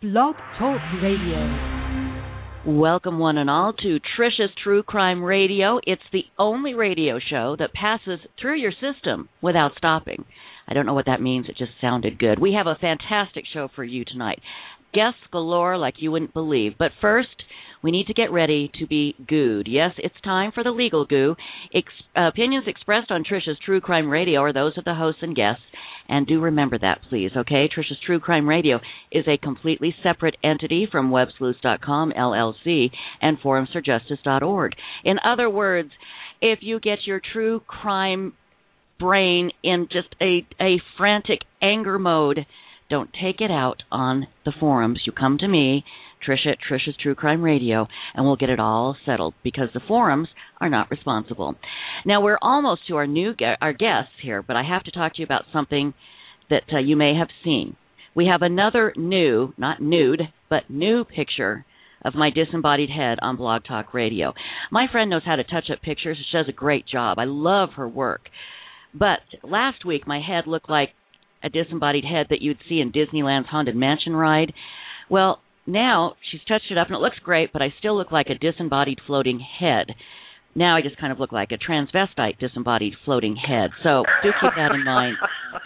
Blog Talk Radio. Welcome one and all to Trisha's True Crime Radio. It's the only radio show that passes through your system without stopping. I don't know what that means. It just sounded good. We have a fantastic show for you tonight. Guests galore like you wouldn't believe. But first, we need to get ready to be gooed. Yes, it's time for the legal goo. Opinions expressed on Trisha's True Crime Radio are those of the hosts and guests. And do remember that, please, okay? Trisha's True Crime Radio is a completely separate entity from websleuths.com, LLC, and forumsforjustice.org. In other words, if you get your true crime brain in just a frantic anger mode, don't take it out on the forums. You come to me, Trisha at Trisha's True Crime Radio, and we'll get it all settled because the forums are not responsible. Now, we're almost to our guests here, but I have to talk to you about something that you may have seen. We have another new, not nude, but new picture of my disembodied head on Blog Talk Radio. My friend knows how to touch up pictures. She does a great job. I love her work. But last week, my head looked like a disembodied head that you'd see in Disneyland's Haunted Mansion ride. Well, now she's touched it up, and it looks great, but I still look like a disembodied floating head. Now I just kind of look like a transvestite disembodied floating head. So do keep that in mind.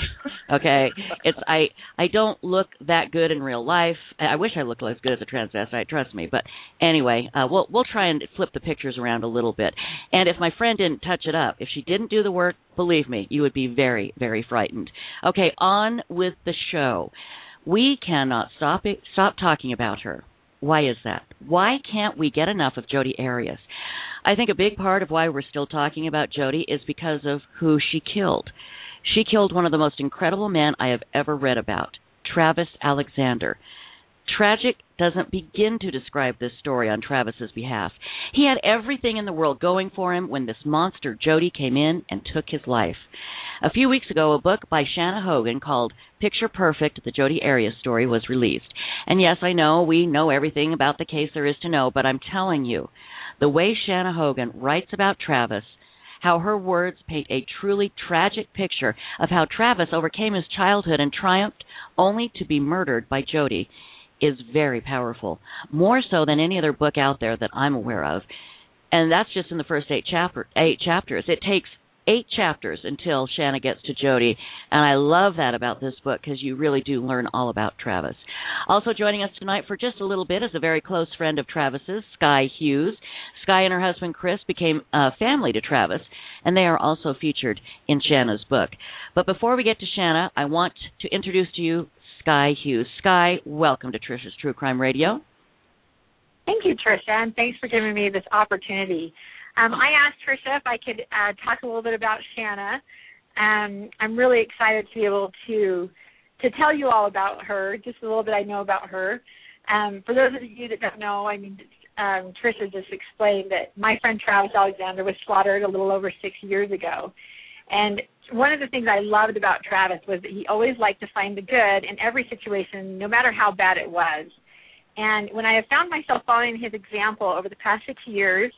Okay? I don't look that good in real life. I wish I looked as good as a transvestite, trust me. But anyway, we'll try and flip the pictures around a little bit. And if my friend didn't touch it up, if she didn't do the work, believe me, you would be very, very frightened. Okay, on with the show. We cannot stop talking about her. Why is that? Why can't we get enough of Jodi Arias? I think a big part of why we're still talking about Jodi is because of who she killed. She killed one of the most incredible men I have ever read about, Travis Alexander. Tragic doesn't begin to describe this story on Travis's behalf. He had everything in the world going for him when this monster Jodi came in and took his life. A few weeks ago, a book by Shanna Hogan called Picture Perfect, the Jodi Arias story, was released. And yes, I know we know everything about the case there is to know, but I'm telling you, the way Shanna Hogan writes about Travis, how her words paint a truly tragic picture of how Travis overcame his childhood and triumphed only to be murdered by Jodi, is very powerful, more so than any other book out there that I'm aware of. And that's just in the first 8 chapters. It takes 8 chapters until Shanna gets to Jodi, and I love that about this book because you really do learn all about Travis. Also joining us tonight for just a little bit is a very close friend of Travis's, Sky Hughes. Sky and her husband Chris became family to Travis, and they are also featured in Shanna's book. But before we get to Shanna, I want to introduce to you Sky Hughes. Sky, welcome to Trisha's True Crime Radio. Thank you, Trisha, and thanks for giving me this opportunity. I asked Trisha if I could talk a little bit about Shanna. I'm really excited to be able to tell you all about her, just a little bit I know about her. For those of you that don't know, Trisha just explained that my friend Travis Alexander was slaughtered a little over 6 years ago. And one of the things I loved about Travis was that he always liked to find the good in every situation, no matter how bad it was. And when I have found myself following his example over the past 6 years,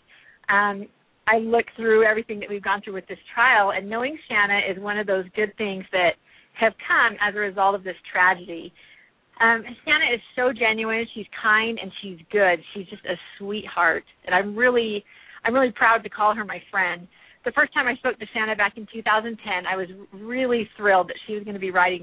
I look through everything that we've gone through with this trial, and knowing Shanna is one of those good things that have come as a result of this tragedy. Shanna is so genuine. She's kind and she's good. She's just a sweetheart, and I'm really proud to call her my friend. The first time I spoke to Shanna back in 2010, I was really thrilled that she was going to be writing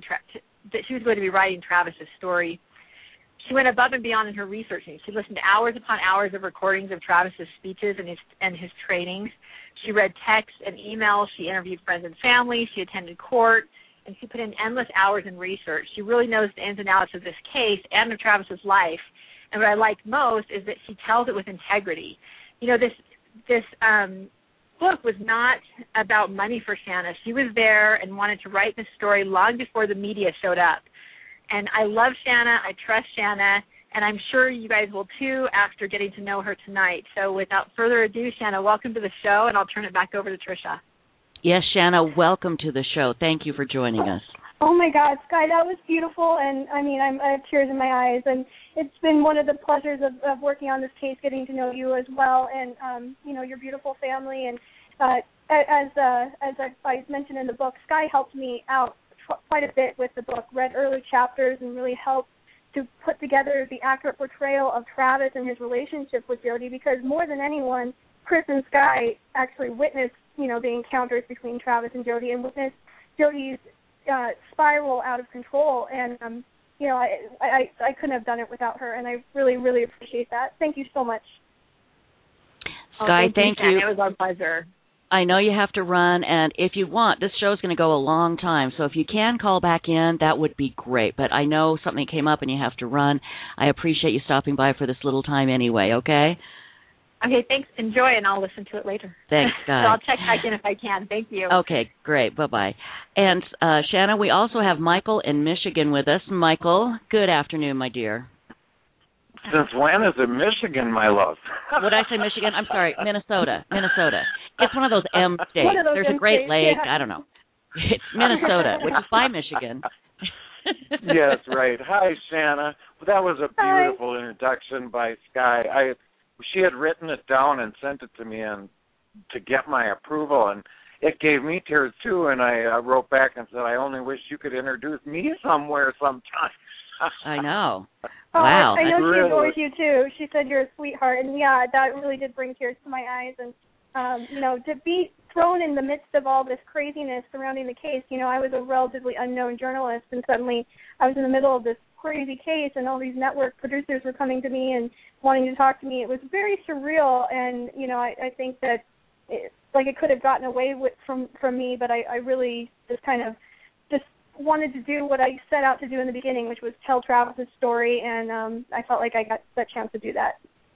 Travis's story. She went above and beyond in her researching. She listened to hours upon hours of recordings of Travis's speeches and his trainings. She read texts and emails. She interviewed friends and family. She attended court, and she put in endless hours in research. She really knows the ins and outs of this case and of Travis's life. And what I like most is that she tells it with integrity. You know, this book was not about money for Shanna. She was there and wanted to write this story long before the media showed up. And I love Shanna, I trust Shanna, and I'm sure you guys will too after getting to know her tonight. So without further ado, Shanna, welcome to the show, and I'll turn it back over to Trisha. Yes, Shanna, welcome to the show. Thank you for joining us. Oh, my God, Sky, that was beautiful, and, I have tears in my eyes, and it's been one of the pleasures of working on this case, getting to know you as well, and, your beautiful family, and as I mentioned in the book, Sky helped me out quite a bit with the book, read early chapters, and really helped to put together the accurate portrayal of Travis and his relationship with Jody, because more than anyone, Chris and Sky actually witnessed, the encounters between Travis and Jody, and witnessed Jody's spiral out of control. And I couldn't have done it without her, and I really, really appreciate that. Thank you so much. Sky, thank you. It was our pleasure. I know you have to run, and if you want, this show's going to go a long time, so if you can call back in, that would be great. But I know something came up and you have to run. I appreciate you stopping by for this little time anyway, okay? Okay, thanks. Enjoy, and I'll listen to it later. Thanks, Sky. So I'll check back in if I can. Thank you. Okay, great. Bye-bye. And, Shanna, we also have Michael in Michigan with us. Michael, good afternoon, my dear. Since when is it Michigan, my love? What did I say, Michigan? I'm sorry, Minnesota. It's one of those M states. There's a Great Lake. Yeah. I don't know. It's Minnesota, which is by Michigan. Yes, right. Hi, Shanna. That was a beautiful introduction by Sky. She had written it down and sent it to me and to get my approval, and it gave me tears, too, and I wrote back and said, I only wish you could introduce me somewhere sometime. I know. Wow. I know she adores you, too. She said you're a sweetheart, and, yeah, that really did bring tears to my eyes. And, to be thrown in the midst of all this craziness surrounding the case, I was a relatively unknown journalist, and suddenly I was in the middle of this crazy case, and all these network producers were coming to me and wanting to talk to me. It was very surreal, and, I think that it could have gotten away from me, but I really just kind of wanted to do what I set out to do in the beginning, which was tell Travis's story, and I felt like I got that chance to do that.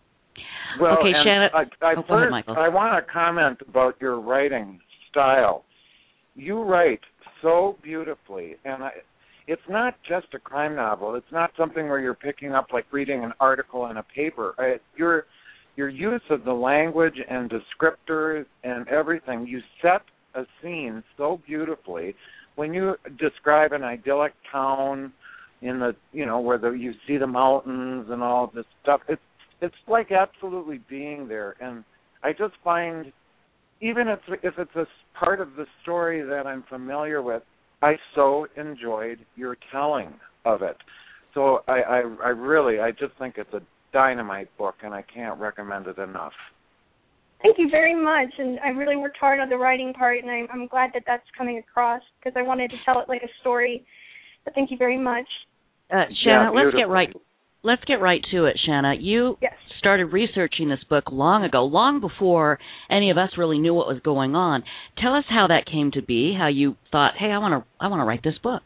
Well, okay, Shanna. Go ahead, Michael. I want to comment about your writing style. You write so beautifully, and it's not just a crime novel. It's not something where you're picking up like reading an article in a paper. Your use of the language and descriptors and everything, you set a scene so beautifully. When you describe an idyllic town in the, where you see the mountains and all of this stuff, it's like absolutely being there. And I just find, even if it's a part of the story that I'm familiar with, I so enjoyed your telling of it. So I just think it's a dynamite book, and I can't recommend it enough. Thank you very much, and I really worked hard on the writing part, and I'm glad that that's coming across, because I wanted to tell it like a story. But thank you very much. Shanna, let's get right to it, Shanna. You started researching this book long ago, long before any of us really knew what was going on. Tell us how that came to be, how you thought, hey, I want to write this book.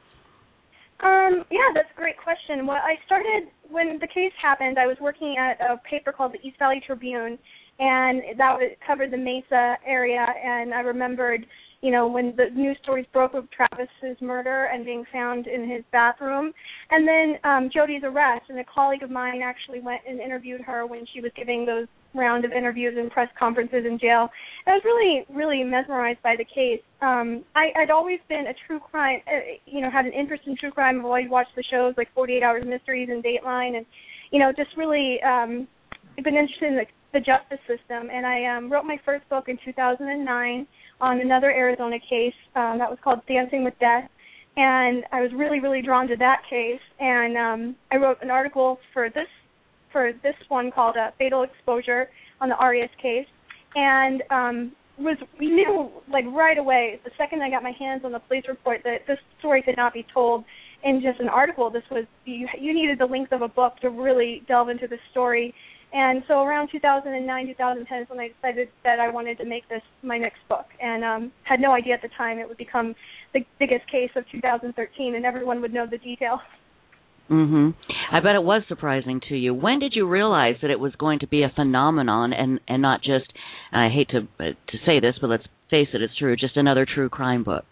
Yeah, that's a great question. Well, I started, when the case happened, I was working at a paper called the East Valley Tribune, and that covered the Mesa area, and I remembered, when the news stories broke of Travis's murder and being found in his bathroom, and then Jody's arrest, and a colleague of mine actually went and interviewed her when she was giving those round of interviews and press conferences in jail. I was really, really mesmerized by the case. I'd always been a true crime, had an interest in true crime. I've always watched the shows like 48 Hours Mysteries and Dateline, and, just really been interested in the justice system. And I wrote my first book in 2009 on another Arizona case that was called Dancing with Death. And I was really, really drawn to that case. And I wrote an article for this one called Fatal Exposure on the Arias case. And we knew, like, right away, the second I got my hands on the police report, that this story could not be told in just an article. This was, you needed the length of a book to really delve into the story. And so around 2009, 2010 is when I decided that I wanted to make this my next book, and had no idea at the time it would become the biggest case of 2013, and everyone would know the details. I bet it was surprising to you. When did you realize that it was going to be a phenomenon and not just, I hate to say this, but let's face it, it's true, just another true crime book?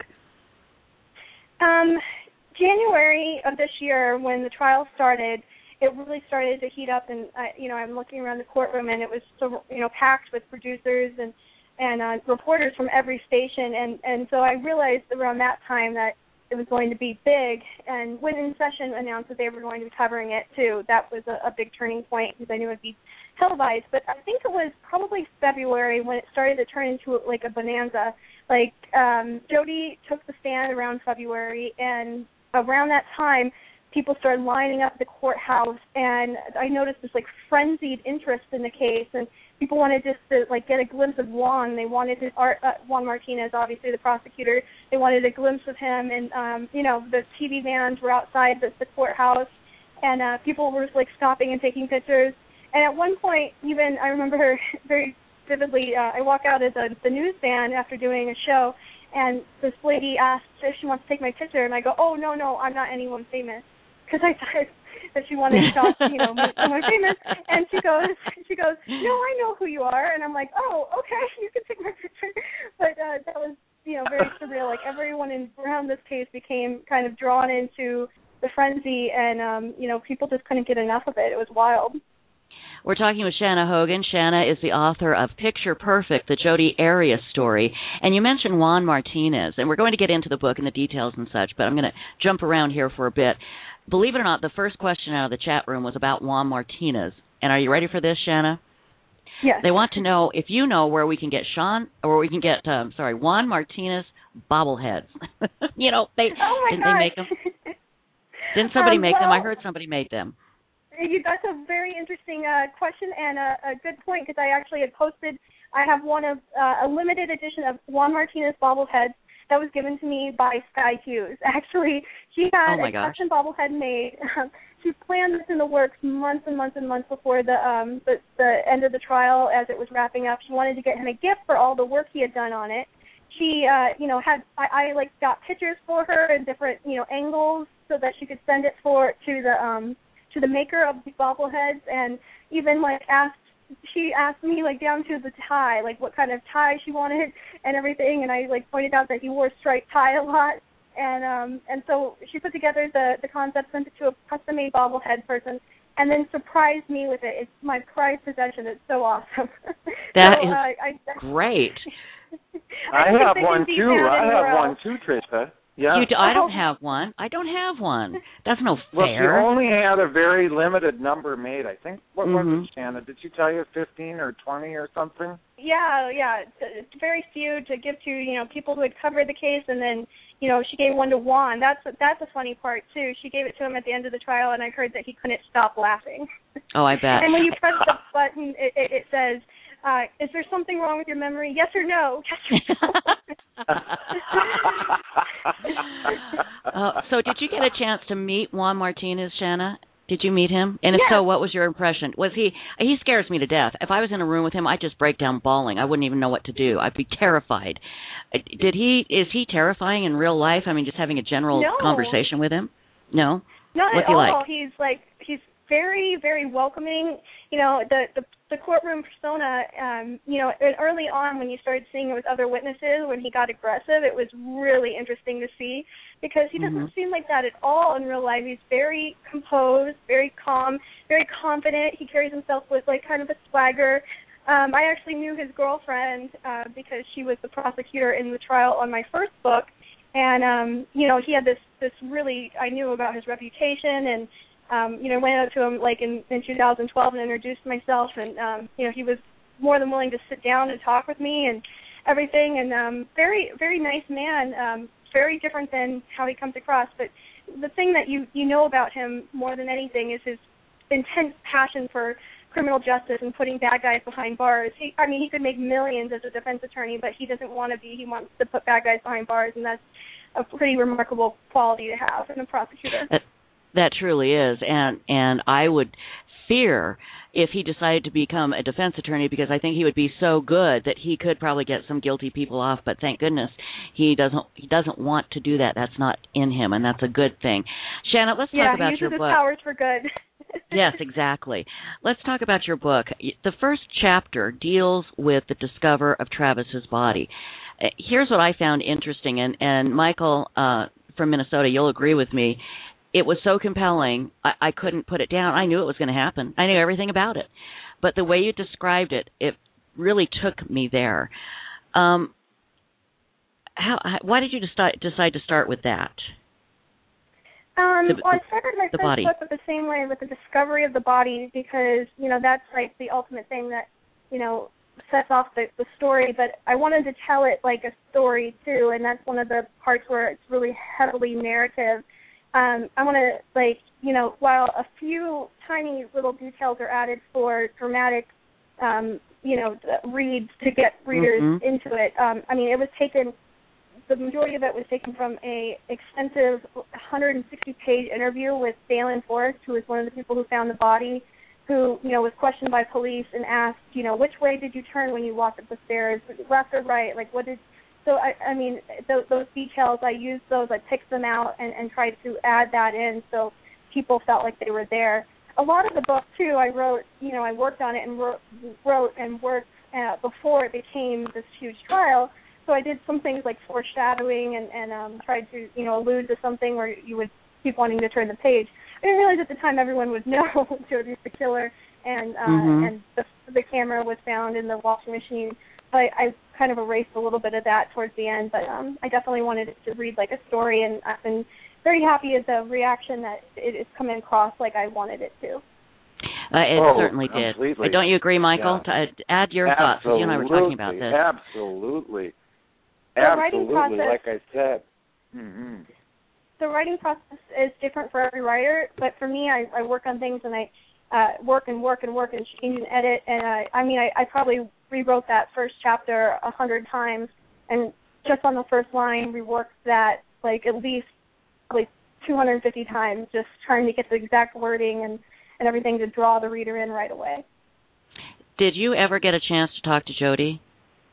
January of this year, when the trial started, it really started to heat up, and I'm looking around the courtroom, and it was so, packed with producers and reporters from every station, and so I realized around that time that it was going to be big. And when In Session announced that they were going to be covering it too, that was a big turning point, because I knew it would be televised. But I think it was probably February when it started to turn into like a bonanza. Like Jody took the stand around February, and around that time, people started lining up at the courthouse, and I noticed this like frenzied interest in the case, and people wanted just to like get a glimpse of Juan. They wanted Juan Martinez, obviously the prosecutor. They wanted a glimpse of him, and the TV vans were outside the courthouse, and people were like stopping and taking pictures. And at one point, even I remember very vividly, I walk out of the news van after doing a show, and this lady asked if she wants to take my picture, and I go, "Oh, no, I'm not anyone famous," because I thought that she wanted to talk, meet someone famous. And she goes, "No, I know who you are," and I'm like, "Oh, okay, you can take my picture." But that was, very surreal. Like everyone around this case became kind of drawn into the frenzy, and people just couldn't get enough of it. It was wild. We're talking with Shanna Hogan. Shanna is the author of Picture Perfect, the Jodi Arias story. And you mentioned Juan Martinez, and we're going to get into the book and the details and such, but I'm going to jump around here for a bit. Believe it or not, the first question out of the chat room was about Juan Martinez. And are you ready for this, Shanna? Yes. They want to know if you know where we can get Juan Martinez bobbleheads. They oh my didn't gosh. they make them? Didn't somebody make them? I heard somebody made them. That's a very interesting question and a good point, because I actually had posted. I have one of a limited edition of Juan Martinez bobbleheads that was given to me by Sky Hughes. Actually, she had a custom bobblehead made. She planned this in the works months and months and months before the end of the trial, as it was wrapping up. She wanted to get him a gift for all the work he had done on it. She, had I got pictures for her in different angles so that she could send it to the maker of the bobbleheads, and even she asked me down to the tie, what kind of tie she wanted and everything, and I pointed out that he wore striped tie a lot, and so she put together the concept, sent it to a custom made bobblehead person, and then surprised me with it. It's my prized possession. It's so awesome. That is great. I have one too, Trisha. Yeah. I don't have one. That's no fair. Well, she only had a very limited number made, I think. What was it, Shanna? Did she tell you 15 or 20 or something? Yeah. It's very few to give to, people who had covered the case, and then, she gave one to Juan. That's a funny part, too. She gave it to him at the end of the trial, and I heard that he couldn't stop laughing. Oh, I bet. And when you press the button, it says, is there something wrong with your memory? Yes or no? Yes or no? So did you get a chance to meet Juan Martinez, Shanna? Did you meet him? And if yes. so, what was your impression? He scares me to death. If I was in a room with him, I'd just break down bawling. I wouldn't even know what to do. I'd be terrified. Is he terrifying in real life? I mean, just having a general conversation with him? No? Not What's at he all. like? He's very, very welcoming. The courtroom persona, and early on when you started seeing it with other witnesses, when he got aggressive, it was really interesting to see, because he doesn't seem like that at all in real life. He's very composed, very calm, very confident. He carries himself with kind of a swagger. I actually knew his girlfriend because she was the prosecutor in the trial on my first book, and he had this really, I knew about his reputation, and went out to him in 2012 and introduced myself, and he was more than willing to sit down and talk with me and everything, and very, very nice man, very different than how he comes across. But the thing that you know about him more than anything is his intense passion for criminal justice and putting bad guys behind bars. He could make millions as a defense attorney, but he doesn't want to be. He wants to put bad guys behind bars, and that's a pretty remarkable quality to have in a prosecutor. That truly is, and I would fear if he decided to become a defense attorney, because I think he would be so good that he could probably get some guilty people off. But thank goodness he doesn't want to do that. That's not in him, and that's a good thing. Shanna, let's talk about your book. Yeah, he uses his powers for good. Yes, exactly. Let's talk about your book. The first chapter deals with the discovery of Travis's body. Here's what I found interesting, and Michael from Minnesota, you'll agree with me. It was so compelling, I couldn't put it down. I knew it was going to happen. I knew everything about it. But the way you described it, it really took me there. Why did you decide to start with that? I started my first body. book with the same way, with the discovery of the body, because, that's the ultimate thing that, sets off the story. But I wanted to tell it like a story, too, and that's one of the parts where it's really heavily narrative. I want to, while a few tiny little details are added for dramatic, reads to get readers into it, it was taken, the majority of it was taken from a extensive 160-page interview with Dalen Forrest, who was one of the people who found the body, who, was questioned by police and asked, which way did you turn when you walked up the stairs, left or right, so, those details, I used those, I picked them out and tried to add that in so people felt like they were there. A lot of the book, too, I wrote, I worked on it and wrote and worked before it became this huge trial. So I did some things like foreshadowing and tried to, allude to something where you would keep wanting to turn the page. I didn't realize at the time everyone would know Jodi's the killer, and the camera was found in the washing machine. But I kind of erased a little bit of that towards the end. But I definitely wanted it to read like a story, and I've been very happy at the reaction that it is coming across like I wanted it to. It certainly did. Completely. Don't you agree, Michael? Yeah. Add your thoughts. You and I were talking about this. Absolutely. The writing process, like I said. Mm-hmm. The writing process is different for every writer, but for me, I work on things and I work and change and edit, and I probably rewrote that first chapter 100 times, and just on the first line reworked that at least 250 times, just trying to get the exact wording and everything to draw the reader in right away. Did you ever get a chance to talk to Jodi?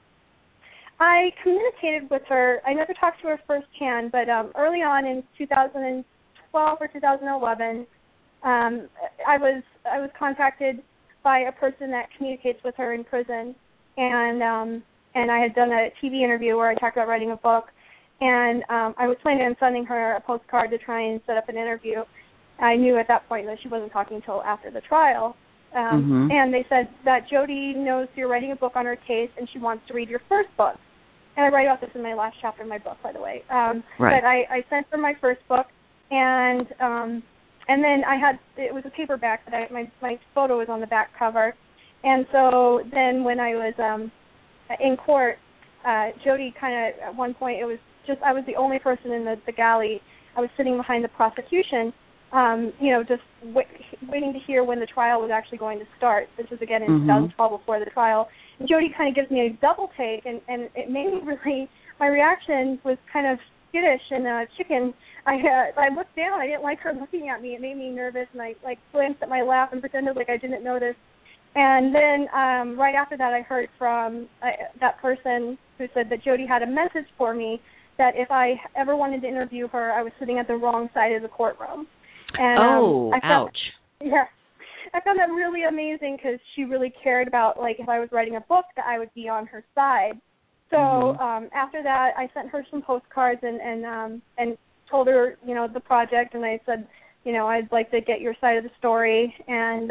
I communicated with her. I never talked to her firsthand, but early on in 2012 or 2011, I was contacted by a person that communicates with her in prison, and I had done a TV interview where I talked about writing a book, and I was planning on sending her a postcard to try and set up an interview. I knew at that point that she wasn't talking until after the trial. And they said that Jodi knows you're writing a book on her case and she wants to read your first book. And I write about this in my last chapter of my book, by the way. Right. But I sent her my first book, and then it was a paperback that my photo was on the back cover. And so then when I was in court, Jodi kind of, at one point, I was the only person in the galley. I was sitting behind the prosecution, just waiting to hear when the trial was actually going to start. This was, again, in 2012 before the trial. And Jodi kind of gives me a double take, and it made me really, my reaction was kind of skittish and chicken. I looked down. I didn't like her looking at me. It made me nervous, and I glanced at my lap and pretended like I didn't notice. And then right after that, I heard from that person who said that Jodi had a message for me that if I ever wanted to interview her, I was sitting at the wrong side of the courtroom. And, ouch. Yeah. I found that really amazing because she really cared about, if I was writing a book, that I would be on her side. So after that, I sent her some postcards and told her, the project, and I said, I'd like to get your side of the story. And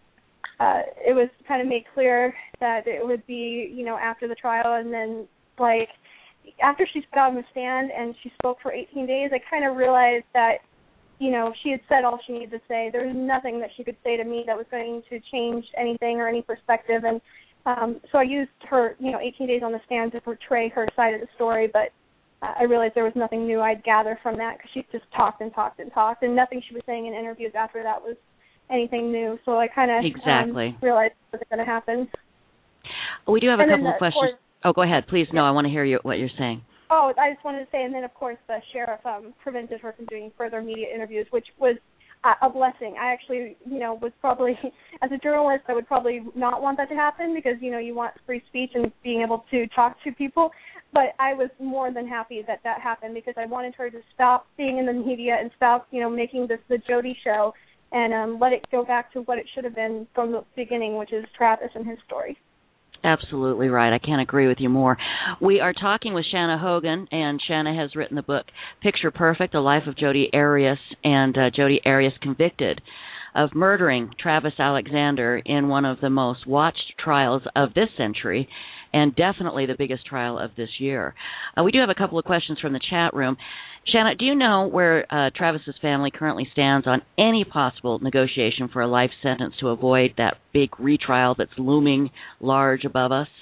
it was kind of made clear that it would be, after the trial. And then, after she got on the stand and she spoke for 18 days, I kind of realized that, she had said all she needed to say. There was nothing that she could say to me that was going to change anything or any perspective. And so I used her, 18 days on the stand to portray her side of the story, but I realized there was nothing new I'd gather from that because she just talked and talked and talked, and nothing she was saying in interviews after that was anything new. So I kind of realized what was going to happen. We do have a couple of questions. Go ahead, please. No, I want to hear what you're saying. Oh, I just wanted to say, and then, of course, the sheriff prevented her from doing further media interviews, which was a blessing. I actually, was probably, as a journalist, I would probably not want that to happen because, you want free speech and being able to talk to people. But I was more than happy that happened because I wanted her to stop being in the media and stop, making this the Jodi show and let it go back to what it should have been from the beginning, which is Travis and his story. Absolutely right. I can't agree with you more. We are talking with Shanna Hogan, and Shanna has written the book Picture Perfect, A Life of Jodi Arias, and Jodi Arias convicted of murdering Travis Alexander in one of the most watched trials of this century and definitely the biggest trial of this year. We do have a couple of questions from the chat room. Shanna, do you know where Travis's family currently stands on any possible negotiation for a life sentence to avoid that big retrial that's looming large above us?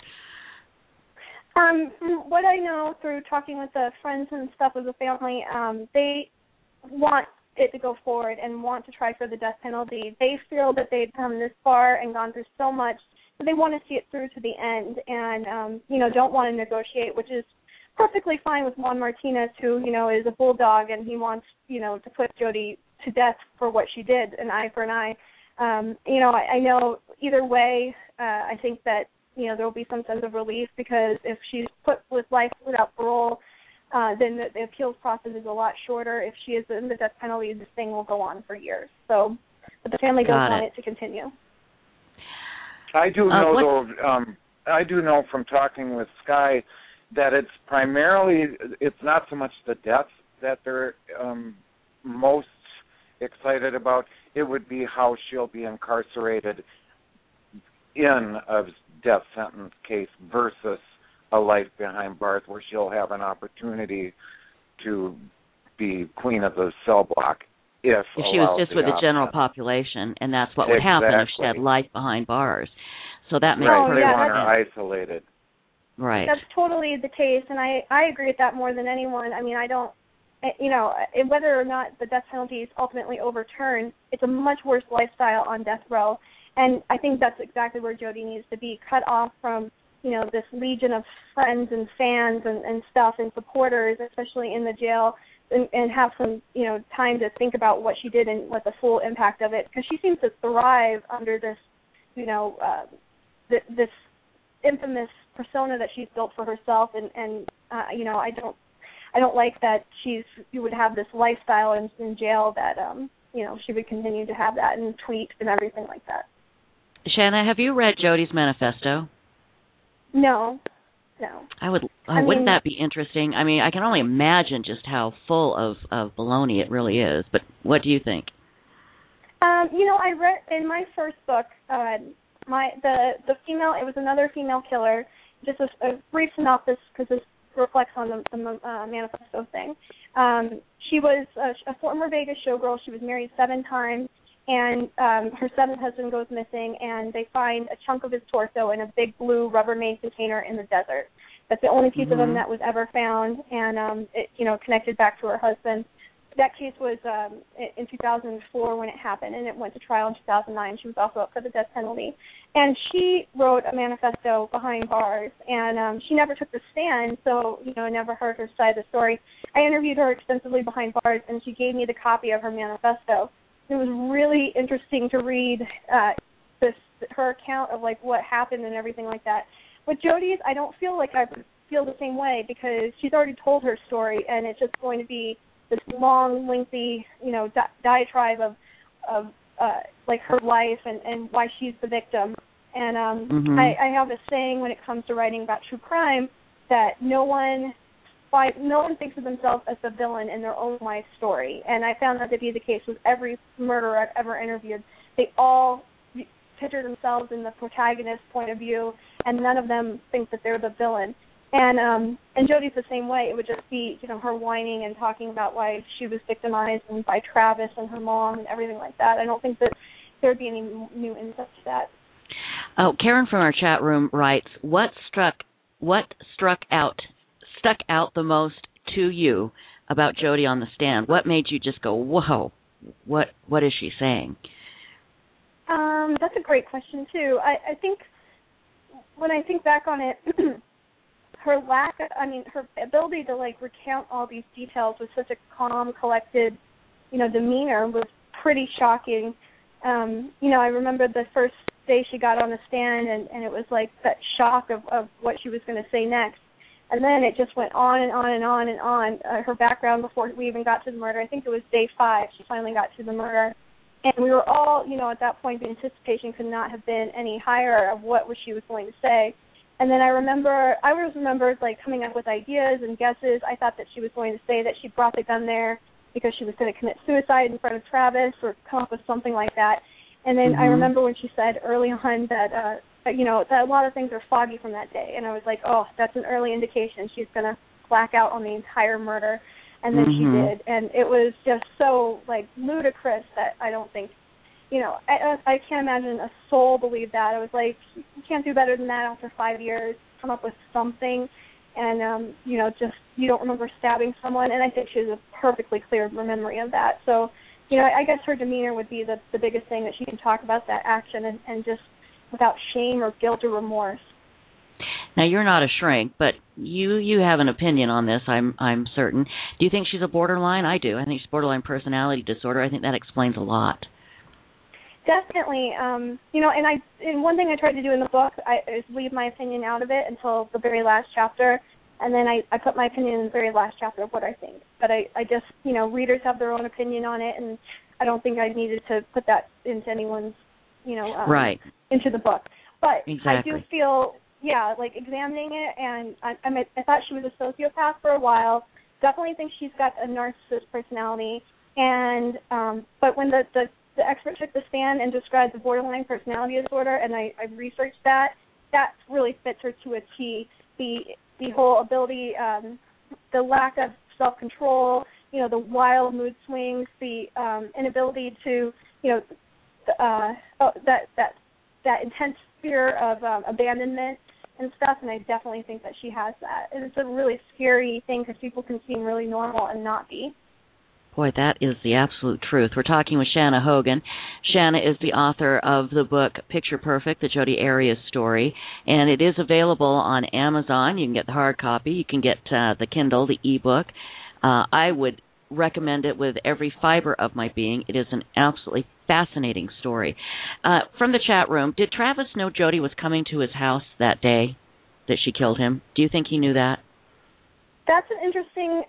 From what I know through talking with the friends and stuff of the family, they want it to go forward and want to try for the death penalty. They feel that they've come this far and gone through so much that they want to see it through to the end and, don't want to negotiate, which is perfectly fine with Juan Martinez, who, is a bulldog, and he wants, to put Jodi to death for what she did, an eye for an eye. I know either way, I think that, there will be some sense of relief because if she's put with life without parole, then the appeals process is a lot shorter. If she is in the death penalty, this thing will go on for years. So, but the family does want it to continue. I do know, I do know from talking with Sky that it's not so much the death that they're most excited about. It would be how she'll be incarcerated in a death sentence case versus a life behind bars where she'll have an opportunity to be queen of the cell block if she was just with the general population, and that's what would happen if she had life behind bars. So that makes perfect sense. They want her isolated. Right. That's totally the case, and I agree with that more than anyone. I mean, I don't, whether or not the death penalty is ultimately overturned, it's a much worse lifestyle on death row, and I think that's exactly where Jodi needs to be, cut off from, this legion of friends and fans and stuff and supporters, especially in the jail, and have some, time to think about what she did and what the full impact of it, because she seems to thrive under this, this infamous persona that she's built for herself, and I don't like that she would have this lifestyle in jail that she would continue to have that and tweet and everything like that. Shanna, have you read Jodi's manifesto? No. Wouldn't that be interesting? I mean, I can only imagine just how full of baloney it really is. But what do you think? I read in my first book, the female. It was another female killer. Just a brief synopsis because this reflects on the manifesto thing. She was a former Vegas showgirl. She was married 7 times. And her 7th husband goes missing, and they find a chunk of his torso in a big blue Rubbermaid container in the desert. That's the only piece of him that was ever found, and it connected back to her husband. That case was in 2004 when it happened, and it went to trial in 2009. She was also up for the death penalty. And she wrote a manifesto behind bars, and she never took the stand, so, I never heard her side of the story. I interviewed her extensively behind bars, and she gave me the copy of her manifesto. It was really interesting to read her account of, what happened and everything like that. With Jodi's, I don't feel like I feel the same way because she's already told her story, and it's just going to be this long, lengthy, diatribe of her life and why she's the victim. And I have a saying when it comes to writing about true crime that no one thinks of themselves as the villain in their own life story. And I found that to be the case with every murderer I've ever interviewed. They all picture themselves in the protagonist's point of view, and none of them think that they're the villain. And Jodi's the same way. It would just be, her whining and talking about why she was victimized and by Travis and her mom and everything like that. I don't think that there would be any new insight to that. Oh, Karen from our chat room writes, What stuck out the most to you about Jodi on the stand? What made you just go, whoa, what is she saying? That's a great question, too. I think when I think back on it, her ability to, recount all these details with such a calm, collected, demeanor was pretty shocking. I remember the first day she got on the stand, and it was like that shock of what she was going to say next. And then it just went on and on and on and on. Her background before we even got to the murder, I think it was day 5, she finally got to the murder. And we were all, at that point, the anticipation could not have been any higher of what she was going to say. And then I always remembered, coming up with ideas and guesses. I thought that she was going to say that she brought the gun there because she was going to commit suicide in front of Travis or come up with something like that. And then I remember when she said early on that, that a lot of things are foggy from that day. And I was like, oh, that's an early indication she's going to black out on the entire murder. And then she did. And it was just so, ludicrous that I don't think, I can't imagine a soul believed that. I was like, you can't do better than that after 5 years. Come up with something. And, just you don't remember stabbing someone. And I think she has a perfectly clear memory of that. So I guess her demeanor would be the biggest thing, that she can talk about that action and just without shame or guilt or remorse. Now, you're not a shrink, but you have an opinion on this, I'm certain. Do you think she's a borderline? I do. I think she's borderline personality disorder. I think that explains a lot. Definitely. And one thing I tried to do in the book is leave my opinion out of it until the very last chapter, and then I put my opinion in the very last chapter of what I think. But I just, readers have their own opinion on it, and I don't think I needed to put that into anyone's, right, into the book. But exactly. I do feel, like examining it, and I thought she was a sociopath for a while. Definitely think she's got a narcissist personality, and but when the expert took the stand and described the borderline personality disorder, and I researched that really fits her to a T. The whole ability, the lack of self-control, the wild mood swings, the inability to, that intense fear of abandonment and stuff, and I definitely think that she has that. And it's a really scary thing because people can seem really normal and not be. Boy, that is the absolute truth. We're talking with Shanna Hogan. Shanna is the author of the book Picture Perfect, the Jodi Arias story, and it is available on Amazon. You can get the hard copy. You can get the Kindle, the ebook. I would recommend it with every fiber of my being. It is an absolutely fascinating story. From the chat room, did Travis know Jodi was coming to his house that day that she killed him? Do you think he knew that? That's an interesting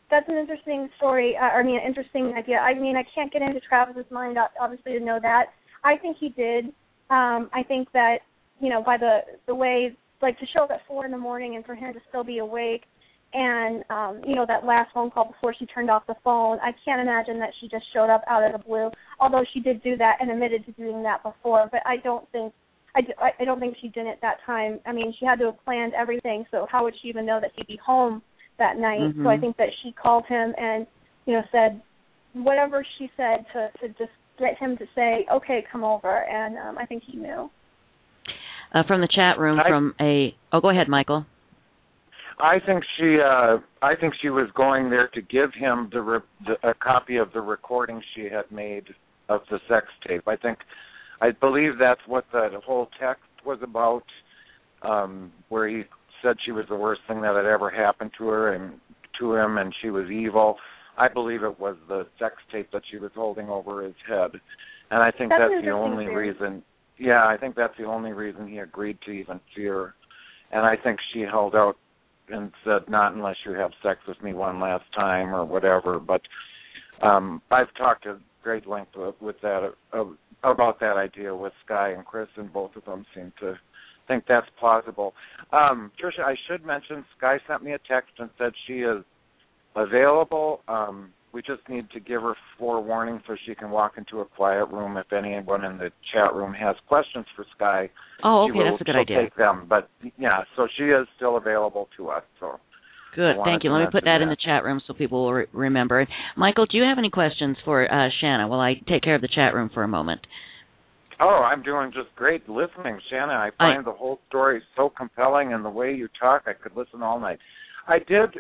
story. Interesting idea. I can't get into Travis's mind, obviously, to know that. I think he did. I think that, by the way, like, to show up at 4 a.m. and for him to still be awake, and, that last phone call before she turned off the phone, I can't imagine that she just showed up out of the blue, although she did do that and admitted to doing that before, but I don't think she did it that time. I mean, she had to have planned everything, so how would she even know that he'd be home that night? Mm-hmm. So I think that she called him and, said whatever she said to just get him to say, okay, come over, and I think he knew. From the chat room, go ahead, Michael. I think she was going there to give him a copy of the recording she had made of the sex tape. I believe that's what the whole text was about, where he said she was the worst thing that had ever happened to her and to him, and she was evil. I believe it was the sex tape that she was holding over his head, and I think that's the only reason. Yeah, I think that's the only reason he agreed to even see her, and I think she held out and said, "Not unless you have sex with me one last time," or whatever. But I've talked at great length with that about that idea with Sky and Chris, and both of them seem to think that's plausible. Tricia, I should mention, Sky sent me a text and said she is available. We just need to give her forewarning so she can walk into a quiet room. If anyone in the chat room has questions for Sky, that's a good idea. Take them. But yeah, so she is still available to us. So good, thank you. Let me put that in the chat room so people will remember. Michael, do you have any questions for Shanna while I take care of the chat room for a moment? Oh, I'm doing just great listening, Shanna. I find the whole story so compelling, and the way you talk, I could listen all night. I did.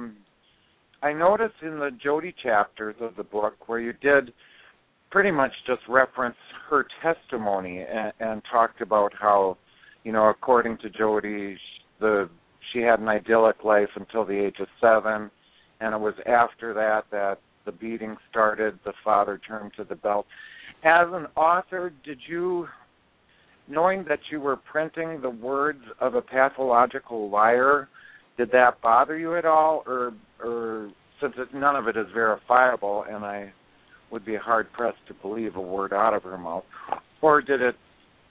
I noticed in the Jodi chapters of the book where you did pretty much just reference her testimony and talked about how, according to Jodi, she had an idyllic life until the age of 7, and it was after that the beating started, the father turned to the belt. As an author, did you, knowing that you were printing the words of a pathological liar, did that bother you at all, or since none of it is verifiable, and I would be hard-pressed to believe a word out of her mouth, or did it?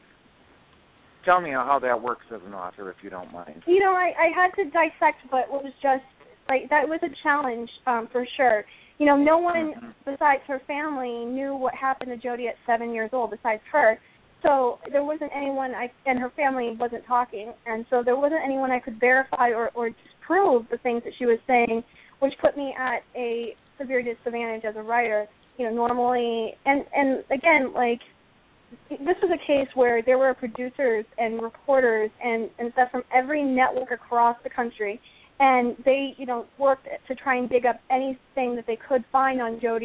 Tell me how that works as an author, if you don't mind. I had to dissect, but it was just, that was a challenge for sure. No one besides her family knew what happened to Jodi at 7 years old besides her. So there wasn't anyone, and her family wasn't talking, and so there wasn't anyone I could verify or disprove the things that she was saying, which put me at a severe disadvantage as a writer. Normally, and again, this was a case where there were producers and reporters and stuff from every network across the country, and they, worked to try and dig up anything that they could find on Jodi,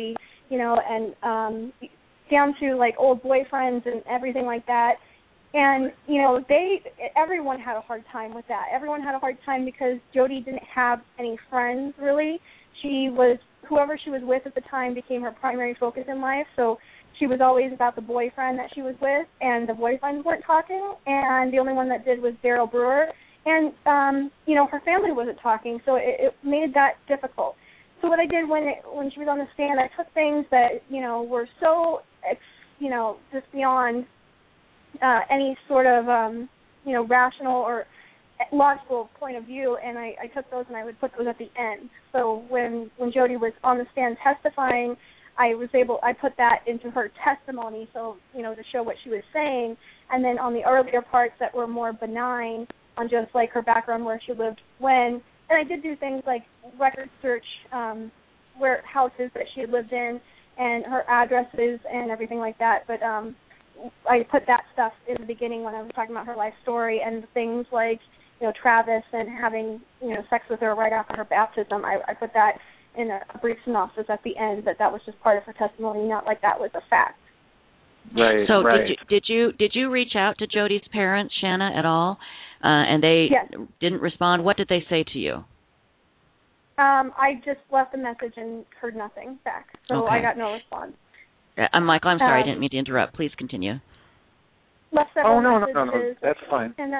and down to like old boyfriends and everything like that. And, everyone had a hard time with that. Everyone had a hard time because Jodi didn't have any friends, really. Whoever she was with at the time became her primary focus in life, so she was always about the boyfriend that she was with, and the boyfriends weren't talking, and the only one that did was Daryl Brewer. And, her family wasn't talking, so it made that difficult. So what I did when she was on the stand, I took things that, were so, just beyond any sort of, rational or logical point of view, and I took those and I would put those at the end. So when Jodi was on the stand testifying, I put that into her testimony, so, to show what she was saying, and then on the earlier parts that were more benign, on just like her background, where she lived when, and I did do things like record search where houses that she had lived in and her addresses and everything like that, but I put that stuff in the beginning when I was talking about her life story, and things like, Travis and having, sex with her right after her baptism. I put that in a brief synopsis at the end, that was just part of her testimony, not like that was a fact. Right. So right. did you reach out to Jodi's parents, Shanna, at all? And they yes. didn't respond. What did they say to you? I just left a message and heard nothing back, so okay. I got no response. Michael, I'm sorry, I didn't mean to interrupt. Please continue. Left several no, messages. That's fine. And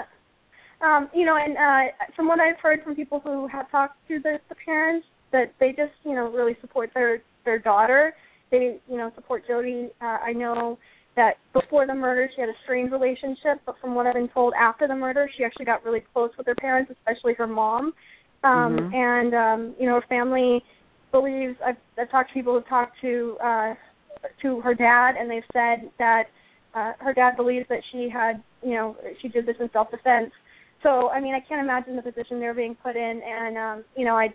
from what I've heard from people who have talked to the parents, that they just, really support their daughter. They, support Jodi. I know that before the murder she had a strained relationship, but from what I've been told, after the murder she actually got really close with her parents, especially her mom. And, her family believes, I've talked to people who've talked to her dad, and they've said that her dad believes that she had, she did this in self-defense. So, I can't imagine the position they're being put in, and,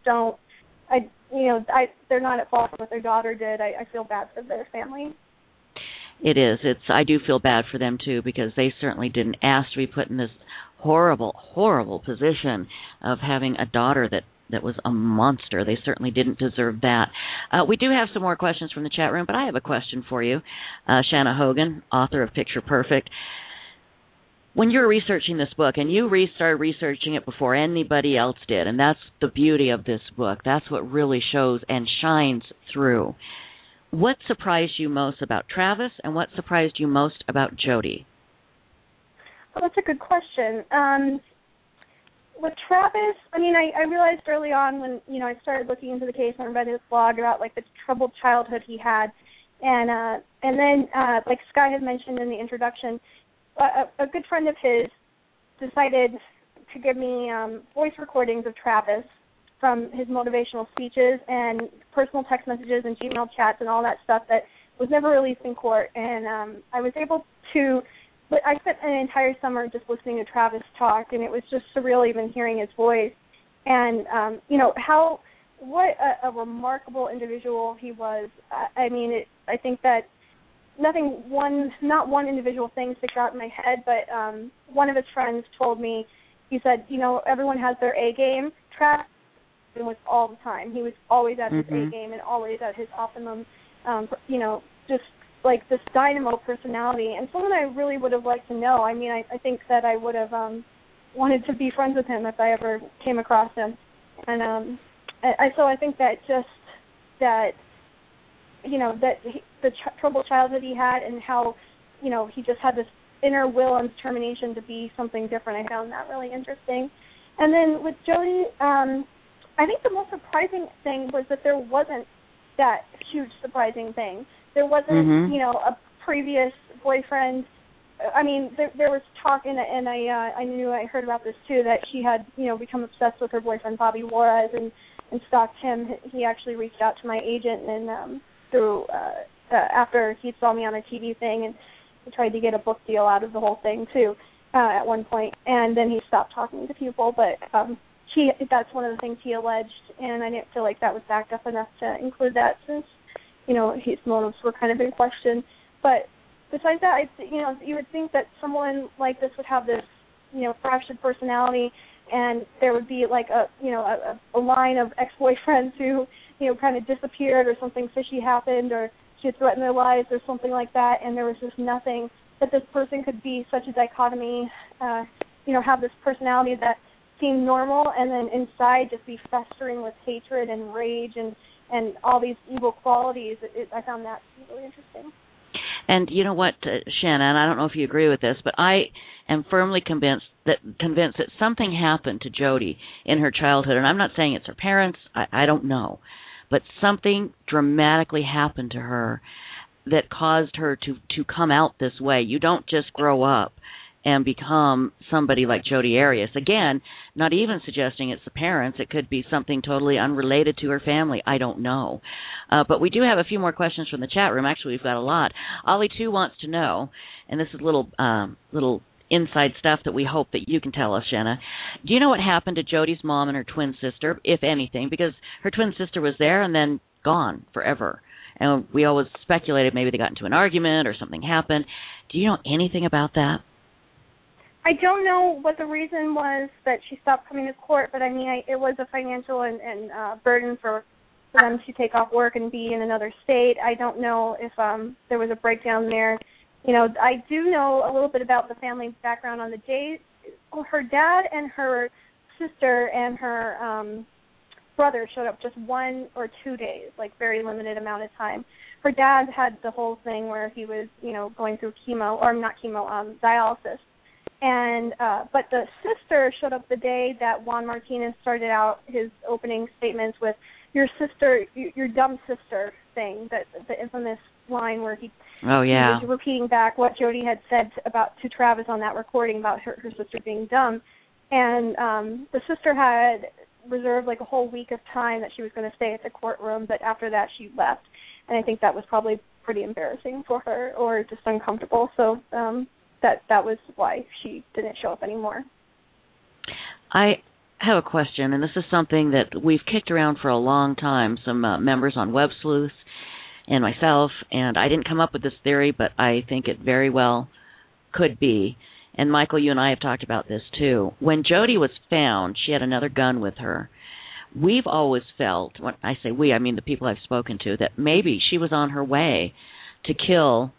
they're not at fault for what their daughter did. I feel bad for their family. It is. I do feel bad for them, too, because they certainly didn't ask to be put in this horrible, horrible position of having a daughter that was a monster. They certainly didn't deserve that. We do have some more questions from the chat room, but I have a question for you. Shanna Hogan, author of Picture Perfect. When you were researching this book, and you started researching it before anybody else did, and that's the beauty of this book. That's what really shows and shines through. What surprised you most about Travis, and what surprised you most about Jodi? Well, that's a good question. With Travis, I realized early on when, I started looking into the case and read his blog about, like, the troubled childhood he had. And then, like Sky had mentioned in the introduction, a good friend of his decided to give me voice recordings of Travis from his motivational speeches and personal text messages and Gmail chats and all that stuff that was never released in court. And I was able to... But I spent an entire summer just listening to Travis talk, and it was just surreal even hearing his voice. And, what a remarkable individual he was. I think that not one individual thing sticks out in my head, but one of his friends told me, he said, everyone has their A game. Travis was all the time. He was always at his A game and always at his optimum, just like this dynamo personality, and someone I really would have liked to know. I think that I would have wanted to be friends with him if I ever came across him. And so I think that just that, the troubled childhood he had and how, he just had this inner will and determination to be something different. I found that really interesting. And then with Jodi, I think the most surprising thing was that there wasn't that huge surprising thing. There wasn't, a previous boyfriend. There was talk, and I heard about this too, that she had, become obsessed with her boyfriend Bobby Juarez and stalked him. He actually reached out to my agent and through after he saw me on a TV thing, and he tried to get a book deal out of the whole thing too at one point, and then he stopped talking to people. But that's one of the things he alleged, and I didn't feel like that was backed up enough to include that since his motives were kind of in question. But besides that, you would think that someone like this would have this, fractured personality, and there would be like a line of ex-boyfriends who kind of disappeared, or something fishy happened, or she had threatened their lives or something like that, and there was just nothing that this person could be such a dichotomy, have this personality that seemed normal and then inside just be festering with hatred and rage and all these evil qualities. I found that really interesting. And you know what, Shanna, and I don't know if you agree with this, but I am firmly convinced that something happened to Jodi in her childhood, and I'm not saying it's her parents, I don't know, but something dramatically happened to her that caused her to come out this way. You don't just grow up and become somebody like Jodi Arias. Again, not even suggesting it's the parents. It could be something totally unrelated to her family. I don't know. But we do have a few more questions from the chat room. Actually, we've got a lot. Ollie, too, wants to know, and this is little inside stuff that we hope that you can tell us, Shanna. Do you know what happened to Jodi's mom and her twin sister, if anything? Because her twin sister was there and then gone forever. And we always speculated maybe they got into an argument or something happened. Do you know anything about that? I don't know what the reason was that she stopped coming to court, but it was a financial and burden for them to take off work and be in another state. I don't know if there was a breakdown there. I do know a little bit about the family background on the day. Her dad and her sister and her brother showed up just 1 or 2 days, like very limited amount of time. Her dad had the whole thing where he was, going through dialysis. And but the sister showed up the day that Juan Martinez started out his opening statements with "your sister, your dumb sister" thing, that the infamous line where he was repeating back what Jodi had said to Travis on that recording about her sister being dumb. And the sister had reserved like a whole week of time that she was going to stay at the courtroom, but after that she left. And I think that was probably pretty embarrassing for her, or just uncomfortable. So that was why she didn't show up anymore. I have a question, and this is something that we've kicked around for a long time, some members on Web Sleuth and myself, and I didn't come up with this theory, but I think it very well could be. And Michael, you and I have talked about this too. When Jodi was found, she had another gun with her. We've always felt, when I say we, I mean the people I've spoken to, that maybe she was on her way to kill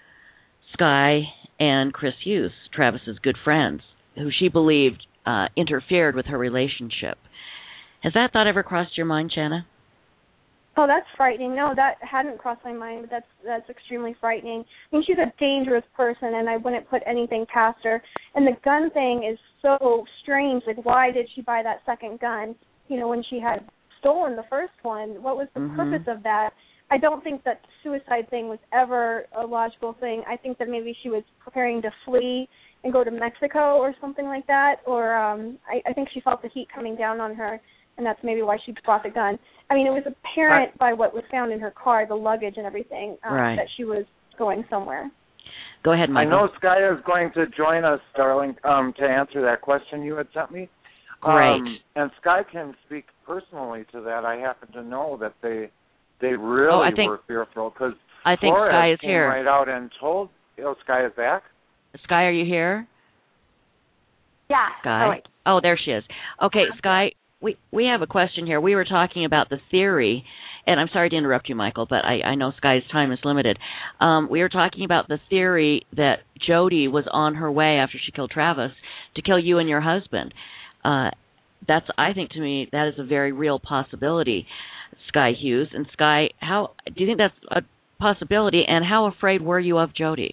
Sky and Chris Hughes, Travis's good friends, who she believed interfered with her relationship. Has that thought ever crossed your mind, Shanna? Oh, that's frightening. No, that hadn't crossed my mind, but that's extremely frightening. I mean, she's a dangerous person, and I wouldn't put anything past her. And the gun thing is so strange. Like, why did she buy that second gun, when she had stolen the first one? What was the purpose of that? I don't think that suicide thing was ever a logical thing. I think that maybe she was preparing to flee and go to Mexico or something like that, or I think she felt the heat coming down on her, and that's maybe why she bought the gun. I mean, it was apparent by what was found in her car, the luggage and everything, that she was going somewhere. Go ahead, Michael. I know Sky is going to join us, darling, to answer that question you had sent me. Great. And Sky can speak personally to that. I happen to know that they really were fearful, because I think Flores Sky is came here. right out and told, Sky is back? Sky, are you here? Yeah. Sky? Oh, there she is. Okay, Sky, we have a question here. We were talking about the theory, and I'm sorry to interrupt you, Michael, but I know Sky's time is limited. We were talking about the theory that Jodi was on her way after she killed Travis to kill you and your husband. That's, I think, to me, that is a very real possibility, Sky Hughes. And Sky, how do you think that's a possibility, and how afraid were you of Jodi?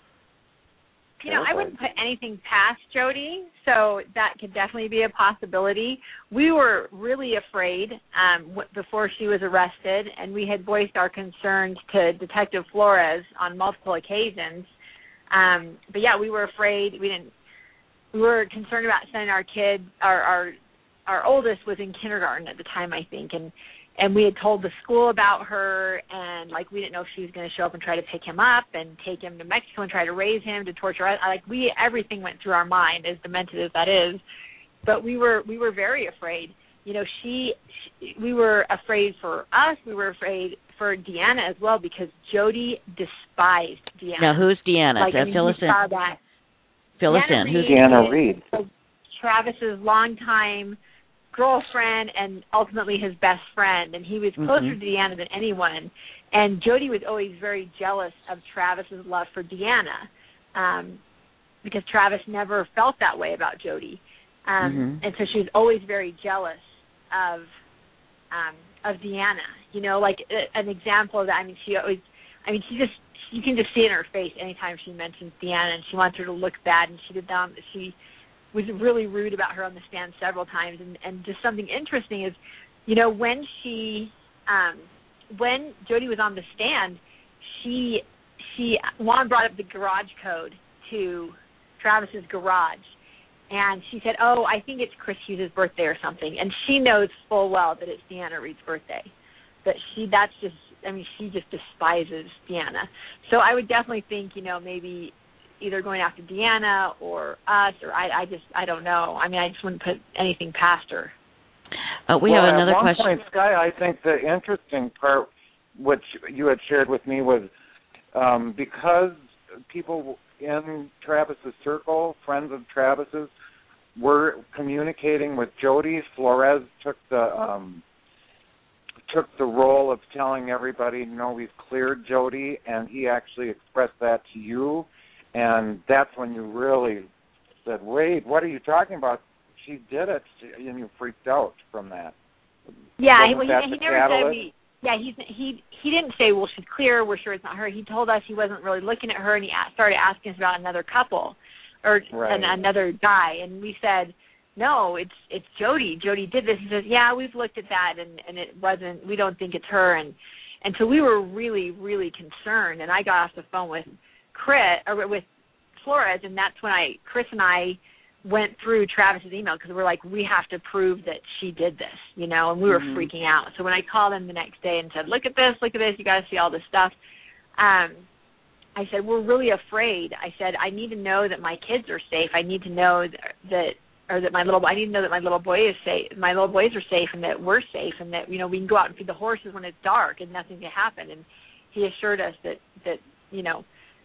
I wouldn't put anything past Jodi, so that could definitely be a possibility. We were really afraid before she was arrested, and we had voiced our concerns to Detective Flores on multiple occasions. But yeah, we were afraid. We were concerned about sending our kids. Our oldest was in kindergarten at the time, I think, and we had told the school about her, and we didn't know if she was going to show up and try to pick him up and take him to Mexico and try to raise him to torture us. Everything went through our mind, as demented as that is. But we were very afraid. We were afraid for us. We were afraid for Deanna as well, because Jodi despised Deanna. Now, who's Deanna? Fill us in. Fill us in. Who's Deanna Reed? Travis's longtime girlfriend and ultimately his best friend, and he was closer to Deanna than anyone. And Jody was always very jealous of Travis's love for Deanna, because Travis never felt that way about Jody, and so she was always very jealous of Deanna. You know, like an example of that. I mean, you can just see it in her face anytime she mentions Deanna, and she wants her to look bad, and she was really rude about her on the stand several times. And just something interesting is, you know, when Jody was on the stand, Juan brought up the garage code to Travis's garage, and she said, "Oh, I think it's Chris Hughes' birthday or something." And she knows full well that it's Deanna Reed's birthday, but she just despises Deanna. So I would definitely think, you know, maybe either going after Deanna or us, or I don't know. I mean, I just wouldn't put anything past her. We have another question. At one point, Sky, I think the interesting part, which you had shared with me, was because people in Travis's circle, friends of Travis's, were communicating with Jody, Flores took the role of telling everybody, no, we've cleared Jody, and he actually expressed that to you, and that's when you really said, wait, what are you talking about? She did it, and you freaked out from that. Yeah, he never said we. Yeah, he didn't say, well, she's clear, we're sure it's not her. He told us he wasn't really looking at her, and he started asking us about another couple or another guy, and we said, no, it's Jody. Jody did this. He says, yeah, we've looked at that, and it wasn't. We don't think it's her, and so we were really, really concerned. And I got off the phone with with Flores, and that's when Chris and I went through Travis's email, because we're like, we have to prove that she did this, you know, and we were freaking out. So when I called him the next day and said, look at this, you got to see all this stuff, I said, we're really afraid. I said, I need to know that my kids are safe. I need to know I need to know that my little boy is safe. My little boys are safe, and that we're safe, and that, you know, we can go out and feed the horses when it's dark and nothing can happen. And he assured us that you know,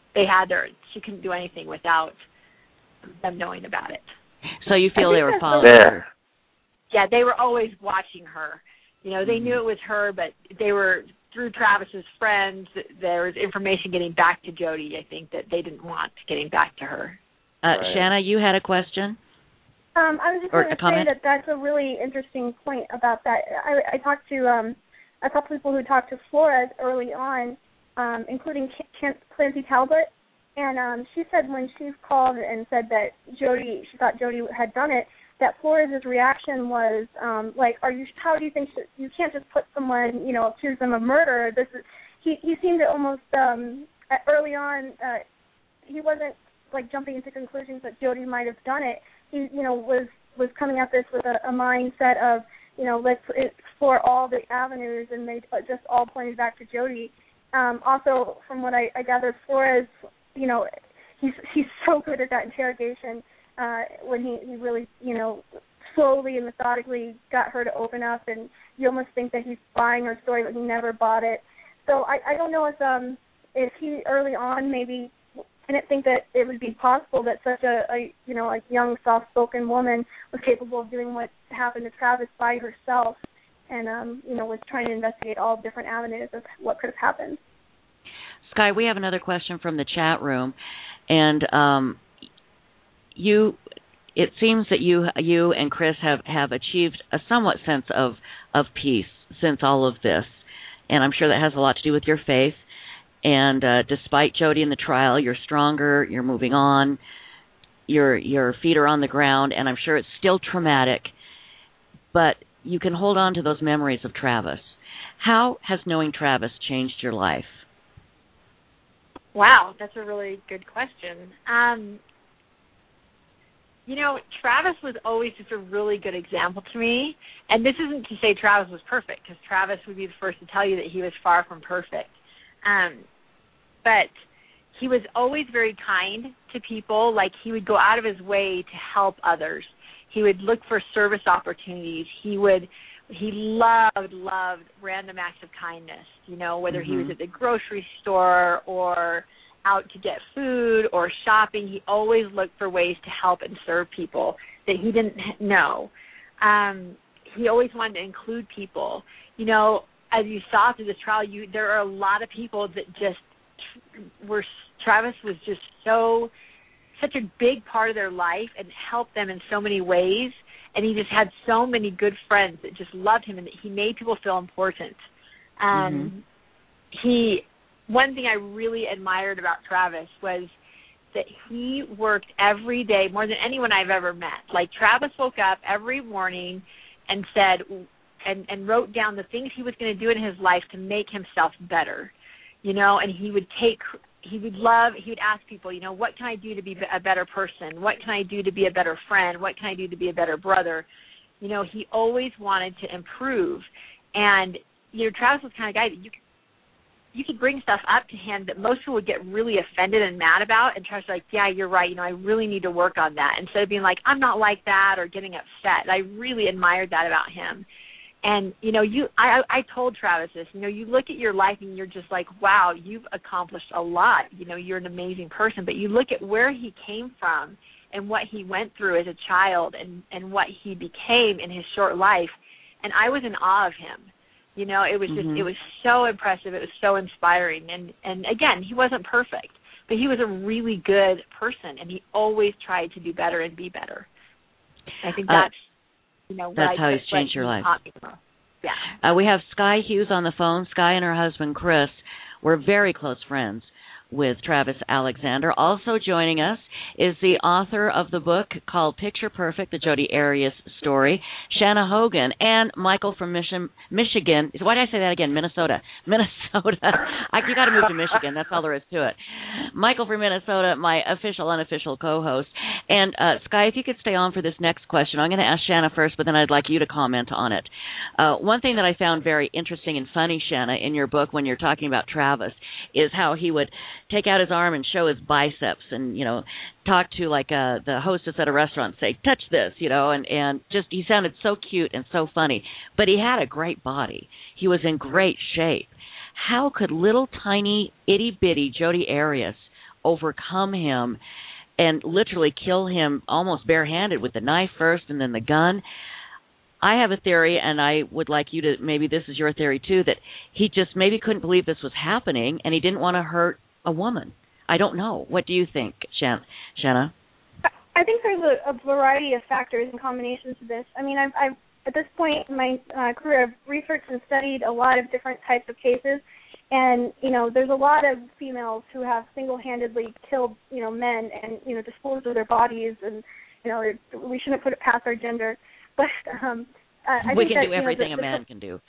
she couldn't do anything without them knowing about it. So you feel they were following her? Yeah, they were always watching her. You know, they knew it was her, but they were, through Travis's friends, there was information getting back to Jody, I think, that they didn't want getting back to her. Shanna, you had a question? I was just going to say that's a really interesting point about that. I talked to a couple people who talked to Flores early on, including Clancy Talbot, and she said when she called and said that she thought Jody had done it, that Flores' reaction was how do you think you can't just put someone, you know, accuse them of murder? He seemed to almost early on he wasn't like jumping into conclusions that Jody might have done it. He, you know, was coming at this with a mindset of, you know, let's explore all the avenues, and they just all pointed back to Jody. Also, from what I gathered, Flores, you know, he's so good at that interrogation when he really, you know, slowly and methodically got her to open up, and you almost think that he's buying her story, but he never bought it. So I don't know if he early on maybe didn't think that it would be possible that such a young, soft-spoken woman was capable of doing what happened to Travis by herself, and you know, was trying to investigate all different avenues of what could have happened. Sky, we have another question from the chat room, and it seems that you and Chris have achieved a somewhat sense of peace since all of this, and I'm sure that has a lot to do with your faith. And despite Jody in the trial, you're stronger, you're moving on, your feet are on the ground, and I'm sure it's still traumatic, but you can hold on to those memories of Travis. How has knowing Travis changed your life? Wow, that's a really good question. You know, Travis was always just a really good example to me, and this isn't to say Travis was perfect, because Travis would be the first to tell you that he was far from perfect. But he was always very kind to people. Like, he would go out of his way to help others. He would look for service opportunities. He loved random acts of kindness, you know, whether he was at the grocery store or out to get food or shopping. He always looked for ways to help and serve people that he didn't know. he always wanted to include people. You know, as you saw through this trial, there are a lot of people that just Travis was just such a big part of their life and helped them in so many ways. And he just had so many good friends that just loved him and that he made people feel important. One thing I really admired about Travis was that he worked every day more than anyone I've ever met. Like, Travis woke up every morning and said and wrote down the things he was going to do in his life to make himself better, you know, and he would ask people, you know, what can I do to be a better person? What can I do to be a better friend? What can I do to be a better brother? You know, he always wanted to improve. And, you know, Travis was the kind of guy that you could bring stuff up to him that most people would get really offended and mad about, and Travis was like, yeah, you're right, you know, I really need to work on that, instead of being like, I'm not like that, or getting upset. I really admired that about him. And, you know, I told Travis this, you know, you look at your life and you're just like, wow, you've accomplished a lot. You know, you're an amazing person. But you look at where he came from and what he went through as a child and what he became in his short life, and I was in awe of him. You know, it was just, it was so impressive. It was so inspiring. And again, he wasn't perfect, but he was a really good person, and he always tried to do better and be better. I think that's, you know, that's how he's changed your life. Yeah. We have Sky Hughes on the phone. Sky and her husband, Chris, were very close friends with Travis Alexander. Also joining us is the author of the book called Picture Perfect, the Jodi Arias story, Shanna Hogan, and Michael from Michigan. Why did I say that again? Minnesota. You got to move to Michigan. That's all there is to it. Michael from Minnesota, my official, unofficial co-host. And Sky, if you could stay on for this next question. I'm going to ask Shanna first, but then I'd like you to comment on it. One thing that I found very interesting and funny, Shanna, in your book when you're talking about Travis is how he would take out his arm and show his biceps and, you know, talk to like the hostess at a restaurant, say, touch this, you know, and just he sounded so cute and so funny. But he had a great body. He was in great shape. How could little tiny itty-bitty Jodi Arias overcome him and literally kill him almost barehanded with the knife first and then the gun? I have a theory, and I would like you to, maybe this is your theory too, that he just maybe couldn't believe this was happening and he didn't want to hurt a woman. I don't know. What do you think, Shanna? I think there's a variety of factors and combinations to this. I mean, I've at this point in my career, I've researched and studied a lot of different types of cases, and, you know, there's a lot of females who have single-handedly killed, you know, men and, you know, disposed of their bodies, and, you know, we shouldn't put it past our gender. But I we think can that, do everything a man can do.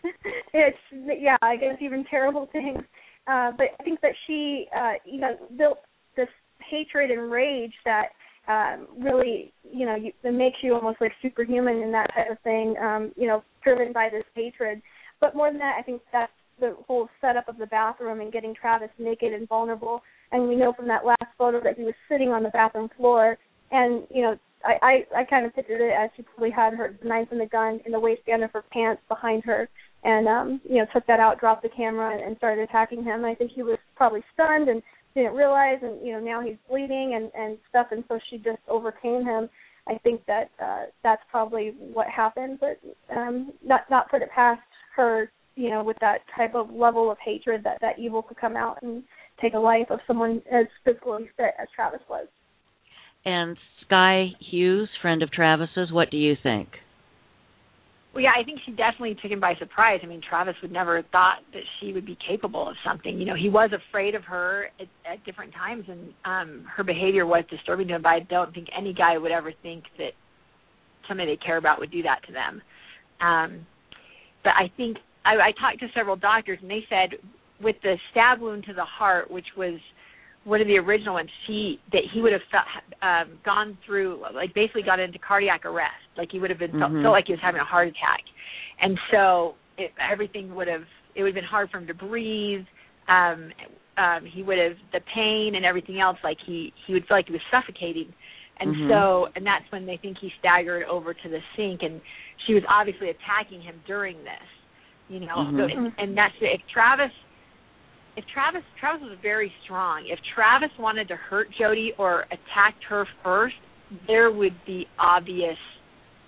I guess even terrible things. But I think that she, you know, built this hatred and rage that really, you know, it makes you almost like superhuman and that type of thing, you know, driven by this hatred. But more than that, I think that's the whole setup of the bathroom and getting Travis naked and vulnerable. And we know from that last photo that he was sitting on the bathroom floor. And, you know, I kind of pictured it as she probably had her knife and the gun in the waistband of her pants behind her and, you know, took that out, dropped the camera, and started attacking him. I think he was probably stunned and didn't realize, and, you know, now he's bleeding and stuff, and so she just overcame him. I think that that's probably what happened, but not put it past her, you know, with that type of level of hatred that evil could come out and take a life of someone as physically fit as Travis was. And Sky Hughes, friend of Travis's, what do you think? Well, yeah, I think she definitely took him by surprise. I mean, Travis would never have thought that she would be capable of something. You know, he was afraid of her at different times, and her behavior was disturbing to him, but I don't think any guy would ever think that somebody they care about would do that to them. But I think I talked to several doctors, and they said with the stab wound to the heart, which was one of the original ones, he would have gone through, like, basically got into cardiac arrest. Like, he would have been felt like he was having a heart attack. And so everything would have been hard for him to breathe. He would have, the pain and everything else, like he would feel like he was suffocating. And so, and that's when they think he staggered over to the sink, and she was obviously attacking him during this, you know. So, and that's, if Travis was very strong. If Travis wanted to hurt Jodi or attacked her first, there would be obvious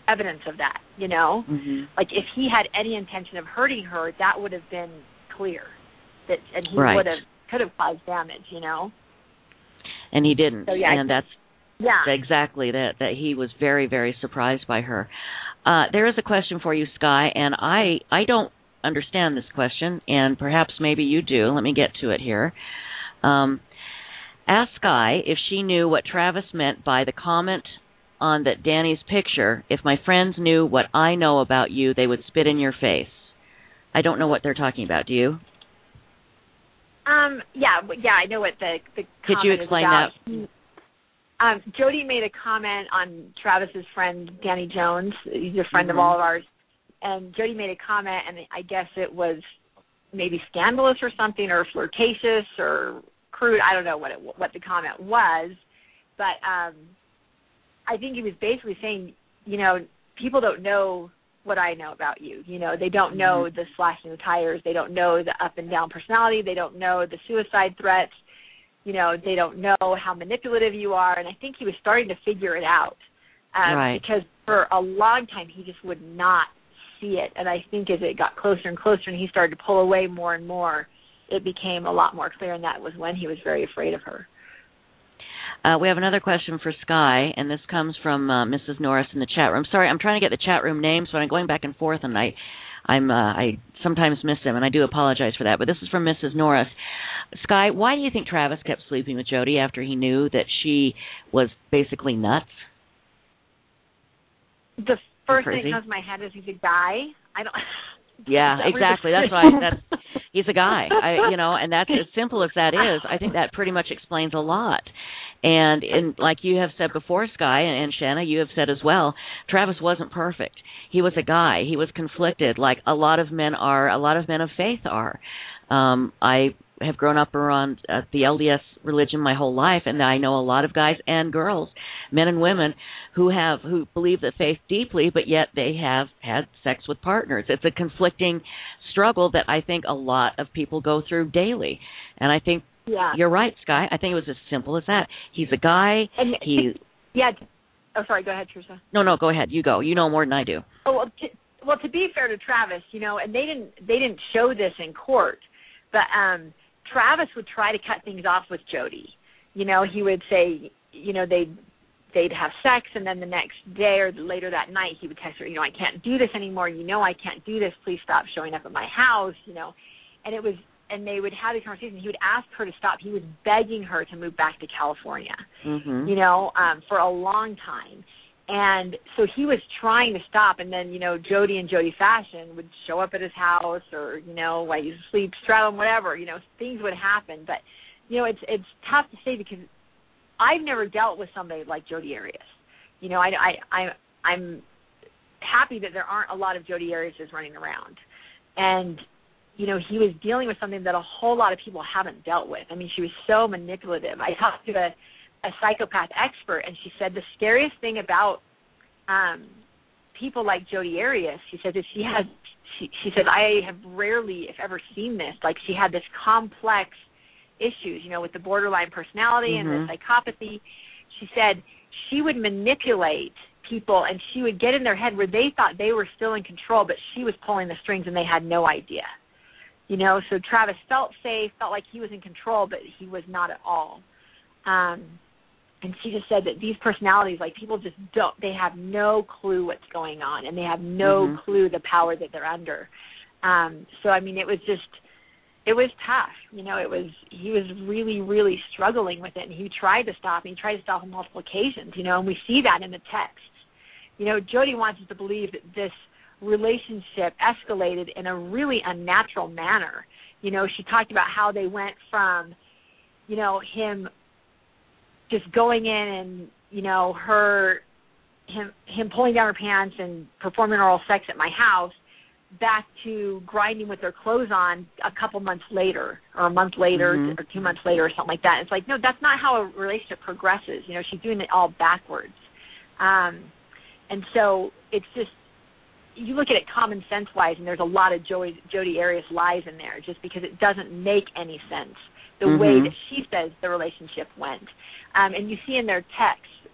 evidence of that, you know? Mm-hmm. Like, if he had any intention of hurting her, that would have been clear. And he could have caused damage, you know? And he didn't. So, yeah, and that's exactly that he was very, very surprised by her. There is a question for you, Sky, and I don't understand this question, and perhaps maybe you do. Let me get to it here. Ask Sky if she knew what Travis meant by the comment on that Danny's picture. If my friends knew what I know about you, they would spit in your face. I don't know what they're talking about. Do you? Yeah, I know what the comment Could you explain is about. That? Jody made a comment on Travis's friend, Danny Jones. He's a friend of all of ours. And Jody made a comment, and I guess it was maybe scandalous or something, or flirtatious or crude. I don't know what the comment was. But I think he was basically saying, you know, people don't know what I know about you. You know, they don't know the slashing the tires. They don't know the up and down personality. They don't know the suicide threats. You know, they don't know how manipulative you are. And I think he was starting to figure it out. Because for a long time he just would not see it. And I think as it got closer and closer and he started to pull away more and more, it became a lot more clear, and that was when he was very afraid of her. We have another question for Sky, and this comes from Mrs. Norris in the chat room. Sorry, I'm trying to get the chat room names, so I'm going back and forth, and I sometimes miss them, and I do apologize for that. But this is from Mrs. Norris. Sky, why do you think Travis kept sleeping with Jody after he knew that she was basically nuts? The first thing that comes to my head is he's a guy. I don't. Yeah, exactly. That's why. He's a guy. And that's as simple as that is. I think that pretty much explains a lot. And like you have said before, Sky, and Shanna, you have said as well, Travis wasn't perfect. He was a guy. He was conflicted, like a lot of men are. A lot of men of faith are. I have grown up around the LDS religion my whole life, and I know a lot of guys and girls, men and women, who believe the faith deeply, but yet they have had sex with partners. It's a conflicting struggle that I think a lot of people go through daily. And I think you're right, Sky. I think it was as simple as that. He's a guy. Oh, sorry. Go ahead, Teresa. No, go ahead. You go. You know more than I do. Oh, well, to be fair to Travis, and they didn't show this in court, but Travis would try to cut things off with Jody. He would say, they'd have sex, and then the next day or later that night he would text her, I can't do this anymore. I can't do this. Please stop showing up at my house. And they would have these conversations. He would ask her to stop. He was begging her to move back to California, for a long time. And so he was trying to stop, and then, Jody in Jody fashion would show up at his house, or, while he's asleep, straddle him, whatever, things would happen. But, it's tough to say because I've never dealt with somebody like Jodi Arias. I'm happy that there aren't a lot of Jodi Ariases running around. And, he was dealing with something that a whole lot of people haven't dealt with. I mean, she was so manipulative. I talked to a psychopath expert, and she said the scariest thing about people like Jodi Arias, she said that she said, I have rarely, if ever, seen this. Like, she had this complex issues, with the borderline personality and the psychopathy. She said she would manipulate people, and she would get in their head where they thought they were still in control, but she was pulling the strings and they had no idea. So Travis felt safe, felt like he was in control, but he was not at all. And she just said that these personalities, like, people just they have no clue what's going on, and they have no clue the power that they're under. So, I mean, it was tough. He was really, really struggling with it, and he tried to stop, and he tried to stop on multiple occasions, and we see that in the text. Jody wants us to believe that this relationship escalated in a really unnatural manner. She talked about how they went from, him just going in and, him pulling down her pants and performing oral sex at my house, back to grinding with their clothes on a couple months later, or a month later, or 2 months later, or something like that. It's like, no, that's not how a relationship progresses. She's doing it all backwards. And so it's just, you look at it common sense-wise, and there's a lot of Jodi Arias lies in there, just because it doesn't make any sense the way that she says the relationship went. And you see in their texts,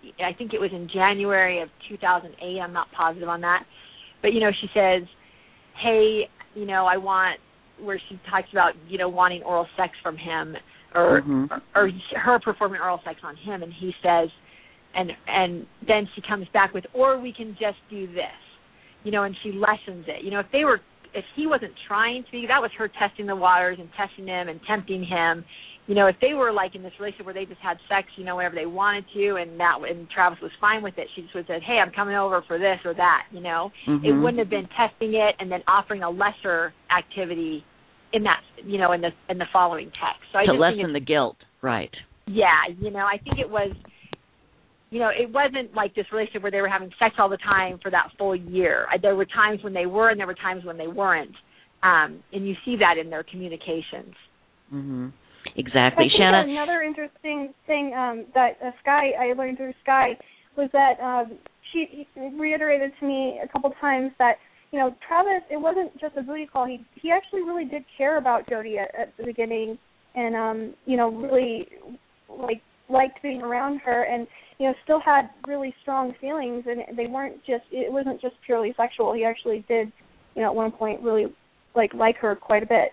I think it was in January of 2008. I'm not positive on that. But, she says, hey, I want, where she talks about, wanting oral sex from him or her performing oral sex on him. And he says, and then she comes back with, or we can just do this, and she lessens it. If he wasn't trying to be, that was her testing the waters and testing him and tempting him. If they were like in this relationship where they just had sex, whenever they wanted to, and Travis was fine with it, she just would have said, hey, I'm coming over for this or that, It wouldn't have been testing it and then offering a lesser activity in that, in the following text. So to lessen the guilt, right. Yeah, I think it was, it wasn't like this relationship where they were having sex all the time for that full year. There were times when they were and there were times when they weren't. And you see that in their communications. Mm-hmm. Exactly. I think Shanna? Another interesting thing that I learned through Sky was that she reiterated to me a couple times that, Travis, it wasn't just a booty call. He actually really did care about Jodi at the beginning and, really, liked being around her and, still had really strong feelings, and it wasn't just purely sexual. He actually did, at one point really like her quite a bit.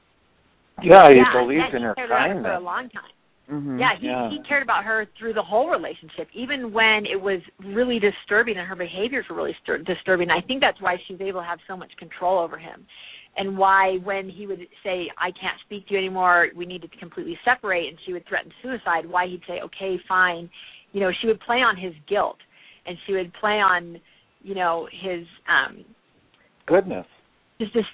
Yeah, he believed in her kindness. kindness For a long time. Mm-hmm. He cared about her through the whole relationship, even when it was really disturbing and her behaviors were really disturbing. I think that's why she was able to have so much control over him, and why when he would say, I can't speak to you anymore, we need to completely separate, and she would threaten suicide, why he'd say, okay, fine. She would play on his guilt, and she would play on, his goodness. Just this,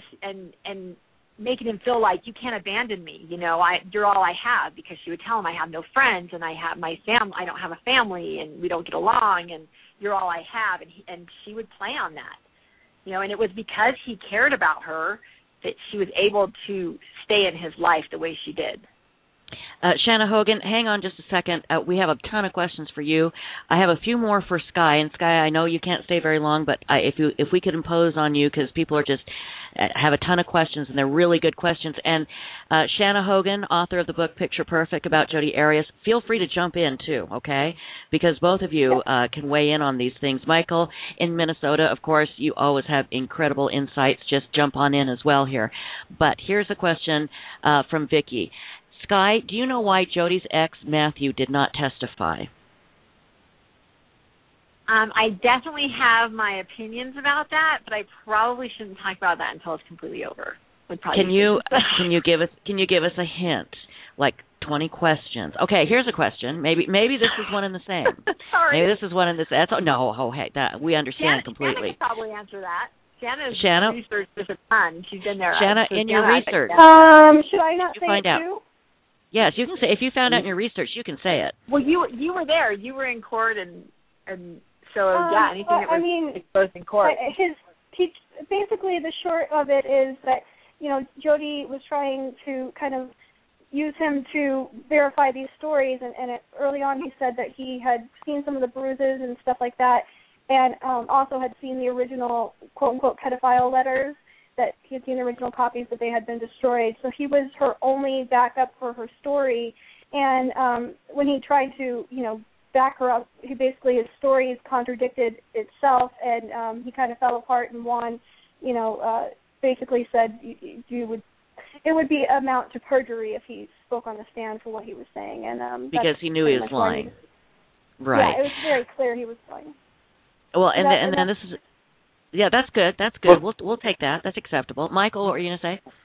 and making him feel like you can't abandon me. You're all I have, because she would tell him I have no friends and I don't have a family and we don't get along and you're all I have, and she would play on that. And it was because he cared about her that she was able to stay in his life the way she did. Shanna Hogan, hang on just a second. We have a ton of questions for you. I have a few more for Sky. And Sky, I know you can't stay very long, but if we could impose on you, because people are just have a ton of questions, and they're really good questions. And Shanna Hogan, author of the book Picture Perfect about Jodi Arias, feel free to jump in too, okay? Because both of you can weigh in on these things. Michael in Minnesota, of course, you always have incredible insights. Just jump on in as well here. But here's a question from Vicki. Sky, do you know why Jodi's ex, Matthew, did not testify? I definitely have my opinions about that, but I probably shouldn't talk about that until it's completely over. Can you give us a hint, like 20 questions? Okay, here's a question. Maybe this is one and the same. Sorry. Maybe this is one and the same. We understand completely. Shanna can probably answer that. Shanna researched this a ton. She's been there. Shanna, in your research, should I not say find it out? too? Yes, you can say. If you found out in your research, you can say it. Well, you were there. You were in court, and so anything that was exposed in court. Basically, the short of it is that Jodi was trying to kind of use him to verify these stories, and early on he said that he had seen some of the bruises and stuff like that, and also had seen the original quote unquote pedophile letters. That he had seen the original copies, but they had been destroyed. So he was her only backup for her story. And when he tried to, back her up, his stories contradicted itself, and he kind of fell apart and won. Basically said it would be amount to perjury if he spoke on the stand for what he was saying, and because he knew he was lying. Right. Yeah, it was very clear he was lying. Well, and then this is. Yeah, that's good. That's good. We'll take that. That's acceptable. Michael, what were you going to say?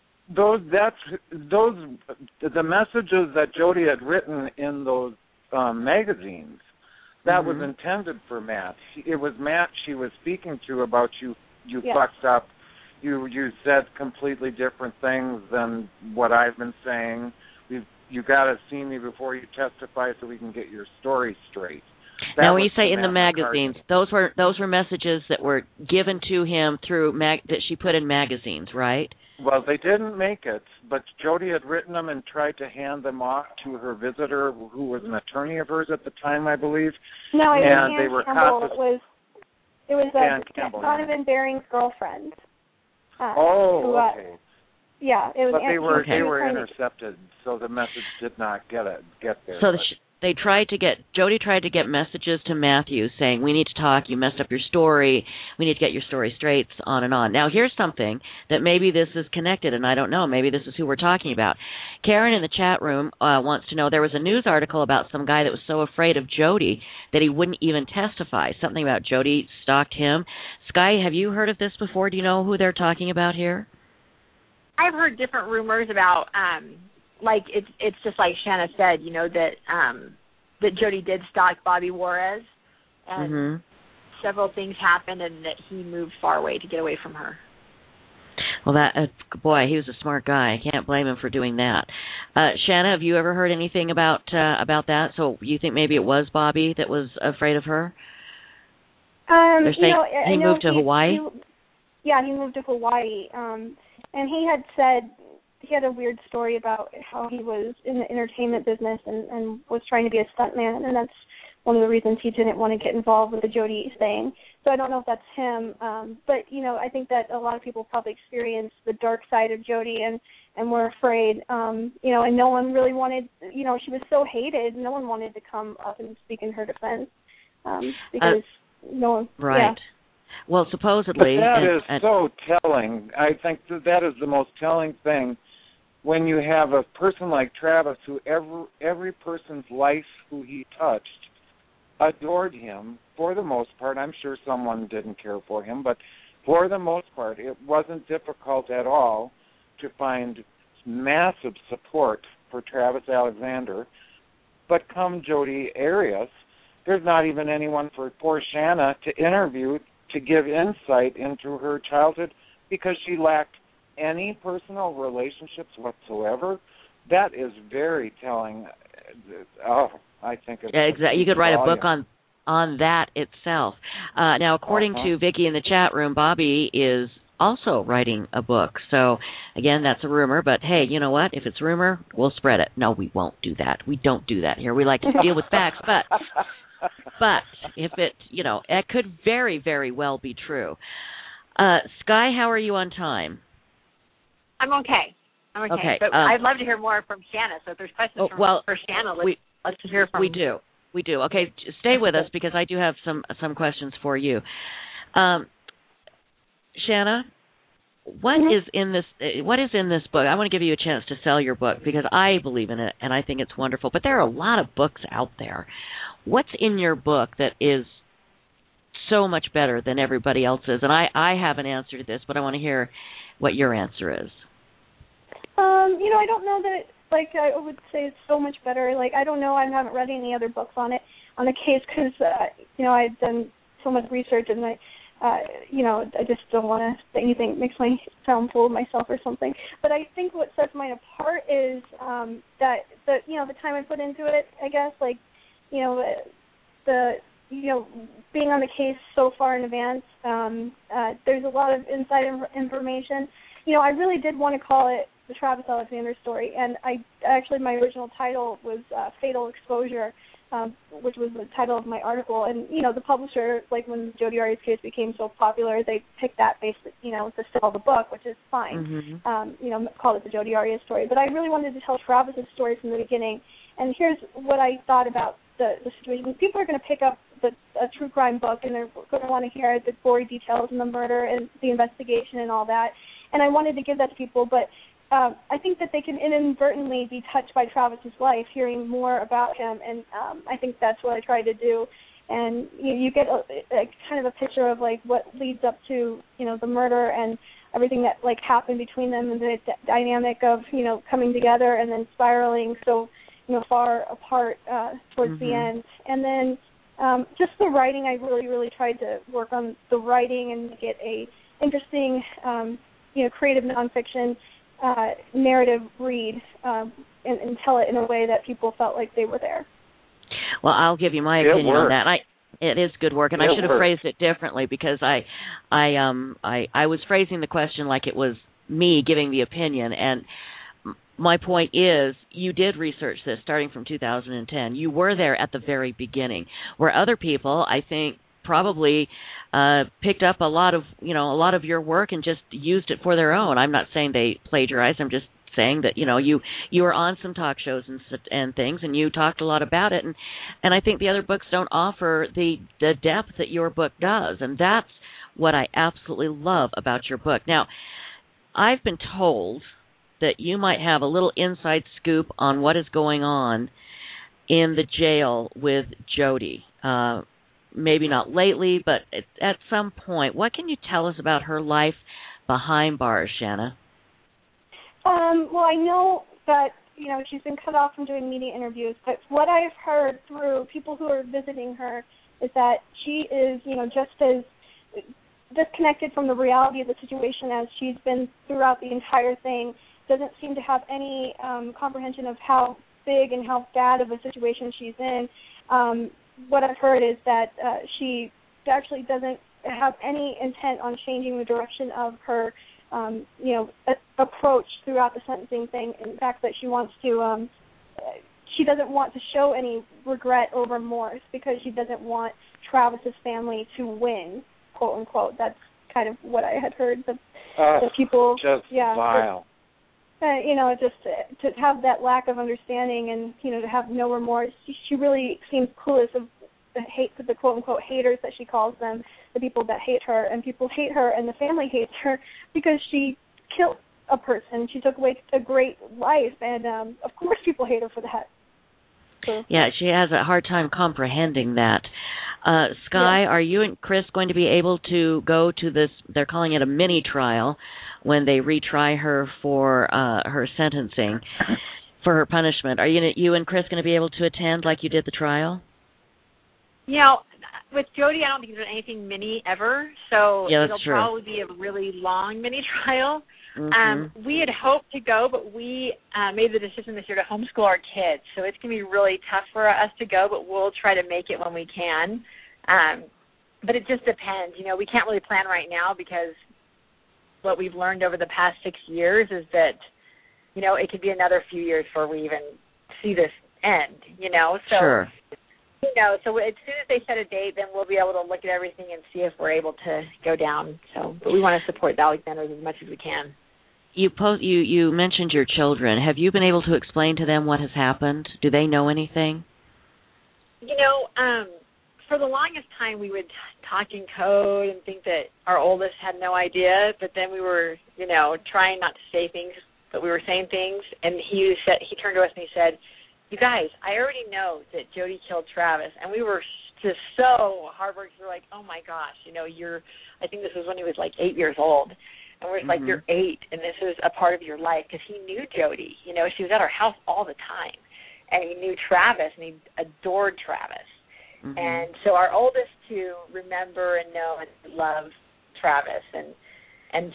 The messages that Jodi had written in those magazines, that was intended for Matt. It was Matt she was speaking to about you fucked up. You said completely different things than what I've been saying. You got to see me before you testify so we can get your story straight. Now, when you say in the magazines, those were messages that were given to him through that she put in magazines, right? Well, they didn't make it, but Jodi had written them and tried to hand them off to her visitor, who was an attorney of hers at the time, I believe. No, it was and they were Campbell. It was Donovan Baring's girlfriend. Okay. Yeah, it was. But they were intercepted, so the message did not get there. So Jodi tried to get messages to Matthew saying, we need to talk, you messed up your story, we need to get your story straight, on and on. Now, here's something that maybe this is connected, and I don't know, maybe this is who we're talking about. Karen in the chat room wants to know, there was a news article about some guy that was so afraid of Jodi that he wouldn't even testify, something about Jodi stalked him. Sky, have you heard of this before? Do you know who they're talking about here? I've heard different rumors about, like it's just like Shanna said, you know, that Jodi did stalk Bobby Juarez, and several things happened, and that he moved far away to get away from her. Well, boy, he was a smart guy. I can't blame him for doing that. Shanna, have you ever heard anything about that? So you think maybe it was Bobby that was afraid of her? They're saying he moved to Hawaii? He moved to Hawaii. And he had said, he had a weird story about how he was in the entertainment business and was trying to be a stuntman, and that's one of the reasons he didn't want to get involved with the Jodi thing. So I don't know if that's him, but, you know, I think that a lot of people probably experienced the dark side of Jodi and were afraid, you know, and no one really wanted, you know, she was so hated, no one wanted to come up and speak in her defense because no one, right. Yeah. Well, supposedly... But that is so telling. I think that is the most telling thing when you have a person like Travis who every person's life who he touched adored him for the most part. I'm sure someone didn't care for him, but for the most part, it wasn't difficult at all to find massive support for Travis Alexander. But come Jodi Arias, there's not even anyone for poor Shanna to interview to give insight into her childhood because she lacked any personal relationships whatsoever. That is very telling. I think it's exactly. You could write a book on that itself. Now, according to Vicky in the chat room, Bobby is also writing a book. So, again, that's a rumor. But, hey, you know what? If it's rumor, we'll spread it. No, we won't do that. We don't do that here. We like to deal with facts. But if it, you know, it could very, very well be true. Sky, how are you on time? I'm okay. Okay. But I'd love to hear more from Shanna. So if there's questions for Shanna, let's hear from her. We do. Okay, stay with us because I do have some questions for you. Shanna, what is in this book? I want to give you a chance to sell your book because I believe in it and I think it's wonderful. But there are a lot of books out there. What's in your book that is so much better than everybody else's? And I have an answer to this, but I want to hear what your answer is. You know, I don't know that, like, I would say it's so much better. Like, I don't know. I haven't read any other books on the case because, you know, I've done so much research and you know, I just don't want to say anything that makes me sound full of myself or something. But I think what sets mine apart is that you know, the time I put into it, I guess, like, you know, being on the case so far in advance, there's a lot of inside information. You know, I really did want to call it the Travis Alexander story, and my original title was Fatal Exposure, which was the title of my article. And, you know, the publisher, like when Jodi Arias' case became so popular, they picked that basically, you know, to sell the book, which is fine. You know, called it the Jodi Arias story. But I really wanted to tell Travis' story from the beginning. And here's what I thought about the situation. People are going to pick up a true crime book, and they're going to want to hear the gory details and the murder and the investigation and all that. And I wanted to give that to people, but I think that they can inadvertently be touched by Travis's life, hearing more about him, and I think that's what I tried to do. And you get a kind of a picture of, like, what leads up to, you know, the murder and everything that, like, happened between them, and the dynamic of, you know, coming together and then spiraling so, you know, far apart towards the end. And then just the writing, I really, really tried to work on the writing and make it a interesting, you know, creative nonfiction narrative read and tell it in a way that people felt like they were there. Well, I'll give you my opinion on that. It is good work, and I should have phrased it differently because I was phrasing the question like it was me giving the opinion, and my point is you did research this starting from 2010. You were there at the very beginning, where other people, I think, probably picked up a lot of your work and just used it for their own. I'm not saying they plagiarized. I'm just saying that you were on some talk shows and things, and you talked a lot about it, and I think the other books don't offer the depth that your book does, and that's what I absolutely love about your book. Now, I've been told that you might have a little inside scoop on what is going on in the jail with Jodi. Maybe not lately, but at some point. What can you tell us about her life behind bars, Shanna? Well, I know that, she's been cut off from doing media interviews, but what I've heard through people who are visiting her is that she is, just as disconnected from the reality of the situation as she's been throughout the entire thing, doesn't seem to have any comprehension of how big and how bad of a situation she's in. What I've heard is that she actually doesn't have any intent on changing the direction of her, approach throughout the sentencing thing. In fact, that she wants to, she doesn't want to show any regret or remorse because she doesn't want Travis's family to win, quote unquote. That's kind of what I had heard. The people, just vile. Just to have that lack of understanding and, to have no remorse. She really seems clueless of the quote-unquote haters that she calls them, the people that hate her. And people hate her and the family hates her because she killed a person. She took away a great life. And, of course, people hate her for that. So. Yeah, she has a hard time comprehending that. Sky, Are you and Chris going to be able to go to this, they're calling it a mini trial, when they retry her for her sentencing, for her punishment? Are you and Chris going to be able to attend like you did the trial? With Jodi, I don't think there's anything mini ever, so it'll true. probably be a really long mini trial. Mm-hmm. We had hoped to go, but we made the decision this year to homeschool our kids, so it's going to be really tough for us to go, but we'll try to make it when we can. But it just depends. We can't really plan right now because what we've learned over the past 6 years is that, it could be another few years before we even see this end, So, sure. So as soon as they set a date, then we'll be able to look at everything and see if we're able to go down. So, but we want to support the Alexanders as much as we can. You mentioned your children. Have you been able to explain to them what has happened? Do they know anything? For the longest time, we would talk in code and think that our oldest had no idea, but then we were, trying not to say things, but we were saying things, and he turned to us and he said, "You guys, I already know that Jodi killed Travis," and we were just so hard-worked. We were like, "Oh my gosh, I think this was when he was like 8 years old." And we're just like, "You're 8, and this is a part of your life," because he knew Jodi. She was at our house all the time, and he knew Travis, and he adored Travis. Mm-hmm. And so our oldest two remember and know and love Travis, and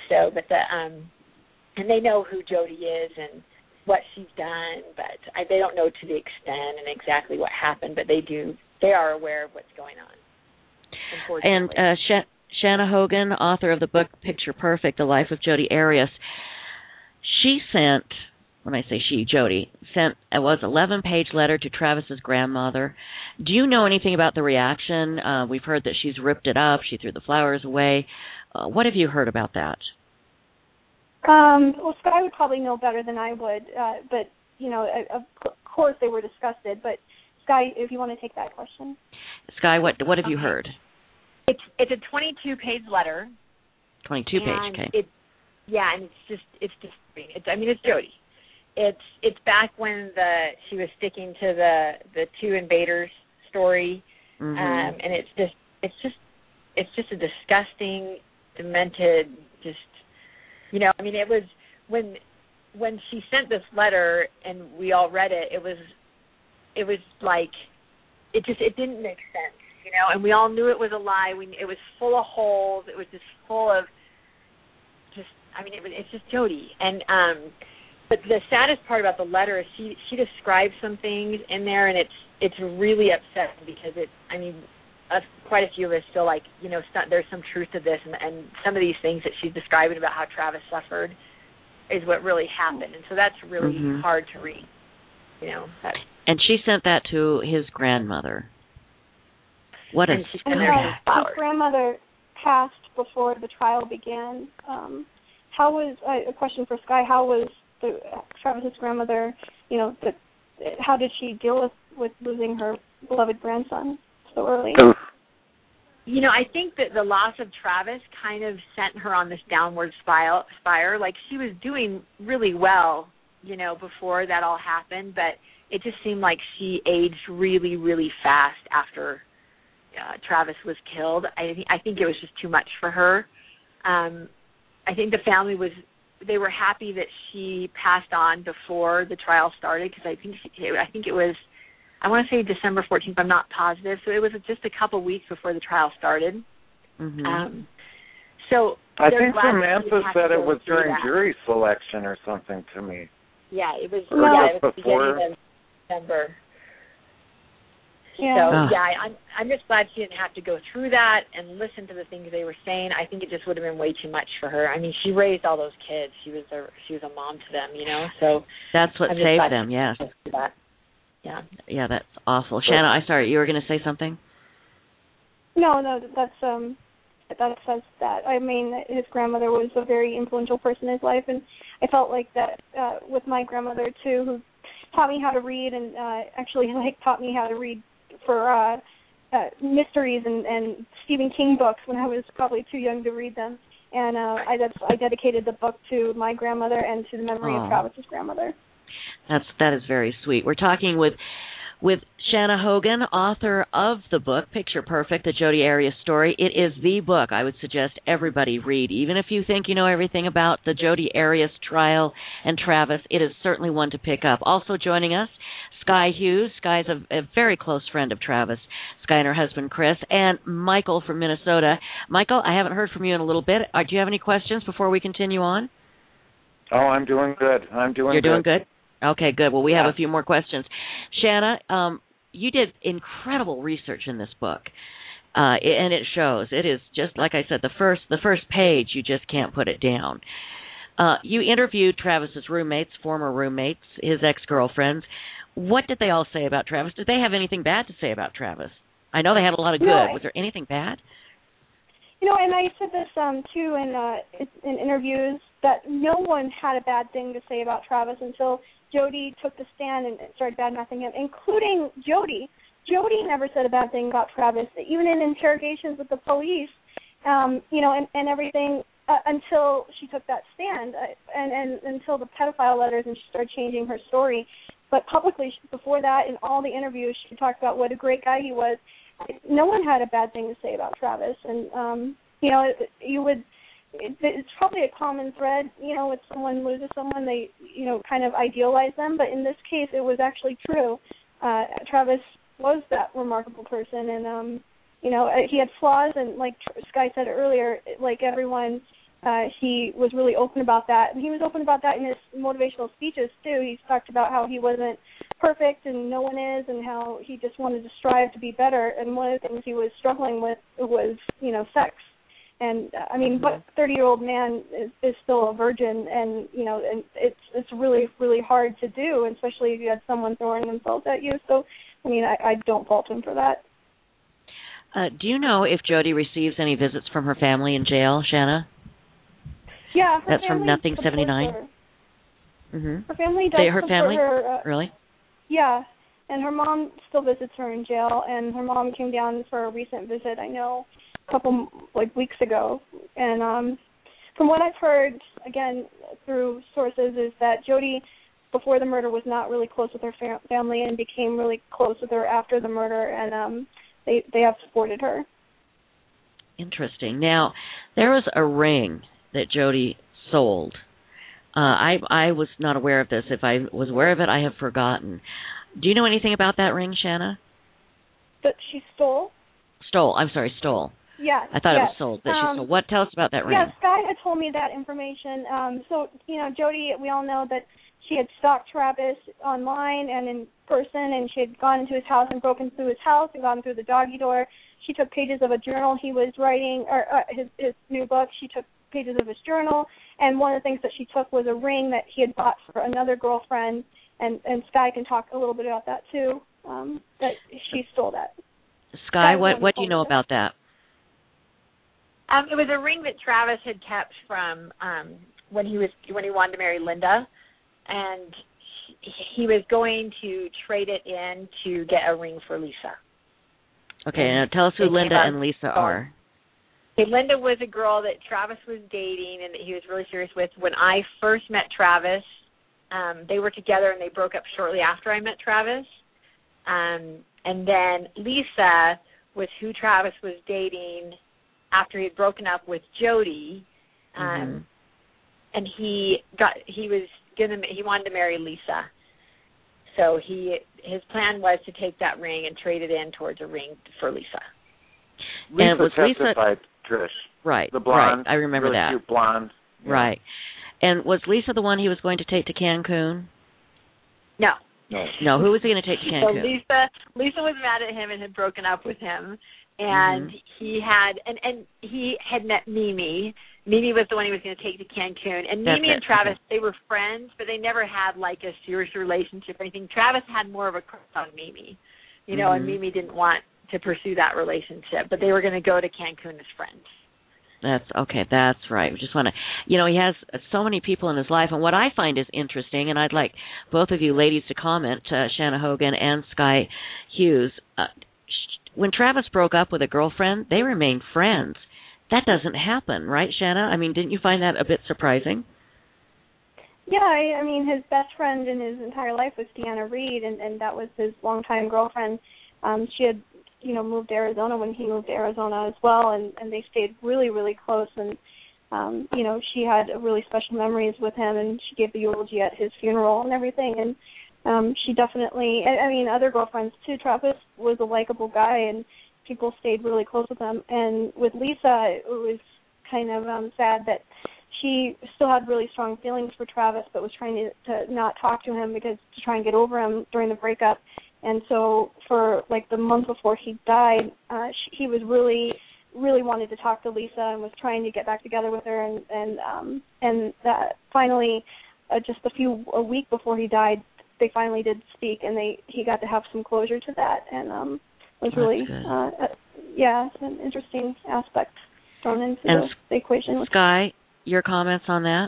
they know who Jodi is and what she's done, but they don't know to the extent and exactly what happened, but they do. They are aware of what's going on. And Shanna Hogan, author of the book Picture Perfect, The Life of Jodi Arias, she sent, when I say she, Jodi, sent an 11-page letter to Travis's grandmother. Do you know anything about the reaction? We've heard that she's ripped it up, she threw the flowers away. What have you heard about that? Well, Sky would probably know better than I would, but, of course they were disgusted. But, Sky, if you want to take that question. Sky, what have you heard? It's a 22-page letter. 22-page, okay. And it's Jodi. It's back when she was sticking to the two invaders story, and it's just a disgusting, demented, just. It was when she sent this letter and we all read it. It was like it didn't make sense, And we all knew it was a lie. It was full of holes. It was just full of it's just Jodi. And but the saddest part about the letter is she describes some things in there, and it's really upsetting because quite a few of us feel like, there's some truth to this, and some of these things that she's describing about how Travis suffered is what really happened. And so that's really hard to read, And she sent that to his grandmother. What is his grandmother passed before the trial began. How was, a question for Sky, how was Travis's grandmother, how did she deal with losing her beloved grandson so early? I think that the loss of Travis kind of sent her on this downward spiral. Like, she was doing really well, before that all happened, but it just seemed like she aged really, really fast after Travis was killed. I think it was just too much for her. I think the family they were happy that she passed on before the trial started, because I think it was, I want to say December 14th, I'm not positive. So it was just a couple weeks before the trial started. Mm-hmm. So I think Samantha said it was during jury selection or something to me. Yeah, it was. It was beginning of December. Yeah. So I'm just glad she didn't have to go through that and listen to the things they were saying. I think it just would have been way too much for her. I mean, she raised all those kids. She was a mom to them, So that's what saved them. Yes. That. Yeah. Yeah, that's awful. Shanna, I'm sorry, you were going to say something? No, that says that. I mean, his grandmother was a very influential person in his life, and I felt like that with my grandmother too, who taught me how to read and actually taught me how to read for mysteries and Stephen King books when I was probably too young to read them. And I dedicated the book to my grandmother and to the memory of Travis's grandmother. That is very sweet. We're talking with Shanna Hogan, author of the book Picture Perfect, the Jodi Arias story. It is the book I would suggest everybody read. Even if you think you know everything about the Jodi Arias trial and Travis, it is certainly one to pick up. Also joining us, Sky Hughes. Sky's a very close friend of Travis. Sky and her husband, Chris, and Michael from Minnesota. Michael, I haven't heard from you in a little bit. Do you have any questions before we continue on? Oh, I'm doing good. You're doing good? Okay, good. Well, we have a few more questions. Shanna, you did incredible research in this book, and it shows. It is just, like I said, the first page, you just can't put it down. You interviewed Travis's roommates, former roommates, his ex-girlfriends. What did they all say about Travis? Did they have anything bad to say about Travis? I know they had a lot of good. Was there anything bad? And I said this too in interviews, that no one had a bad thing to say about Travis until Jodi took the stand and started bad-mouthing him, including Jodi. Jodi never said a bad thing about Travis, even in interrogations with the police, and everything until she took that stand and until the pedophile letters, and she started changing her story. But publicly, before that, in all the interviews, she talked about what a great guy he was. No one had a bad thing to say about Travis, and it's probably a common thread. When someone loses someone, they kind of idealize them, but in this case, it was actually true. Travis was that remarkable person, and he had flaws, and like Sky said earlier, like everyone, he was really open about that, and he was open about that in his motivational speeches too. He talked about how he wasn't perfect and no one is, and how he just wanted to strive to be better, and one of the things he was struggling with was sex. And I mean, what 30-year-old man is still a virgin, and and it's really, really hard to do, especially if you had someone throwing themselves at you. So I mean, I don't fault him for that. Do you know if Jodi receives any visits from her family in jail, Shanna? Yeah, that's from Nothing 79. Mm-hmm. Her family does. Her family, her, really? Yeah, and her mom still visits her in jail, and her mom came down for a recent visit, I know, a couple weeks ago. And from what I've heard, again through sources, is that Jodi, before the murder, was not really close with her family, and became really close with her after the murder, and they have supported her. Interesting. Now, there was a ring that Jodi sold. I was not aware of this. If I was aware of it, I have forgotten. Do you know anything about that ring, Shanna? That she stole? Stole. Yeah. I thought it was sold. That she sold. What? Tell us about that ring. Yeah, Sky had told me that information. So, Jodi, we all know that she had stalked Travis online and in person, and she had gone into his house and broken through his house and gone through the doggy door. She took pages of a journal he was writing, or his new book. She took pages of his journal, and one of the things that she took was a ring that he had bought for another girlfriend, and Sky can talk a little bit about that too, that she stole that. Sky, what do you know about that? It was a ring that Travis had kept from when he wanted to marry Linda, and he was going to trade it in to get a ring for Lisa. Okay, now tell us who Linda and Lisa are. Okay, Linda was a girl that Travis was dating and that he was really serious with. When I first met Travis, they were together and they broke up shortly after I met Travis. And then Lisa was who Travis was dating after he had broken up with Jody. And he wanted to marry Lisa. So his plan was to take that ring and trade it in towards a ring for Lisa. Lisa and was testified, Trish. Right. The blonde. Right. I remember really that. Cute blonde. Yeah. Right. And was Lisa the one he was going to take to Cancun? No. No. Who was he going to take to Cancun? So Lisa was mad at him and had broken up with him, and he had met Mimi. Mimi was the one he was going to take to Cancun. And Mimi and Travis, they were friends, but they never had like a serious relationship or anything. Travis had more of a crush on Mimi, and Mimi didn't want to pursue that relationship, but they were going to go to Cancun as friends. That's right. We just want to, he has so many people in his life, and what I find is interesting, and I'd like both of you ladies to comment, Shanna Hogan and Sky Hughes. When Travis broke up with a girlfriend, they remained friends. That doesn't happen, right, Shanna? I mean, didn't you find that a bit surprising? Yeah, I mean, his best friend in his entire life was Deanna Reed, and that was his longtime girlfriend. She had, moved to Arizona when he moved to Arizona as well, and they stayed really, really close. And, she had really special memories with him, and she gave the eulogy at his funeral and everything. And she definitely, other girlfriends too. Travis was a likable guy, and people stayed really close with him. And with Lisa, it was kind of sad that she still had really strong feelings for Travis, but was trying to not talk to him to try and get over him during the breakup. And so for like the month before he died, he was really, really wanted to talk to Lisa and was trying to get back together with her. And finally, just a week before he died, they finally did speak, and he got to have some closure to that. And was really, it's an interesting aspect thrown into the equation. Sky, your comments on that?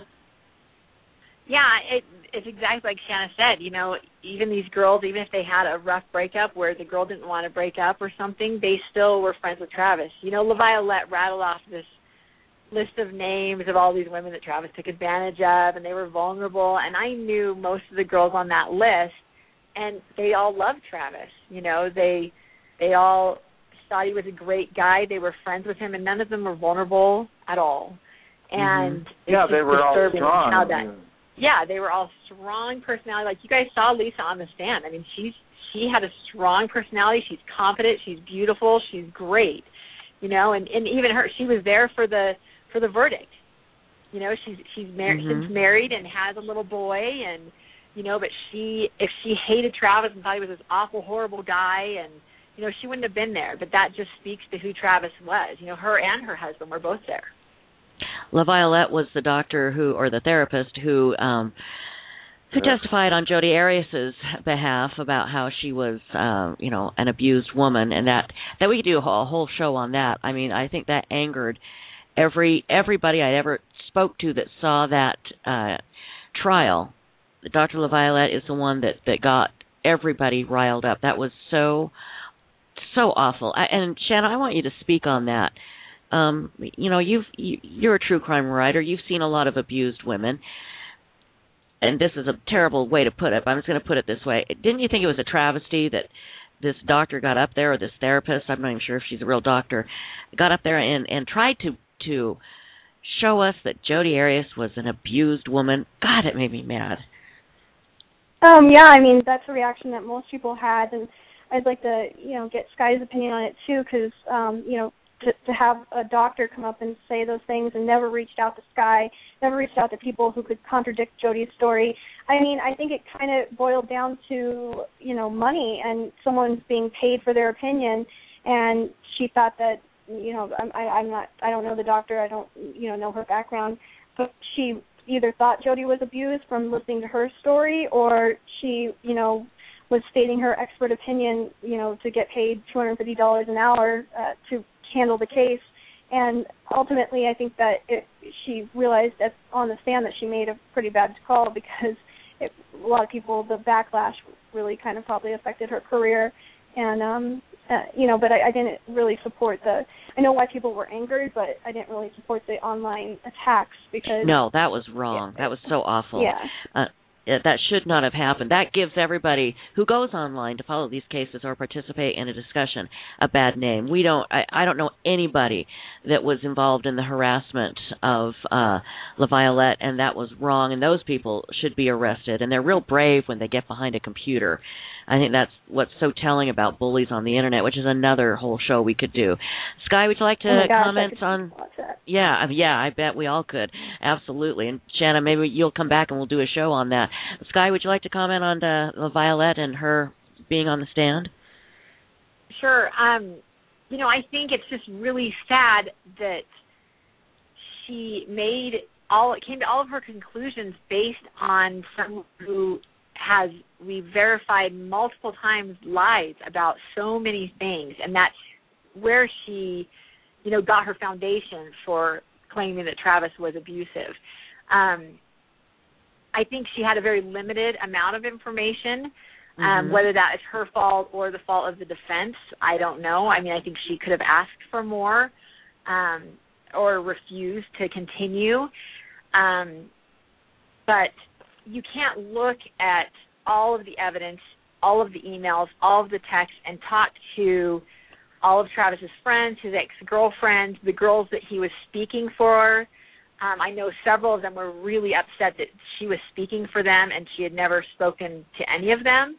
Yeah, it's exactly like Shanna said. Even these girls, even if they had a rough breakup where the girl didn't want to break up or something, they still were friends with Travis. LaViolette rattled off this list of names of all these women that Travis took advantage of, and they were vulnerable. And I knew most of the girls on that list, and they all loved Travis. They all thought he was a great guy. They were friends with him, and none of them were vulnerable at all. And they were all strong. They were all strong personality. Like you guys saw Lisa on the stand. I mean, she had a strong personality. She's confident. She's beautiful. She's great. And even her, she was there for the verdict. She's since married and has a little boy, and but if she hated Travis and thought he was this awful, horrible guy, and she wouldn't have been there. But that just speaks to who Travis was. Her and her husband were both there. LaViolette was the doctor or the therapist who testified on Jodi Arias's behalf about how she was, an abused woman, and that we could do a whole show on that. I mean, I think that angered everybody I ever spoke to that saw that trial. Dr. LaViolette is the one that got everybody riled up. That was so awful. And Shanna, I want you to speak on that. You're a true crime writer. You've seen a lot of abused women. And this is a terrible way to put it, but I'm just going to put it this way. Didn't you think it was a travesty that this doctor got up there, or this therapist, I'm not even sure if she's a real doctor, got up there and tried to show us that Jodi Arias was an abused woman? God, it made me mad. That's a reaction that most people had, and I'd like to, get Sky's opinion on it too, because, to have a doctor come up and say those things and never reached out to Sky, never reached out to people who could contradict Jodi's story. I think it kind of boiled down to, money and someone's being paid for their opinion, and she thought that, I don't know the doctor, I don't, know her background, but she either thought Jodi was abused from listening to her story, or she, was stating her expert opinion, to get paid $250 an hour to handle the case. And ultimately, I think that she realized on the stand that she made a pretty bad call, because a lot of people, the backlash really kind of probably affected her career. And, but I didn't really support I know why people were angered, but I didn't really support the online attacks because... No, that was wrong. That was so awful. Yeah. That should not have happened. That gives everybody who goes online to follow these cases or participate in a discussion a bad name. I don't know anybody that was involved in the harassment of LaViolette, and that was wrong, and those people should be arrested. And they're real brave when they get behind a computer. I think that's what's so telling about bullies on the internet, which is another whole show we could do. Sky, would you like to comment on? Yeah, I bet we all could. Absolutely. And Shanna, maybe you'll come back and we'll do a show on that. Sky, would you like to comment on LaViolette and her being on the stand? Sure. I think it's just really sad that she came to all of her conclusions based on someone who we verified multiple times lies about so many things, and that's where she, got her foundation for claiming that Travis was abusive. I think she had a very limited amount of information, whether that is her fault or the fault of the defense, I don't know. I mean, I think she could have asked for more or refused to continue. But you can't look at all of the evidence, all of the emails, all of the texts, and talk to all of Travis's friends, his ex-girlfriends, the girls that he was speaking for. I know several of them were really upset that she was speaking for them and she had never spoken to any of them.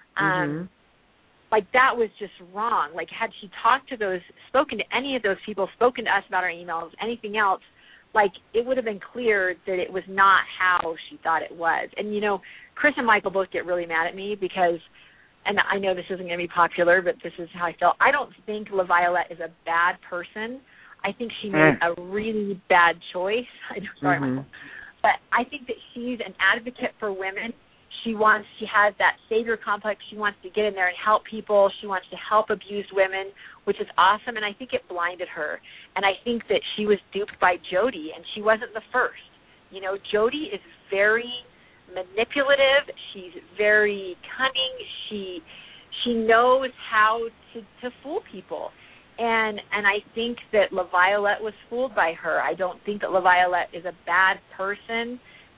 That was just wrong. Had she spoken to any of those people, spoken to us about our emails, anything else, it would have been clear that it was not how she thought it was. And, Chris and Michael both get really mad at me because, and I know this isn't going to be popular, but this is how I feel. I don't think LaViolette is a bad person. I think she made a really bad choice. Sorry, Michael. But I think that she's an advocate for women. She has that savior complex. She wants to get in there and help people. She wants to help abused women, which is awesome, and I think it blinded her. And I think that she was duped by Jodi, and she wasn't the first. Jodi is very manipulative. She's very cunning. She knows how to fool people. And I think that LaViolette was fooled by her. I don't think that LaViolette is a bad person.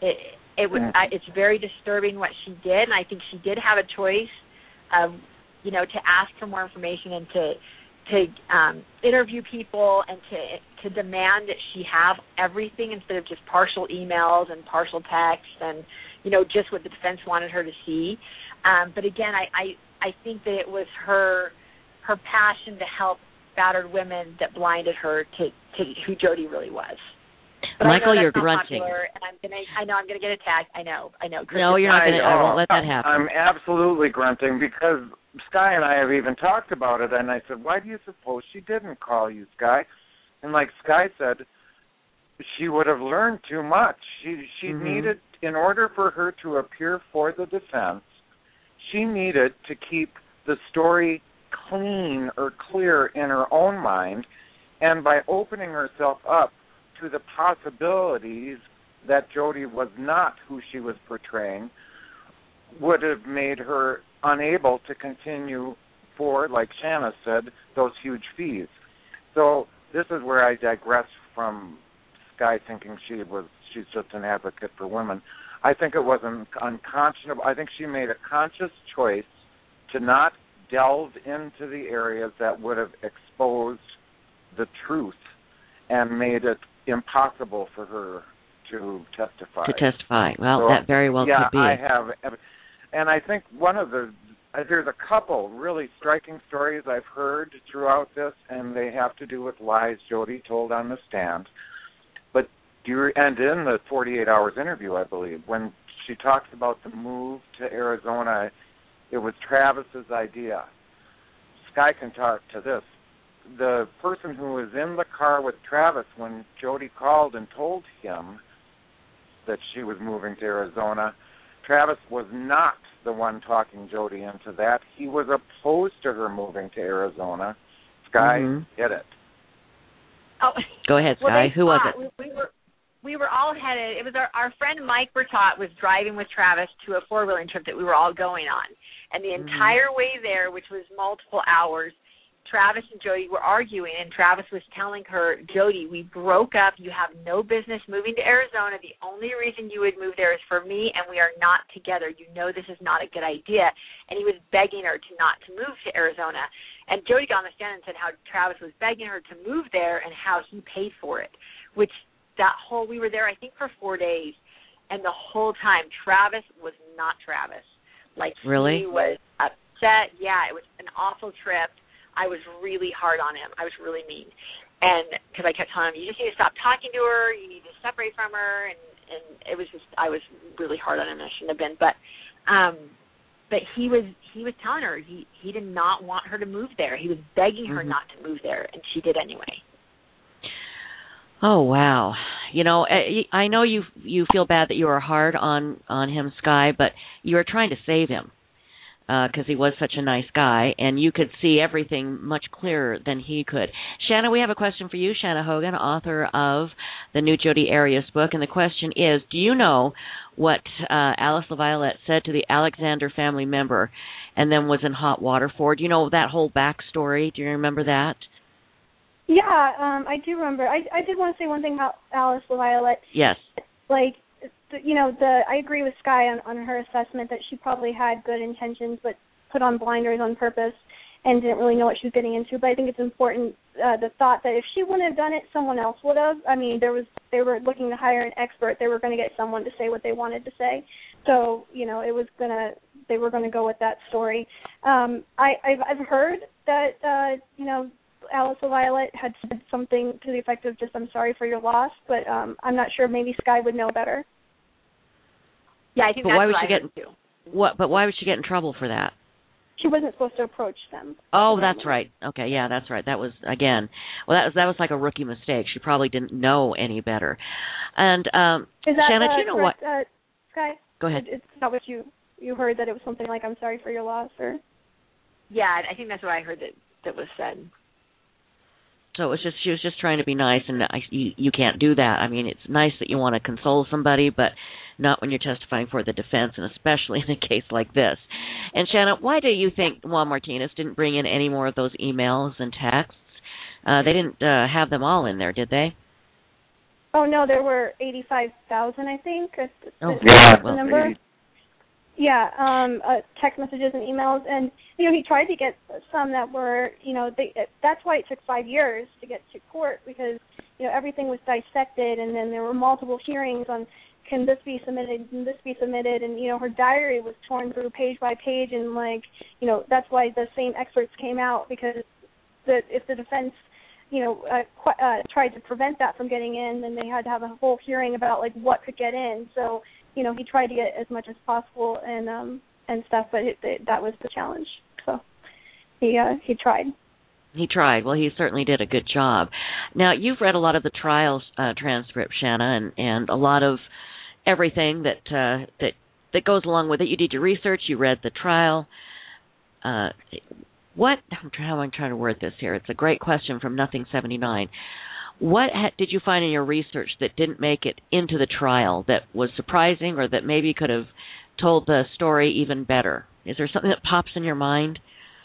It's very disturbing what she did, and I think she did have a choice of, to ask for more information and to interview people and to demand that she have everything instead of just partial emails and partial text and, just what the defense wanted her to see. But again, I think that it was her passion to help battered women that blinded her to who Jodi really was. But Michael, you're grunting. And I know I'm going to get attacked. I know. Chris, no, you're not going to. I won't let that happen. I'm absolutely grunting because Sky and I have even talked about it, and I said, why do you suppose she didn't call you, Sky? And like Sky said, she would have learned too much. She needed, in order for her to appear for the defense, she needed to keep the story clean or clear in her own mind, and by opening herself up to the possibilities that Jodi was not who she was portraying would have made her unable to continue for, like Shanna said, those huge fees. So this is where I digress from Sky thinking she's just an advocate for women. I think it was unconscionable. I think she made a conscious choice to not delve into the areas that would have exposed the truth and made it impossible for her to testify. Well, so, that very well could be. Yeah, I have. And I think there's a couple really striking stories I've heard throughout this, and they have to do with lies Jodi told on the stand. And in the 48 Hours interview, I believe, when she talks about the move to Arizona, it was Travis's idea. Sky can talk to this. The person who was in the car with Travis when Jodi called and told him that she was moving to Arizona, Travis was not the one talking Jodi into that. He was opposed to her moving to Arizona. Sky hit it. Oh. Go ahead, Sky. Who was it? we were all headed. It was our friend Mike Bertot was driving with Travis to a four-wheeling trip that we were all going on. And the entire way there, which was multiple hours, Travis and Jody were arguing, and Travis was telling her, Jody, we broke up. You have no business moving to Arizona. The only reason you would move there is for me, and we are not together. You know this is not a good idea. And he was begging her to not to move to Arizona. And Jody got on the stand and said how Travis was begging her to move there and how he paid for it, which we were there, I think, for 4 days. And the whole time, Travis was not Travis. Like, really? He was upset. Yeah, it was an awful trip. I was really hard on him. I was really mean. And because I kept telling him, you just need to stop talking to her. You need to separate from her. And it was just, I was really hard on him. I shouldn't have been. But he was telling her he did not want her to move there. He was begging her not to move there, and she did anyway. Oh, wow. You know, I know you feel bad that you were hard on him, Sky, but you were trying to save him because he was such a nice guy, and you could see everything much clearer than he could. Shanna, we have a question for you. Shanna Hogan, author of the new Jodi Arias book, and the question is, do you know what Alice LaViolette said to the Alexander family member and then was in hot water for? Do you know that whole backstory? Do you remember that? Yeah, I do remember. I did want to say one thing about Alice LaViolette. Yes. Like, I agree with Sky on her assessment that she probably had good intentions but put on blinders on purpose and didn't really know what she was getting into. But I think it's important, the thought that if she wouldn't have done it, someone else would have. I mean, they were looking to hire an expert. They were going to get someone to say what they wanted to say. So, they were going to go with that story. I've heard that, Alice LaViolette had said something to the effect of just, I'm sorry for your loss, but I'm not sure. Maybe Sky would know better. Yeah, I think that's what I heard too. But why would she get in trouble for that? She wasn't supposed to approach them. Oh, that's right. Okay, yeah, that's right. That was, again, that was like a rookie mistake. She probably didn't know any better. And Shanna, do you know correct, what? Sky? Go ahead. It's not what you heard, that it was something like, I'm sorry for your loss, or? Yeah, I think that's what I heard that was said. So she was just trying to be nice, and you can't do that. I mean, it's nice that you want to console somebody, but not when you're testifying for the defense, and especially in a case like this. And Shanna, why do you think Juan Martinez didn't bring in any more of those emails and texts? They didn't have them all in there, did they? Oh, no, there were 85,000, I think. Yeah, the number. Yeah, text messages and emails, and he tried to get some that were, that's why it took 5 years to get to court, because everything was dissected, and then there were multiple hearings on can this be submitted, and her diary was torn through page by page, and that's why the same experts came out, because if the defense tried to prevent that from getting in, then they had to have a whole hearing about what could get in. So he tried to get as much as possible and stuff, but that was the challenge. So he tried. He tried. Well, he certainly did a good job. Now, you've read a lot of the trial transcript, Shanna, and a lot of everything that goes along with it. You did your research. You read the trial. How am I trying to word this here? It's a great question from Nothing79. What did you find in your research that didn't make it into the trial that was surprising, or that maybe could have told the story even better? Is there something that pops in your mind?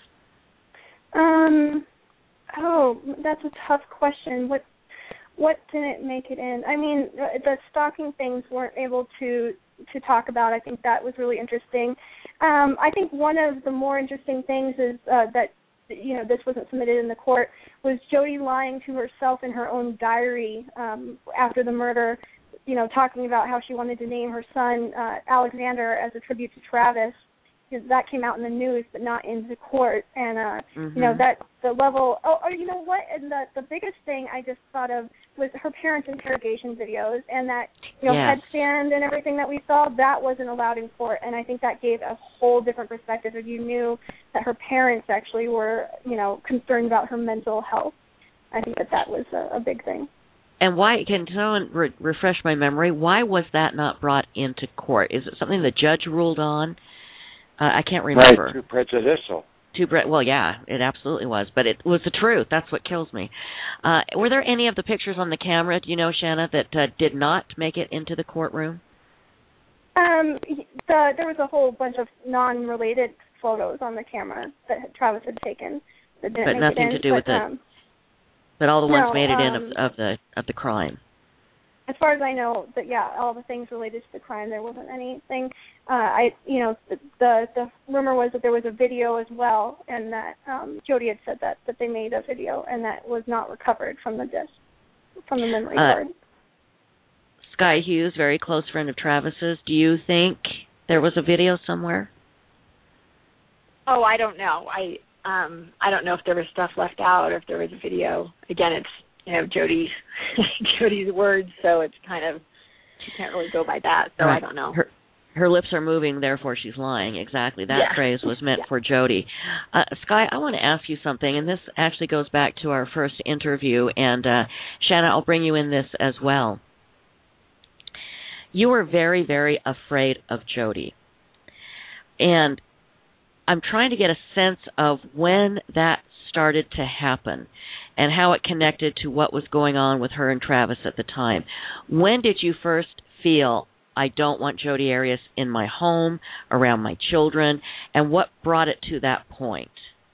That's a tough question. What didn't make it in? I mean, the stalking things weren't able to talk about. I think that was really interesting. I think one of the more interesting things is that this wasn't submitted in the court, was Jodi lying to herself in her own diary after the murder, talking about how she wanted to name her son Alexander as a tribute to Travis. That came out in the news, but not in the court. And, that the level, you know what? And the biggest thing I just thought of was her parents' interrogation videos, and that, headstand and everything that we saw, that wasn't allowed in court. And I think that gave a whole different perspective if you knew that her parents actually were, concerned about her mental health. I think that was a big thing. And why, can someone refresh my memory, why was that not brought into court? Is it something the judge ruled on? I can't remember. Right, too prejudicial. Well, yeah, it absolutely was, but it was the truth. That's what kills me. Were there any of the pictures on the camera, do you know, Shanna, that did not make it into the courtroom? There was a whole bunch of non-related photos on the camera that Travis had taken that didn't but make nothing it in, to do with it. But all the ones made it in of the crime. As far as I know, all the things related to the crime, there wasn't anything. The rumor was that there was a video as well, and that Jody had said that they made a video, and that was not recovered from the disc, from the memory card. Sky Hughes, very close friend of Travis's. Do you think there was a video somewhere? Oh, I don't know. I don't know if there was stuff left out or if there was a video. Again, it's Jody's words, so it's kind of, you can't really go by that, so I don't know. Her lips are moving, therefore she's lying. Exactly. That phrase was meant for Jody. Sky, I want to ask you something, and this actually goes back to our first interview, and Shanna, I'll bring you in this as well. You were very, very afraid of Jody. And I'm trying to get a sense of when that started to happen and how it connected to what was going on with her and Travis at the time. When did you first feel, I don't want Jodi Arias in my home, around my children, and what brought it to that point?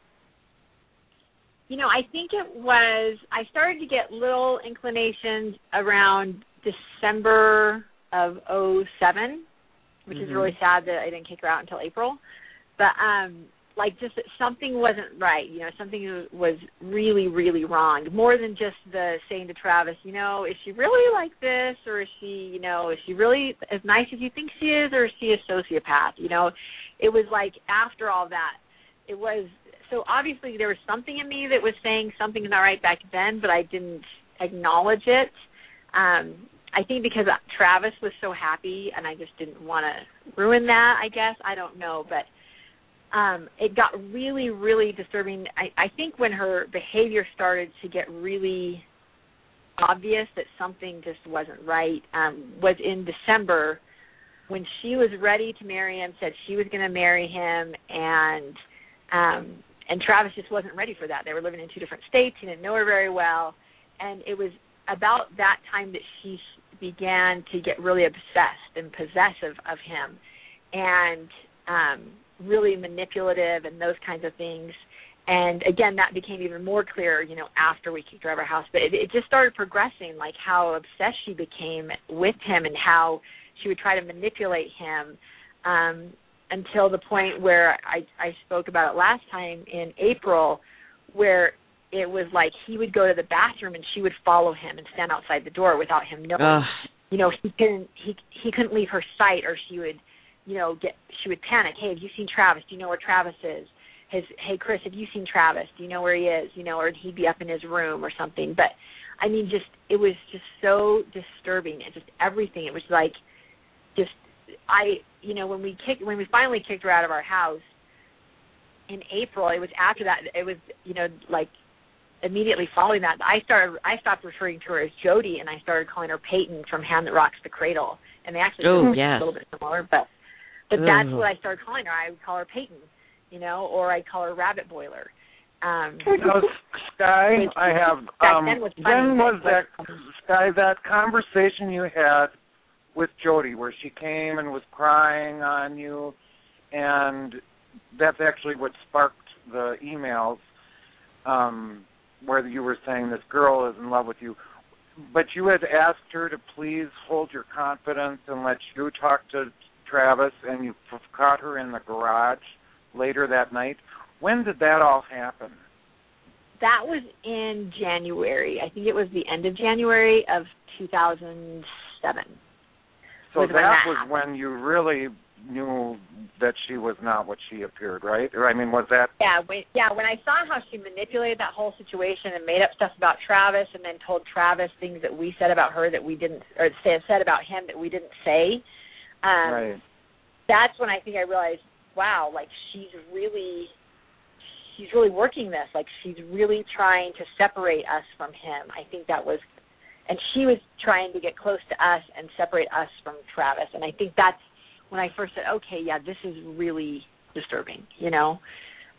I think it was, I started to get little inclinations around December of 2007, which is really sad that I didn't kick her out until April. But just that something wasn't right, something was really, really wrong. More than just the saying to Travis, is she really like this, or is she really as nice as you think she is, or is she a sociopath? It was like after all that, it was, so obviously there was something in me that was saying something's not right back then, but I didn't acknowledge it. I think because Travis was so happy, and I just didn't want to ruin that, I guess. I don't know, but it got really, really disturbing. I think when her behavior started to get really obvious that something just wasn't right was in December when she was ready to marry him, said she was going to marry him, and Travis just wasn't ready for that. They were living in two different states. He didn't know her very well, and it was about that time that she began to get really obsessed and possessive of him, and really manipulative and those kinds of things. And again, that became even more clear, after we kicked her out of our house. But it just started progressing, like how obsessed she became with him and how she would try to manipulate him until the point where I spoke about it last time in April, where it was like he would go to the bathroom and she would follow him and stand outside the door without him knowing. He couldn't leave her sight, or she would she would panic. Hey, have you seen Travis? Do you know where Travis is? Hey, Chris, have you seen Travis? Do you know where he is? Or he'd be up in his room or something. But, it was just so disturbing. It just everything. It was like when we finally kicked her out of our house in April, it was after that, it was, immediately following that, I stopped referring to her as Jody, and I started calling her Peyton from Hand That Rocks the Cradle. And they actually a little bit similar, but that's what I started calling her. I would call her Peyton, or I'd call her Rabbit Boiler. Sky, I have. When was that, Sky? That conversation you had with Jody, where she came and was crying on you, and that's actually what sparked the emails, where you were saying this girl is in love with you. But you had asked her to please hold your confidence and let you talk to Travis, and you caught her in the garage later that night. When did that all happen? That was in January. I think it was the end of January of 2007. So that was when you really knew that she was not what she appeared, right? Or, was that... When I saw how she manipulated that whole situation and made up stuff about Travis and then told Travis things that we said about her that we didn't, or said about him that we didn't say, right. That's when I think I realized, wow, she's really working this. She's really trying to separate us from him. I think that was, and she was trying to get close to us and separate us from Travis. And I think that's when I first said, okay, yeah, this is really disturbing,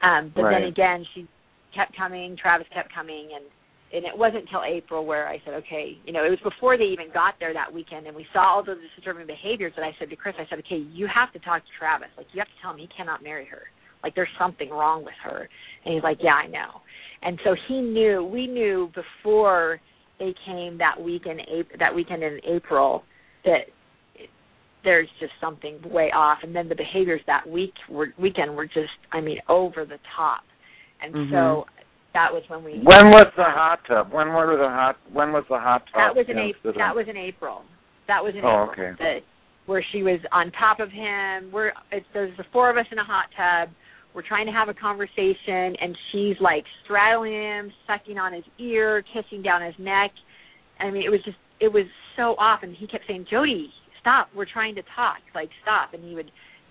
But then again, she kept coming, Travis kept coming, and it wasn't until April where I said, okay, it was before they even got there that weekend, and we saw all those disturbing behaviors that I said to Chris, I said, okay, you have to talk to Travis. Like, you have to tell him he cannot marry her. Like, there's something wrong with her. And he's like, yeah, I know. And so we knew before they came that weekend in April that there's just something way off. And then the behaviors that weekend were just, over the top. And so that was when we. When was the hot tub? When was the hot tub? That was in April. That was in April. Oh, okay. Where she was on top of him. There's the four of us in a hot tub. We're trying to have a conversation, and she's like straddling him, sucking on his ear, kissing down his neck. It was so off, and he kept saying, Jody, stop, we're trying to talk, like, stop. And he would,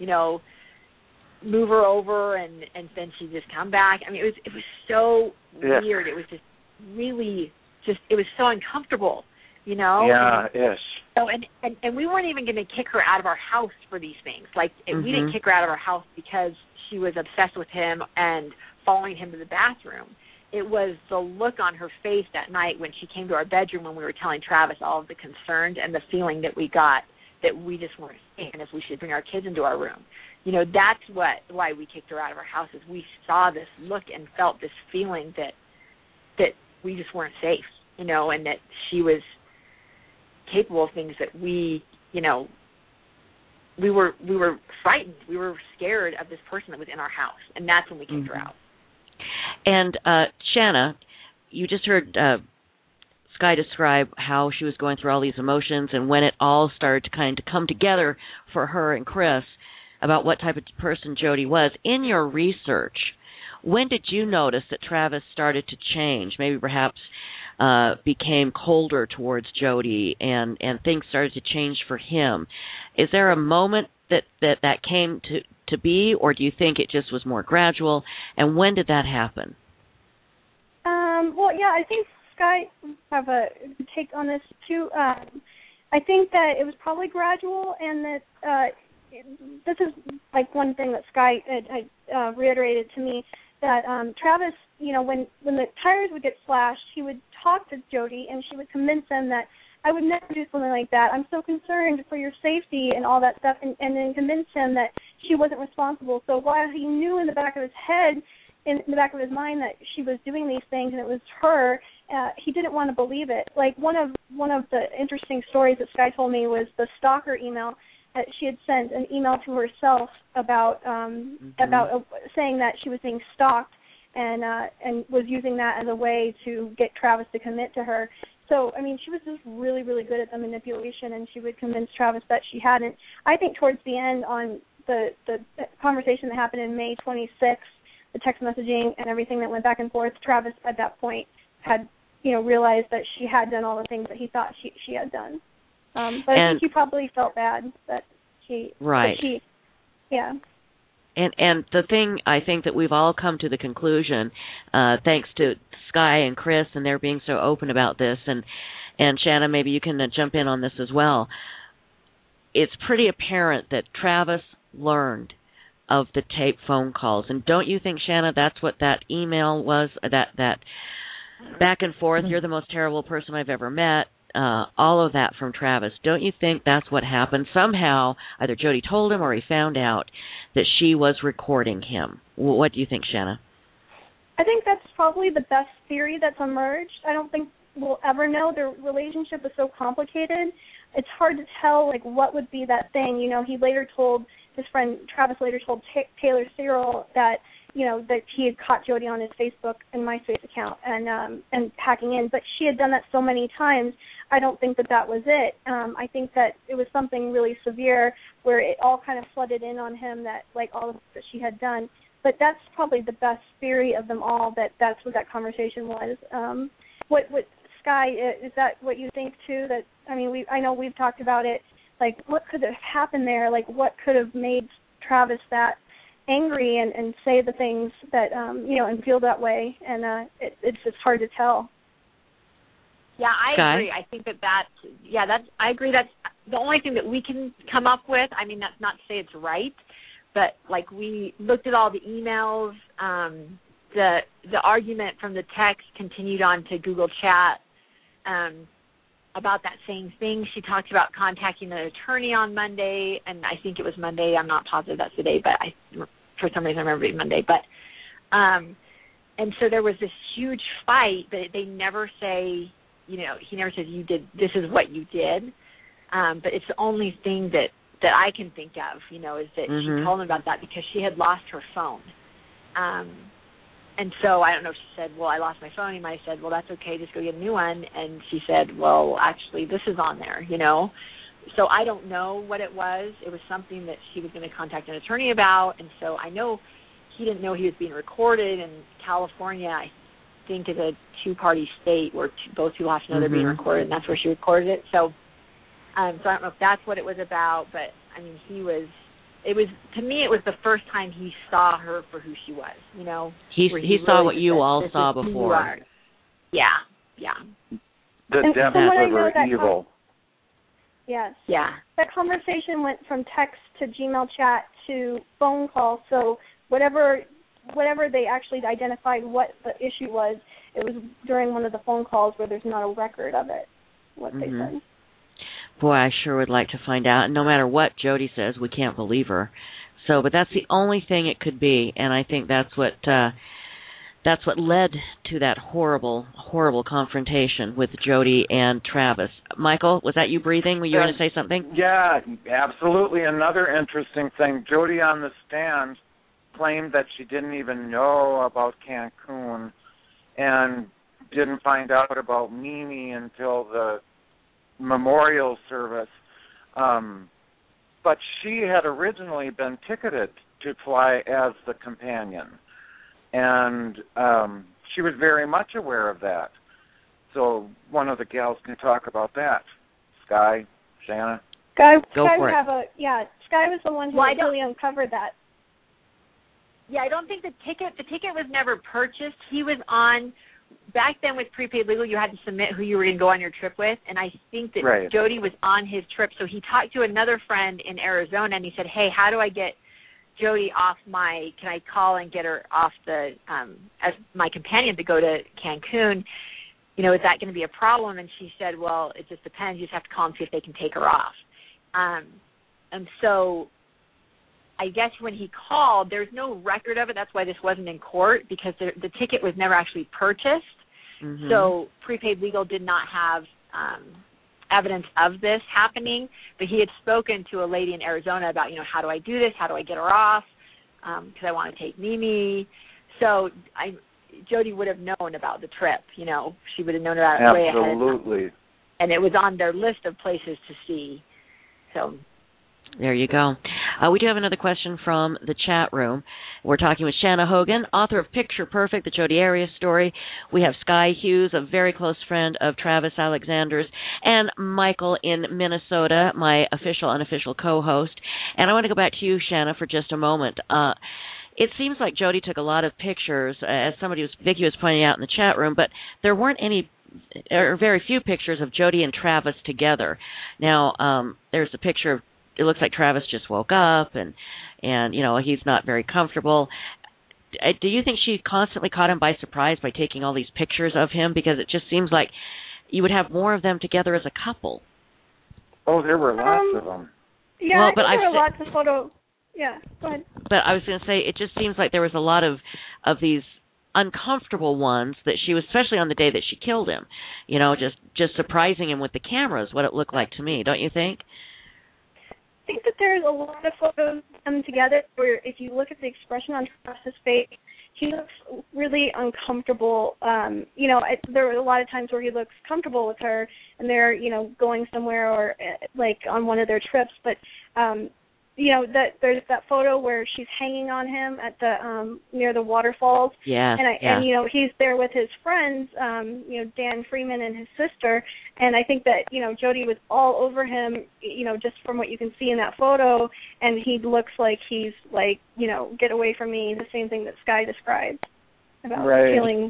move her over, and then she'd just come back. It was so weird. It was just really it was so uncomfortable, Yeah, yes. So, and we weren't even going to kick her out of our house for these things. Like, we didn't kick her out of our house because she was obsessed with him and following him to the bathroom. It was the look on her face that night when she came to our bedroom when we were telling Travis all of the concerns and the feeling that we got that we just weren't safe and if we should bring our kids into our room. That's why we kicked her out of our house, is we saw this look and felt this feeling that we just weren't safe, and that she was capable of things that we were frightened. We were scared of this person that was in our house, and that's when we kicked her out. And Shanna, you just heard Sky describe how she was going through all these emotions and when it all started to kind of come together for her and Chris about what type of person Jody was. In your research, when did you notice that Travis started to change, maybe perhaps became colder towards Jody and things started to change for him? Is there a moment that came to be, or do you think it just was more gradual? And when did that happen? Well, yeah, I think Sky have a take on this too. I think that it was probably gradual, and that this is like one thing that Sky had reiterated to me, that Travis, when the tires would get slashed, he would talk to Jody, and she would convince him that I would never do something like that. I'm so concerned for your safety and all that stuff, and then convince him that she wasn't responsible. So while he knew in the back of his head, in the back of his mind, that she was doing these things and it was her, he didn't want to believe it. Like one of the interesting stories that Sky told me was the stalker email that she had sent an email to herself about saying that she was being stalked and was using that as a way to get Travis to commit to her. So, she was just really, really good at the manipulation, and she would convince Travis that she hadn't. I think towards the end on the conversation that happened in May 26th, the text messaging and everything that went back and forth, Travis at that point had, realized that she had done all the things that he thought she had done. But I think he probably felt bad that she... Right. That she, yeah. And the thing, I think that we've all come to the conclusion, thanks to Sky and Chris, and they're being so open about this, and Shanna, maybe you can jump in on this as well. It's pretty apparent that Travis learned of the tape phone calls, and don't you think, Shanna, that's what that email was, that back and forth, you're the most terrible person I've ever met, all of that from Travis. Don't you think that's what happened? Somehow, either Jody told him or he found out that she was recording him. What do you think, Shanna? I think that's probably the best theory that's emerged. I don't think we'll ever know. Their relationship is so complicated. It's hard to tell, what would be that thing. He later told, his friend Travis later told Taylor Cyril that, that he had caught Jody on his Facebook and MySpace account and hacking in. But she had done that so many times, I don't think that was it. I think that it was something really severe where it all kind of flooded in on him, that, all of that she had done. But that's probably the best theory of them all, that's what that conversation was. What Sky, is that what you think too? That I know we've talked about it. What could have happened there? What could have made Travis that angry and say the things that and feel that way? And it's just hard to tell. Yeah, I agree. I think I agree. That's the only thing that we can come up with. That's not to say it's right, but like we looked at all the emails. The argument from the text continued on to Google Chat about that same thing. She talked about contacting an attorney on Monday, and I think it was Monday. I'm not positive that's the day, but for some reason I remember it being Monday. But and so there was this huge fight, but they never say, he never says you did. This is what you did. But it's the only thing that I can think of, is that she told him about that because she had lost her phone. And so I don't know if she said, well, I lost my phone. He might have said, well, that's okay, just go get a new one. And she said, well, actually, this is on there, So I don't know what it was. It was something that she was going to contact an attorney about. And so I know he didn't know he was being recorded. And California, I think, is a two-party state where both people have to know they're being recorded, and that's where she recorded it. So I don't know if that's what it was about, but, I mean, to me, it was the first time he saw her for who she was, He saw really what you all saw before. Yeah. The depth of her evil. Yes. Yeah. That conversation went from text to Gmail chat to phone call, so whatever they actually identified what the issue was, it was during one of the phone calls where there's not a record of it, what they said. Boy, I sure would like to find out. And no matter what Jody says, we can't believe her. So, but that's the only thing it could be, and I think that's what led to that horrible, horrible confrontation with Jody and Travis. Michael, was that you breathing? Were you going to say something? Yeah, absolutely. Another interesting thing, Jody on the stand claimed that she didn't even know about Cancun and didn't find out about Mimi until the memorial service, but she had originally been ticketed to fly as the companion, and she was very much aware of that. So one of the gals can talk about that. Sky, Shanna? Sky for it. Sky was the one who really uncovered that. Yeah, I don't think the ticket was never purchased. He was on. Back then with prepaid legal, you had to submit who you were going to go on your trip with, and I think that Jody was on his trip, so he talked to another friend in Arizona, and he said, hey, how do I get Jody off can I call and get her off as my companion to go to Cancun? Is that going to be a problem? And she said, well, it just depends. You just have to call and see if they can take her off. And so I guess when he called, there's no record of it. That's why this wasn't in court, because the ticket was never actually purchased. So prepaid legal did not have evidence of this happening. But he had spoken to a lady in Arizona about, how do I do this? How do I get her off? Because I want to take Mimi. So Jody would have known about the trip. She would have known about it way ahead. Absolutely. And it was on their list of places to see. So there you go. We do have another question from the chat room. We're talking with Shanna Hogan, author of Picture Perfect, the Jodi Arias story. We have Sky Hughes, a very close friend of Travis Alexander's, and Michael in Minnesota, my official, unofficial co-host. And I want to go back to you, Shanna, for just a moment. It seems like Jodi took a lot of pictures, as Vicki was pointing out in the chat room, but there weren't any, or very few pictures of Jodi and Travis together. There's a picture of, it looks like Travis just woke up and he's not very comfortable. Do you think she constantly caught him by surprise by taking all these pictures of him? Because it just seems like you would have more of them together as a couple. Oh, there were lots of them. Yeah, there were lots of photos. Yeah, go ahead. But I was going to say, it just seems like there was a lot of these uncomfortable ones that she was, especially on the day that she killed him, just surprising him with the cameras, what it looked like to me. Don't you think? I think that there's a lot of photos of them together where if you look at the expression on Travis's face, he looks really uncomfortable. There were a lot of times where he looks comfortable with her and they're, going somewhere or like on one of their trips. But, that there's that photo where she's hanging on him at the near the waterfalls. Yeah. And he's there with his friends, Dan Freeman and his sister. And I think that, Jodi was all over him, just from what you can see in that photo. And he looks like he's like, get away from me, the same thing that Sky described about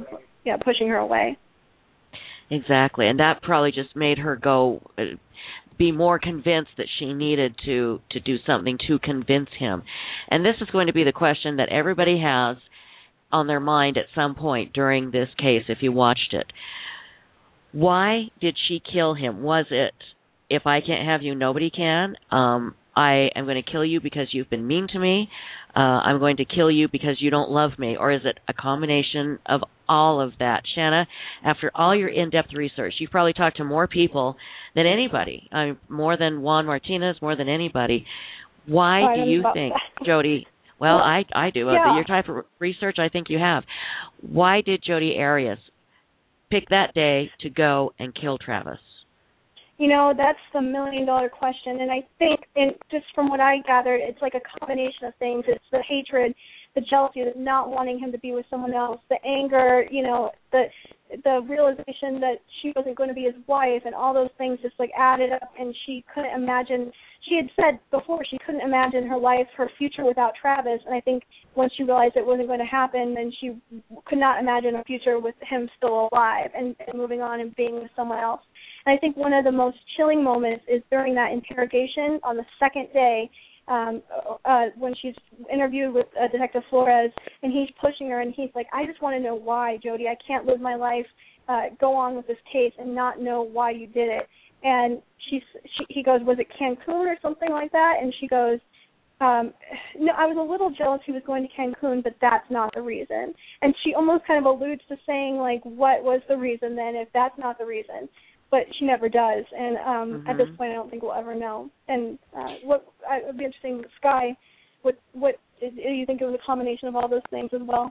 pushing her away. Exactly. And that probably just made her go, be more convinced that she needed to do something to convince him. And this is going to be the question that everybody has on their mind at some point during this case if you watched it. Why did she kill him? Was it, if I can't have you, nobody can? I am going to kill you because you've been mean to me. I'm going to kill you because you don't love me. Or is it a combination of all of that? Shanna, after all your in-depth research, you've probably talked to more people than anybody, more than Juan Martinez, more than anybody. Why do you think, Jodi, well, I do. Yeah. Your type of research, I think you have. Why did Jodi Arias pick that day to go and kill Travis? You know, that's the million-dollar question, and I think, just from what I gathered, it's like a combination of things. It's the hatred, the jealousy, the not wanting him to be with someone else, the anger, you know, the realization that she wasn't going to be his wife, and all those things just like added up, and she couldn't imagine. She had said before she couldn't imagine her life, her future without Travis, and I think once she realized it wasn't going to happen, then she could not imagine a future with him still alive and moving on and being with someone else. And I think one of the most chilling moments is during that interrogation on the second day, when she's interviewed with Detective Flores, and he's pushing her, and he's like, I just want to know why, Jodi. I can't live my life, go on with this case and not know why you did it. And he goes, was it Cancun or something like that? And she goes, no, I was a little jealous he was going to Cancun, but that's not the reason. And she almost kind of alludes to saying, like, what was the reason then if that's not the reason? But she never does, and at this point, I don't think we'll ever know. And it would be interesting, Sky. What do you think it was a combination of all those things as well?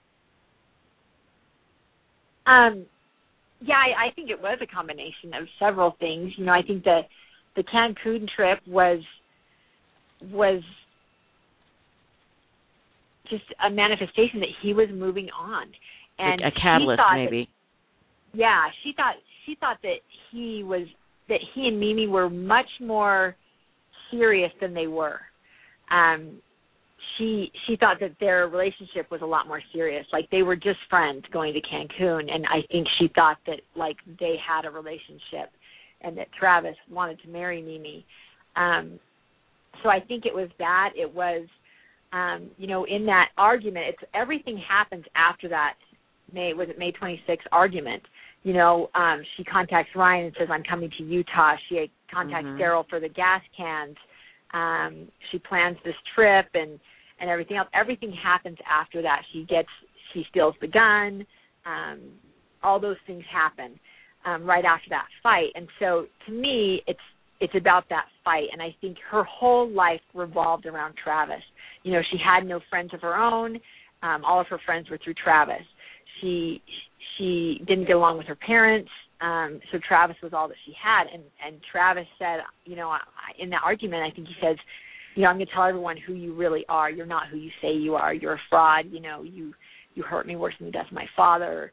Yeah, I think it was a combination of several things. You know, I think the Cancun trip was just a manifestation that he was moving on, and a catalyst, maybe. Yeah, she thought that he and Mimi were much more serious than they were. She thought that their relationship was a lot more serious, like they were just friends going to Cancun, and I think she thought that like they had a relationship, and that Travis wanted to marry Mimi. So I think it was that. It was, you know, in that argument, everything happens after that May 26th argument. You know, she contacts Ryan and says, I'm coming to Utah. She contacts Daryl for the gas cans. She plans this trip and everything else. Everything happens after that. She steals the gun. All those things happen right after that fight. And so to me, it's about that fight. And I think her whole life revolved around Travis. You know, she had no friends of her own. All of her friends were through Travis. She didn't get along with her parents, so Travis was all that she had. And Travis said, you know, in that argument, I think he says, you know, I'm going to tell everyone who you really are. You're not who you say you are. You're a fraud. You know, you hurt me worse than the death of my father.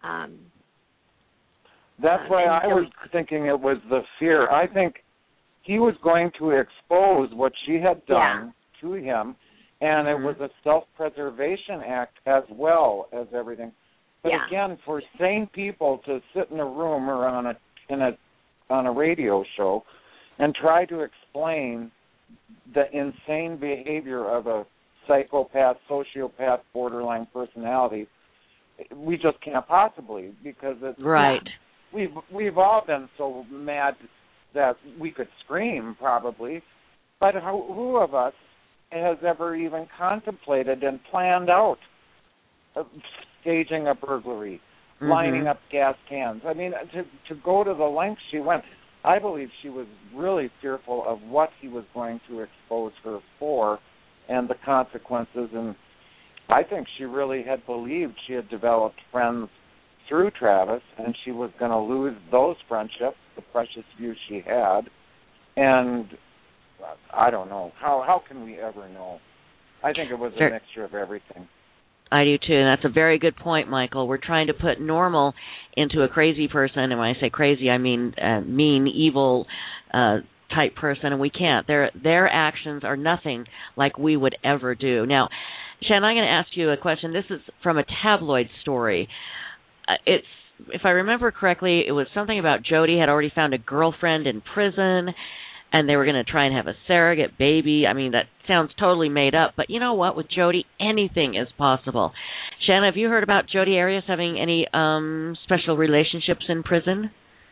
That's why I was thinking it was the fear. I think he was going to expose what she had done to him, and it was a self-preservation act as well as everything. But again, for sane people to sit in a room or on a radio show and try to explain the insane behavior of a psychopath, sociopath, borderline personality, we just can't possibly, because it's right. We've all been so mad that we could scream probably, but who of us has ever even contemplated and planned out staging a burglary, lining up gas cans? I mean, to go to the lengths she went, I believe she was really fearful of what he was going to expose her for and the consequences. And I think she really had believed she had developed friends through Travis, and she was going to lose those friendships, the precious few she had. And I don't know. How can we ever know? I think it was a mixture of everything. I do too, and that's a very good point, Michael. We're trying to put normal into a crazy person, and when I say crazy, I mean mean, evil type person, and we can't. Their actions are nothing like we would ever do. Now, Shannon, I'm going to ask you a question. This is from a tabloid story. It's if I remember correctly, it was something about Jody had already found a girlfriend in prison, and they were going to try and have a surrogate baby. I mean, that sounds totally made up, but you know what? With Jody, anything is possible. Shanna, have you heard about Jodi Arias having any special relationships in prison?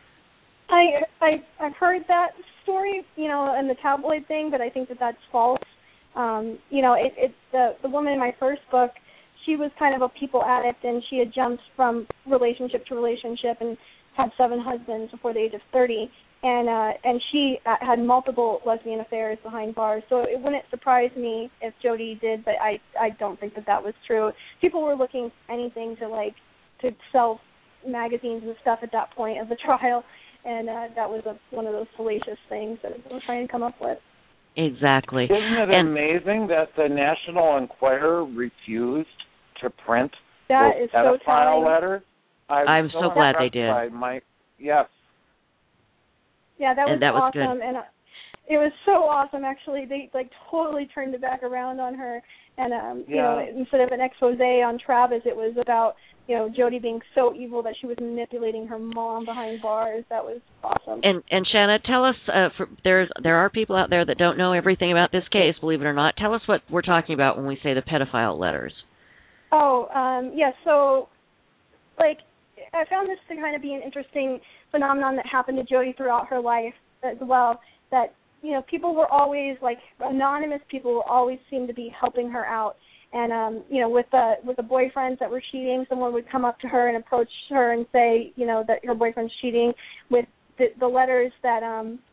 I've heard that story, and the tabloid thing, but I think that's false. It's the woman in my first book. She was kind of a people addict, and she had jumped from relationship to relationship and had 7 husbands before the age of 30. And she had multiple lesbian affairs behind bars. So it wouldn't surprise me if Jodi did, but I don't think that was true. People were looking for anything to sell magazines and stuff at that point of the trial, and that was one of those salacious things that they were trying to come up with. Exactly. Isn't it amazing that the National Enquirer refused to print that those is so pedophile letters? I'm so glad they did. Yes. Yeah, that was awesome, good. And it was so awesome. Actually, they totally turned it back around on her, and instead of an expose on Travis, it was about Jodi being so evil that she was manipulating her mom behind bars. That was awesome. And Shanna, tell us, there are people out there that don't know everything about this case, believe it or not. Tell us what we're talking about when we say the pedophile letters. Oh, yeah. So, I found this to kind of be an interesting phenomenon that happened to Jodi throughout her life as well, that, people were always, anonymous people will always seem to be helping her out. And, with the boyfriends that were cheating, someone would come up to her and approach her and say, that her boyfriend's cheating. With the letters that,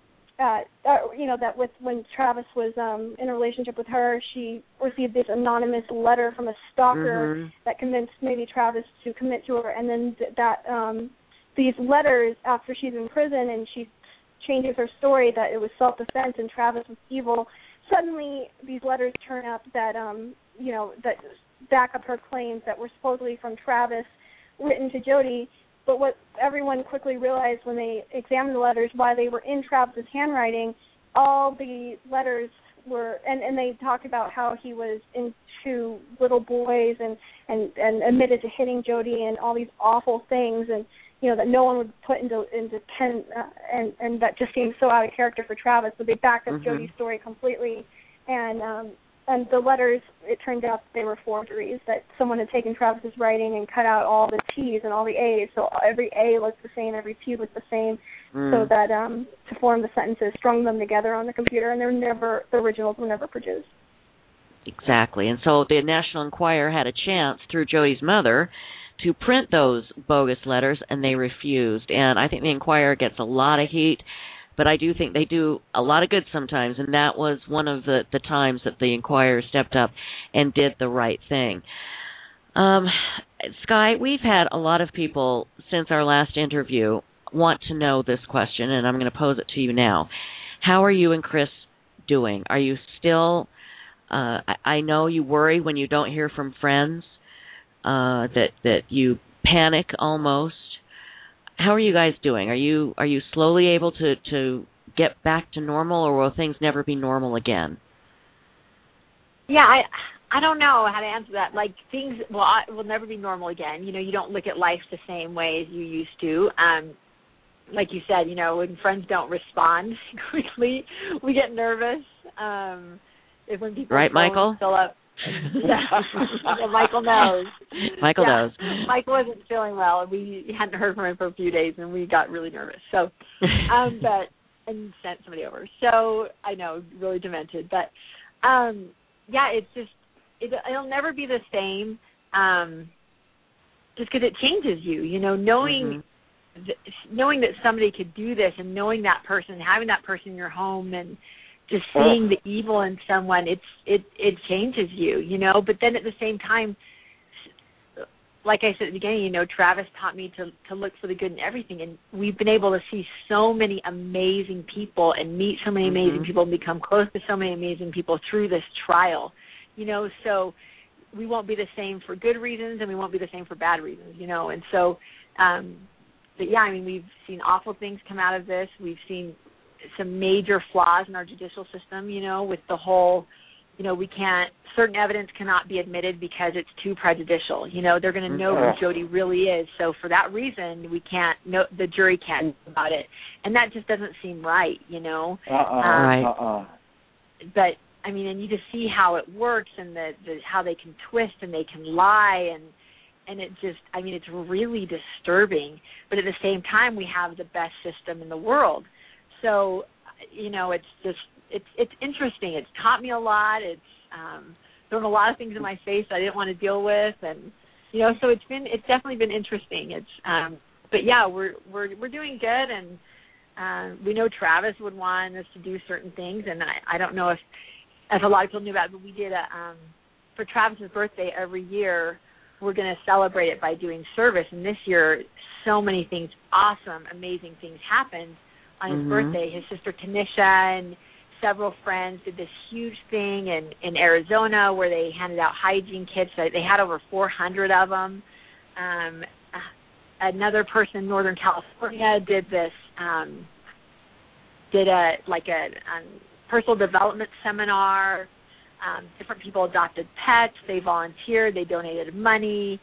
when Travis was in a relationship with her, she received this anonymous letter from a stalker that convinced maybe Travis to commit to her. And then these letters, after she's in prison and she changes her story that it was self-defense and Travis was evil, suddenly these letters turn up that, that back up her claims that were supposedly from Travis, written to Jodi. But what everyone quickly realized when they examined the letters, why they were in Travis's handwriting, all the letters were, and they talked about how he was into little boys and admitted to hitting Jodi and all these awful things, and that no one would put into pen, and that just seemed so out of character for Travis. So they backed up Jodi's story completely, and the letters, it turned out they were forgeries, that someone had taken Travis's writing and cut out all the T's and all the A's, so every A looked the same, every T looked the same, so that to form the sentences, strung them together on the computer, and the originals were never produced. Exactly, and so the National Enquirer had a chance, through Jodi's mother, to print those bogus letters, and they refused. And I think the Enquirer gets a lot of heat, but I do think they do a lot of good sometimes, and that was one of the times that the Enquirer stepped up and did the right thing. Sky, we've had a lot of people since our last interview want to know this question, and I'm going to pose it to you now. How are you and Chris doing? Are you still, I know you worry when you don't hear from friends, that you panic almost. How are you guys doing? Are you slowly able to get back to normal, or will things never be normal again? Yeah, I don't know how to answer that. Things will never be normal again. You don't look at life the same way as you used to. Like you said, when friends don't respond quickly, we get nervous. When people right, Michael? Fill up. Yeah, Michael knows. Michael knows. Michael wasn't feeling well, and we hadn't heard from him for a few days, and we got really nervous. So, and sent somebody over. So I know, really demented, but it's just it'll never be the same. Just because it changes you, knowing that somebody could do this, and knowing that person, having that person in your home, and just seeing the evil in someone, it changes you, But then at the same time, like I said at the beginning, Travis taught me to look for the good in everything, and we've been able to see so many amazing people and meet so many amazing people and become close to so many amazing people through this trial, So we won't be the same for good reasons, and we won't be the same for bad reasons, And so, but yeah, we've seen awful things come out of this. We've seen some major flaws in our judicial system, with the whole certain evidence cannot be admitted because it's too prejudicial. They're going to know who Jodi really is. So for that reason, the jury can't know about it. And that just doesn't seem right, Right. But, and you just see how it works and how they can twist and they can lie and it just, it's really disturbing. But at the same time, we have the best system in the world. So, it's just, it's interesting. It's taught me a lot. It's thrown a lot of things in my face I didn't want to deal with, and so it's definitely been interesting. It's but yeah, we're doing good, and we know Travis would want us to do certain things, and I don't know if a lot of people knew about it, but we did for Travis's birthday every year. We're going to celebrate it by doing service, and this year so many things, awesome, amazing things happened on his birthday. His sister Tanisha and several friends did this huge thing in Arizona where they handed out hygiene kits. They had over 400 of them. Another person in Northern California did this, a personal development seminar. Different people adopted pets. They volunteered. They donated money.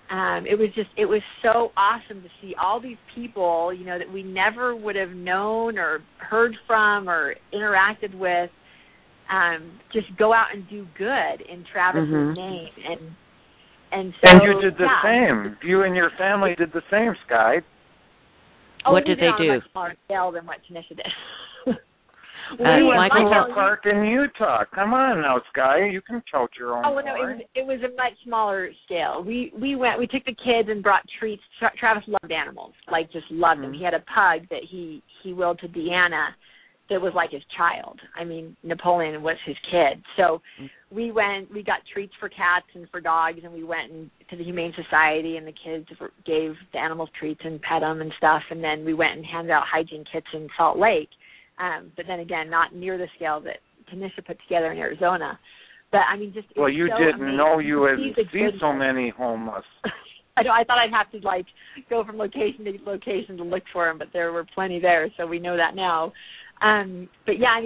It was so awesome to see all these people, that we never would have known or heard from or interacted with, just go out and do good in Travis's name. And so, and you did the same. You and your family did the same, Sky. What did they do? On a much smaller scale than what Tanisha did. We went to a park in Utah. Come on now, Sky. You can tote your own. Oh, well, no, it was a much smaller scale. We took the kids and brought treats. Travis loved animals, just loved them. He had a pug that he willed to Deanna that was like his child. Napoleon was his kid. So we got treats for cats and for dogs, and we went to the Humane Society, and the kids gave the animals treats and pet them and stuff, and then we went and handed out hygiene kits in Salt Lake. But then again, not near the scale that Tanisha put together in Arizona. But just well, you so didn't amazing. know you would see so many homeless. I thought I'd have to go from location to location to look for them, but there were plenty there, so we know that now. But yeah,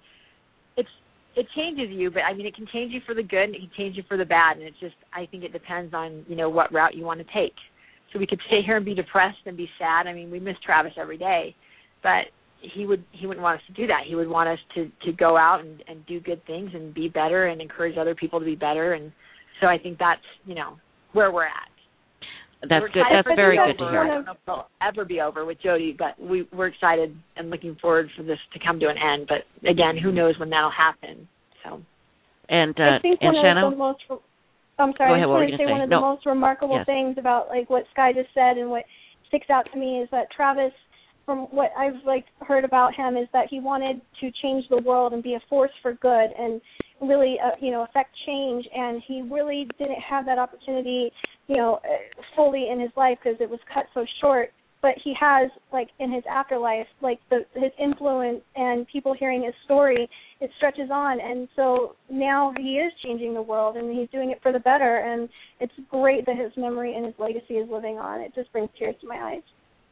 it changes you, but it can change you for the good and it can change you for the bad, and I think it depends on what route you want to take. So we could sit here and be depressed and be sad. We miss Travis every day, but he wouldn't want us to do that. He would want us to go out and do good things and be better and encourage other people to be better. And so I think that's, where we're at. That's good. That's very good to hear. I don't know if it'll ever be over with Jodi, but we're excited and looking forward for this to come to an end. But again, who knows when that'll happen. So. And I think one Shannon? of the most, I'm sorry, I just want to say one of the most remarkable things about what Sky just said and what sticks out to me is that Travis, from what I've heard about him, is that he wanted to change the world and be a force for good and really affect change, and he really didn't have that opportunity fully in his life because it was cut so short. But he has in his afterlife his influence and people hearing his story, it stretches on, and so now he is changing the world and he's doing it for the better, and it's great that his memory and his legacy is living on. It just brings tears to my eyes.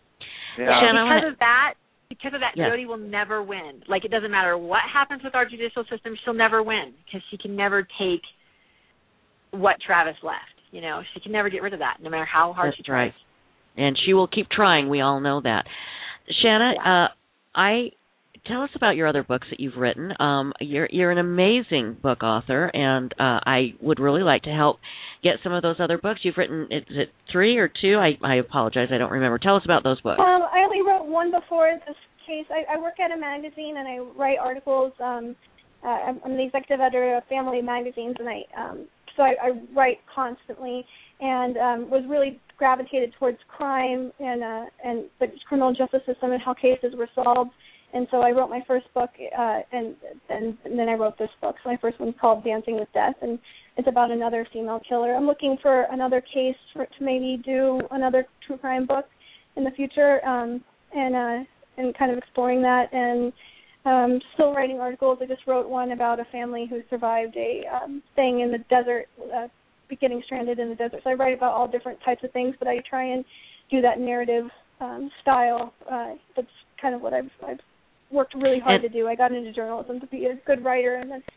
Yeah. Because of that, Jodi will never win. It doesn't matter what happens with our judicial system, she'll never win because she can never take what Travis left. She can never get rid of that, no matter how hard she tries. Right. And she will keep trying. We all know that. Shanna, tell us about your other books that you've written. You're an amazing book author, and I would really like to help get some of those other books. You've written, is it 3 or 2? I apologize, I don't remember. Tell us about those books. I only wrote one before this case. I work at a magazine, and I write articles. I'm the executive editor of Family Magazines, and so I write constantly, and was really gravitated towards crime and the criminal justice system and how cases were solved. And so I wrote my first book, and then I wrote this book. So my first one's called Dancing with Death, and it's about another female killer. I'm looking for another case to maybe do another true crime book in the future, and kind of exploring that. And still writing articles. I just wrote one about a family who survived a thing in the desert, getting stranded in the desert. So I write about all different types of things, but I try and do that narrative style. That's kind of what I've worked really hard to do. I got into journalism to be a good writer, and then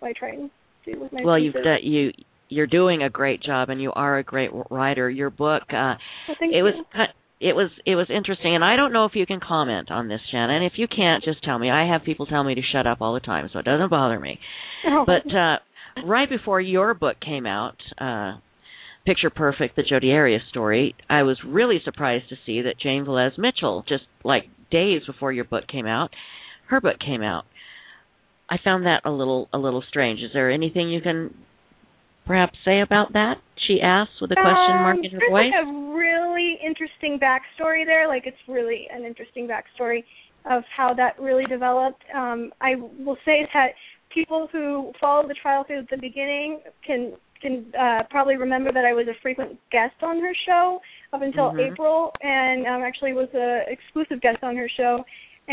what I try and do with my Well, pieces. you're doing a great job, and you are a great writer. Your book, it was interesting, and I don't know if you can comment on this, Shanna. And if you can't, just tell me. I have people tell me to shut up all the time, so it doesn't bother me. Oh. But right before your book came out, Picture Perfect, the Jodi Arias story, I was really surprised to see that Jane Velez Mitchell, just like days before your book came out, her book came out. I found that a little strange. Is there anything you can perhaps say about that? She asked with a question mark in her voice. There's a really interesting backstory there. It's really an interesting backstory of how that really developed. I will say that people who follow the trial through the beginning can probably remember that I was a frequent guest on her show up until April, and actually was an exclusive guest on her show.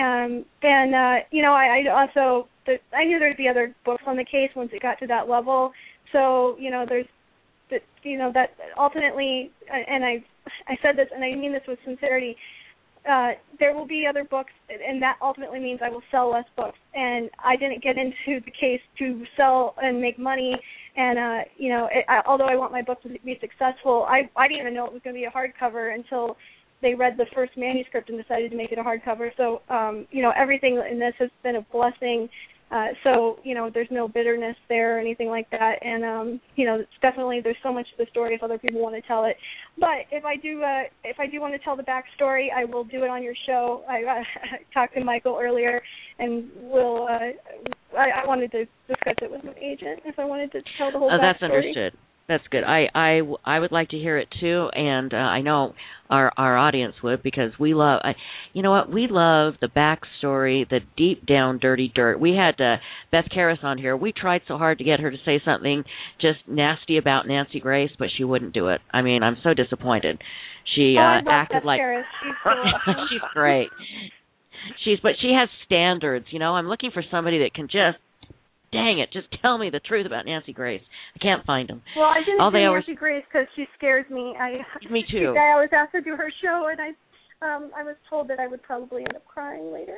I also I knew there'd be other books on the case once it got to that level. So there's that ultimately, and I said this, and I mean this with sincerity. There will be other books, and that ultimately means I will sell less books. And I didn't get into the case to sell and make money. And although I want my book to be successful, I didn't even know it was going to be a hardcover until they read the first manuscript and decided to make it a hardcover. So everything in this has been a blessing. So there's no bitterness there or anything like that. And it's definitely, there's so much to the story if other people want to tell it. But if I do want to tell the backstory, I will do it on your show. I talked to Michael earlier, and I wanted to discuss it with my agent if I wanted to tell the whole backstory. That's understood. That's good. I would like to hear it too, and I know our audience would, because we love. We love the backstory, the deep down dirty dirt. We had Beth Karras on here. We tried so hard to get her to say something just nasty about Nancy Grace, but she wouldn't do it. I mean, I'm so disappointed. She acted Beth like Karras. She's so awesome. She's great. But she has standards. I'm looking for somebody that can just. Dang it, just tell me the truth about Nancy Grace. I can't find them. Well, I didn't do Nancy Grace because she scares me. Me too. I was asked to do her show, and I was told that I would probably end up crying later.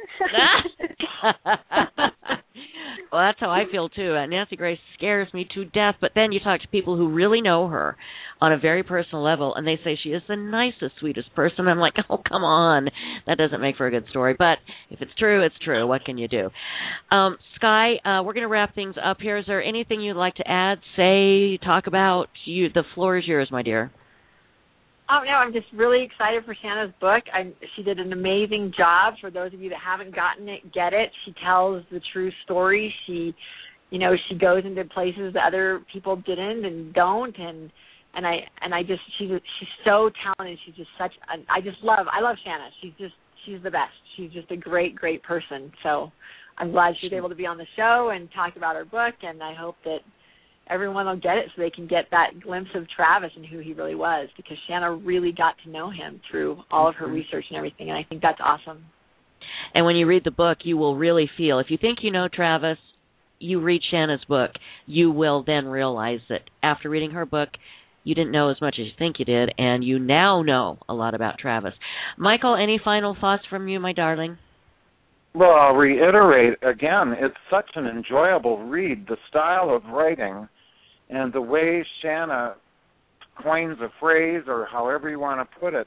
Well, that's how I feel too. Nancy Grace scares me to death, but then you talk to people who really know her on a very personal level, and they say she is the nicest, sweetest person. I'm like, oh, come on. That doesn't make for a good story. But if it's true, it's true. What can you do? Sky, we're going to wrap things up here. Is there anything you'd like to add, say, talk about? The floor is yours, my dear. Oh, no, I'm just really excited for Shanna's book. She did an amazing job. For those of you that haven't gotten it, get it. She tells the true story. She goes into places that other people didn't and don't, and I just she's so talented. She's just I love Shanna. She's the best. She's just a great person. So I'm glad she was able to be on the show and talk about her book, and I hope that everyone will get it so they can get that glimpse of Travis and who he really was, because Shanna really got to know him through all of her research and everything, and I think that's awesome. And when you read the book, you will really feel, if you think you know Travis, you read Shanna's book, you will then realize that after reading her book, you didn't know as much as you think you did, and you now know a lot about Travis. Michael, any final thoughts from you, my darling? Well, I'll reiterate again, it's such an enjoyable read. The style of writing and the way Shanna coins a phrase, or however you want to put it,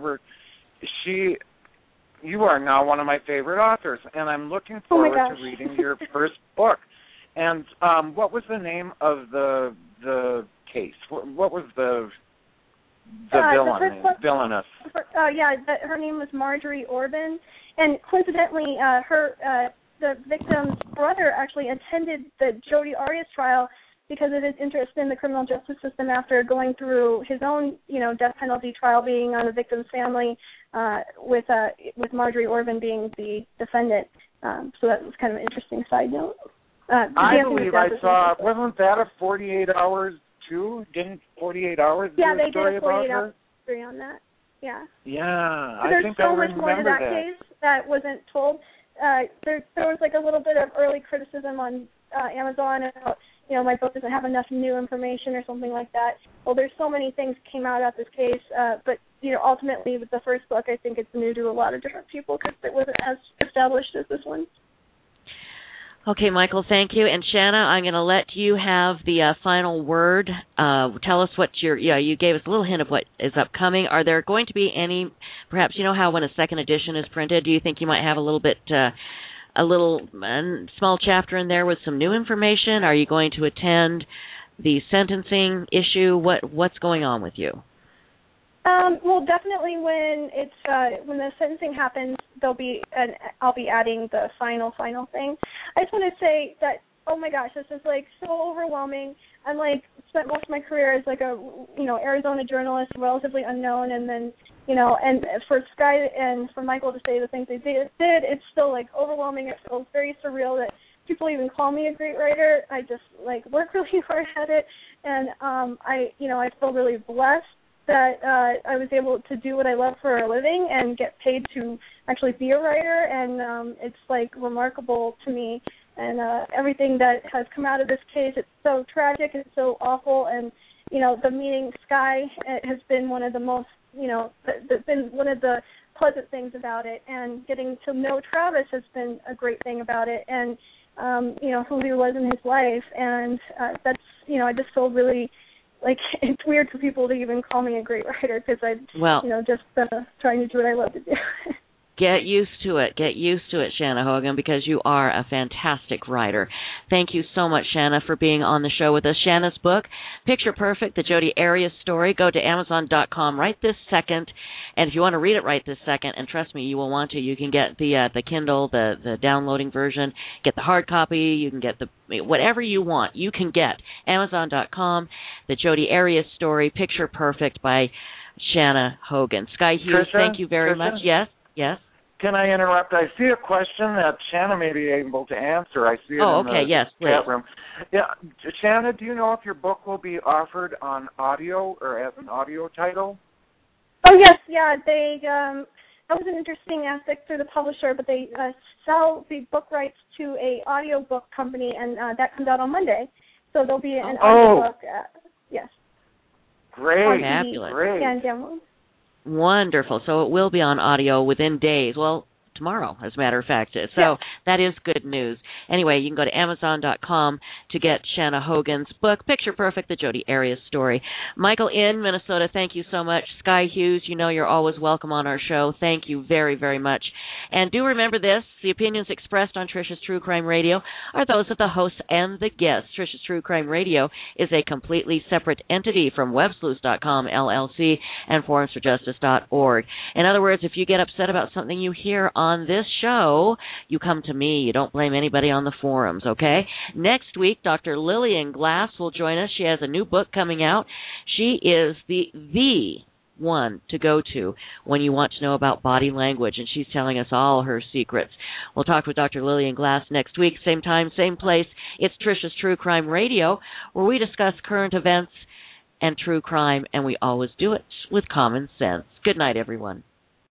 you are now one of my favorite authors, and I'm looking forward to reading your first book. And what was the name of the case? What was the villainess? Her name was Marjorie Orban, and coincidentally, the victim's brother actually attended the Jodi Arias trial because of his interest in the criminal justice system after going through his own, death penalty trial, being on the victim's family, with Marjorie Orban being the defendant. So that was kind of an interesting side note. I believe I saw. Wasn't that a 48 hours too? Didn't 48 hours? Yeah, they did a 48-hour story on that. Yeah. Yeah, but I think I remember that. There's so much more to that case that wasn't told. There was like a little bit of early criticism on Amazon about, my book doesn't have enough new information or something like that. Well, there's so many things came out of this case, but ultimately with the first book, I think it's new to a lot of different people because it wasn't as established as this one. Okay, Michael, thank you. And Shanna, I'm going to let you have the final word. Tell us what you gave us a little hint of what is upcoming. Are there going to be any, perhaps, you know how when a second edition is printed, do you think you might have a little small chapter in there with some new information? Are you going to attend the sentencing issue? What's going on with you? Well, definitely when the sentencing happens, I'll be adding the final thing. I just want to say that, oh my gosh, this is like so overwhelming. I'm like spent most of my career as like a Arizona journalist, relatively unknown, and then and for Sky and for Michael to say the things they did, it's still like overwhelming. It feels very surreal that people even call me a great writer. I just like work really hard at it, and I feel really blessed that I was able to do what I love for a living and get paid to actually be a writer, and it's like remarkable to me. And everything that has come out of this case, it's so tragic, it's so awful, and the meeting Sky has been one of the most, been one of the pleasant things about it, and getting to know Travis has been a great thing about it, and who he was in his life, and that's I just feel really. Like, it's weird for people to even call me a great writer because just trying to do what I love to do. Get used to it. Get used to it, Shanna Hogan, because you are a fantastic writer. Thank you so much, Shanna, for being on the show with us. Shanna's book, Picture Perfect, The Jodi Arias Story. Go to Amazon.com right this second. And if you want to read it right this second, and trust me, you will want to, you can get the Kindle, the downloading version, get the hard copy, you can get whatever you want, you can get. Amazon.com, The Jodi Arias Story, Picture Perfect by Shanna Hogan. Sky Hughes, thank you very much. Yes. Can I interrupt? I see a question that Shanna may be able to answer. I see it in the chat room. Yeah, Shanna, do you know if your book will be offered on audio or as an audio title? Oh, yes, yeah. That was an interesting aspect through the publisher, but they sell the book rights to a audio book company, and that comes out on Monday. So there'll be an audio book. Yes. Great. Fabulous. Great. Wonderful. So it will be on audio within days. Well, tomorrow, as a matter of fact. So that is good news. Anyway, you can go to Amazon.com to get Shanna Hogan's book, Picture Perfect, The Jodi Arias Story. Michael in Minnesota, thank you so much. Sky Hughes, you're always welcome on our show. Thank you very, very much. And do remember this, the opinions expressed on Trish's True Crime Radio are those of the hosts and the guests. Trish's True Crime Radio is a completely separate entity from websleuths.com, LLC, and forumsforjustice.org. In other words, if you get upset about something you hear on this show, you come to me. You don't blame anybody on the forums, okay? Next week, Dr. Lillian Glass will join us. She has a new book coming out. She is the one to go to when you want to know about body language, and she's telling us all her secrets. We'll talk with Dr. Lillian Glass next week, same time, same place. It's Trish's True Crime Radio, where we discuss current events and true crime, and we always do it with common sense. Good night, everyone.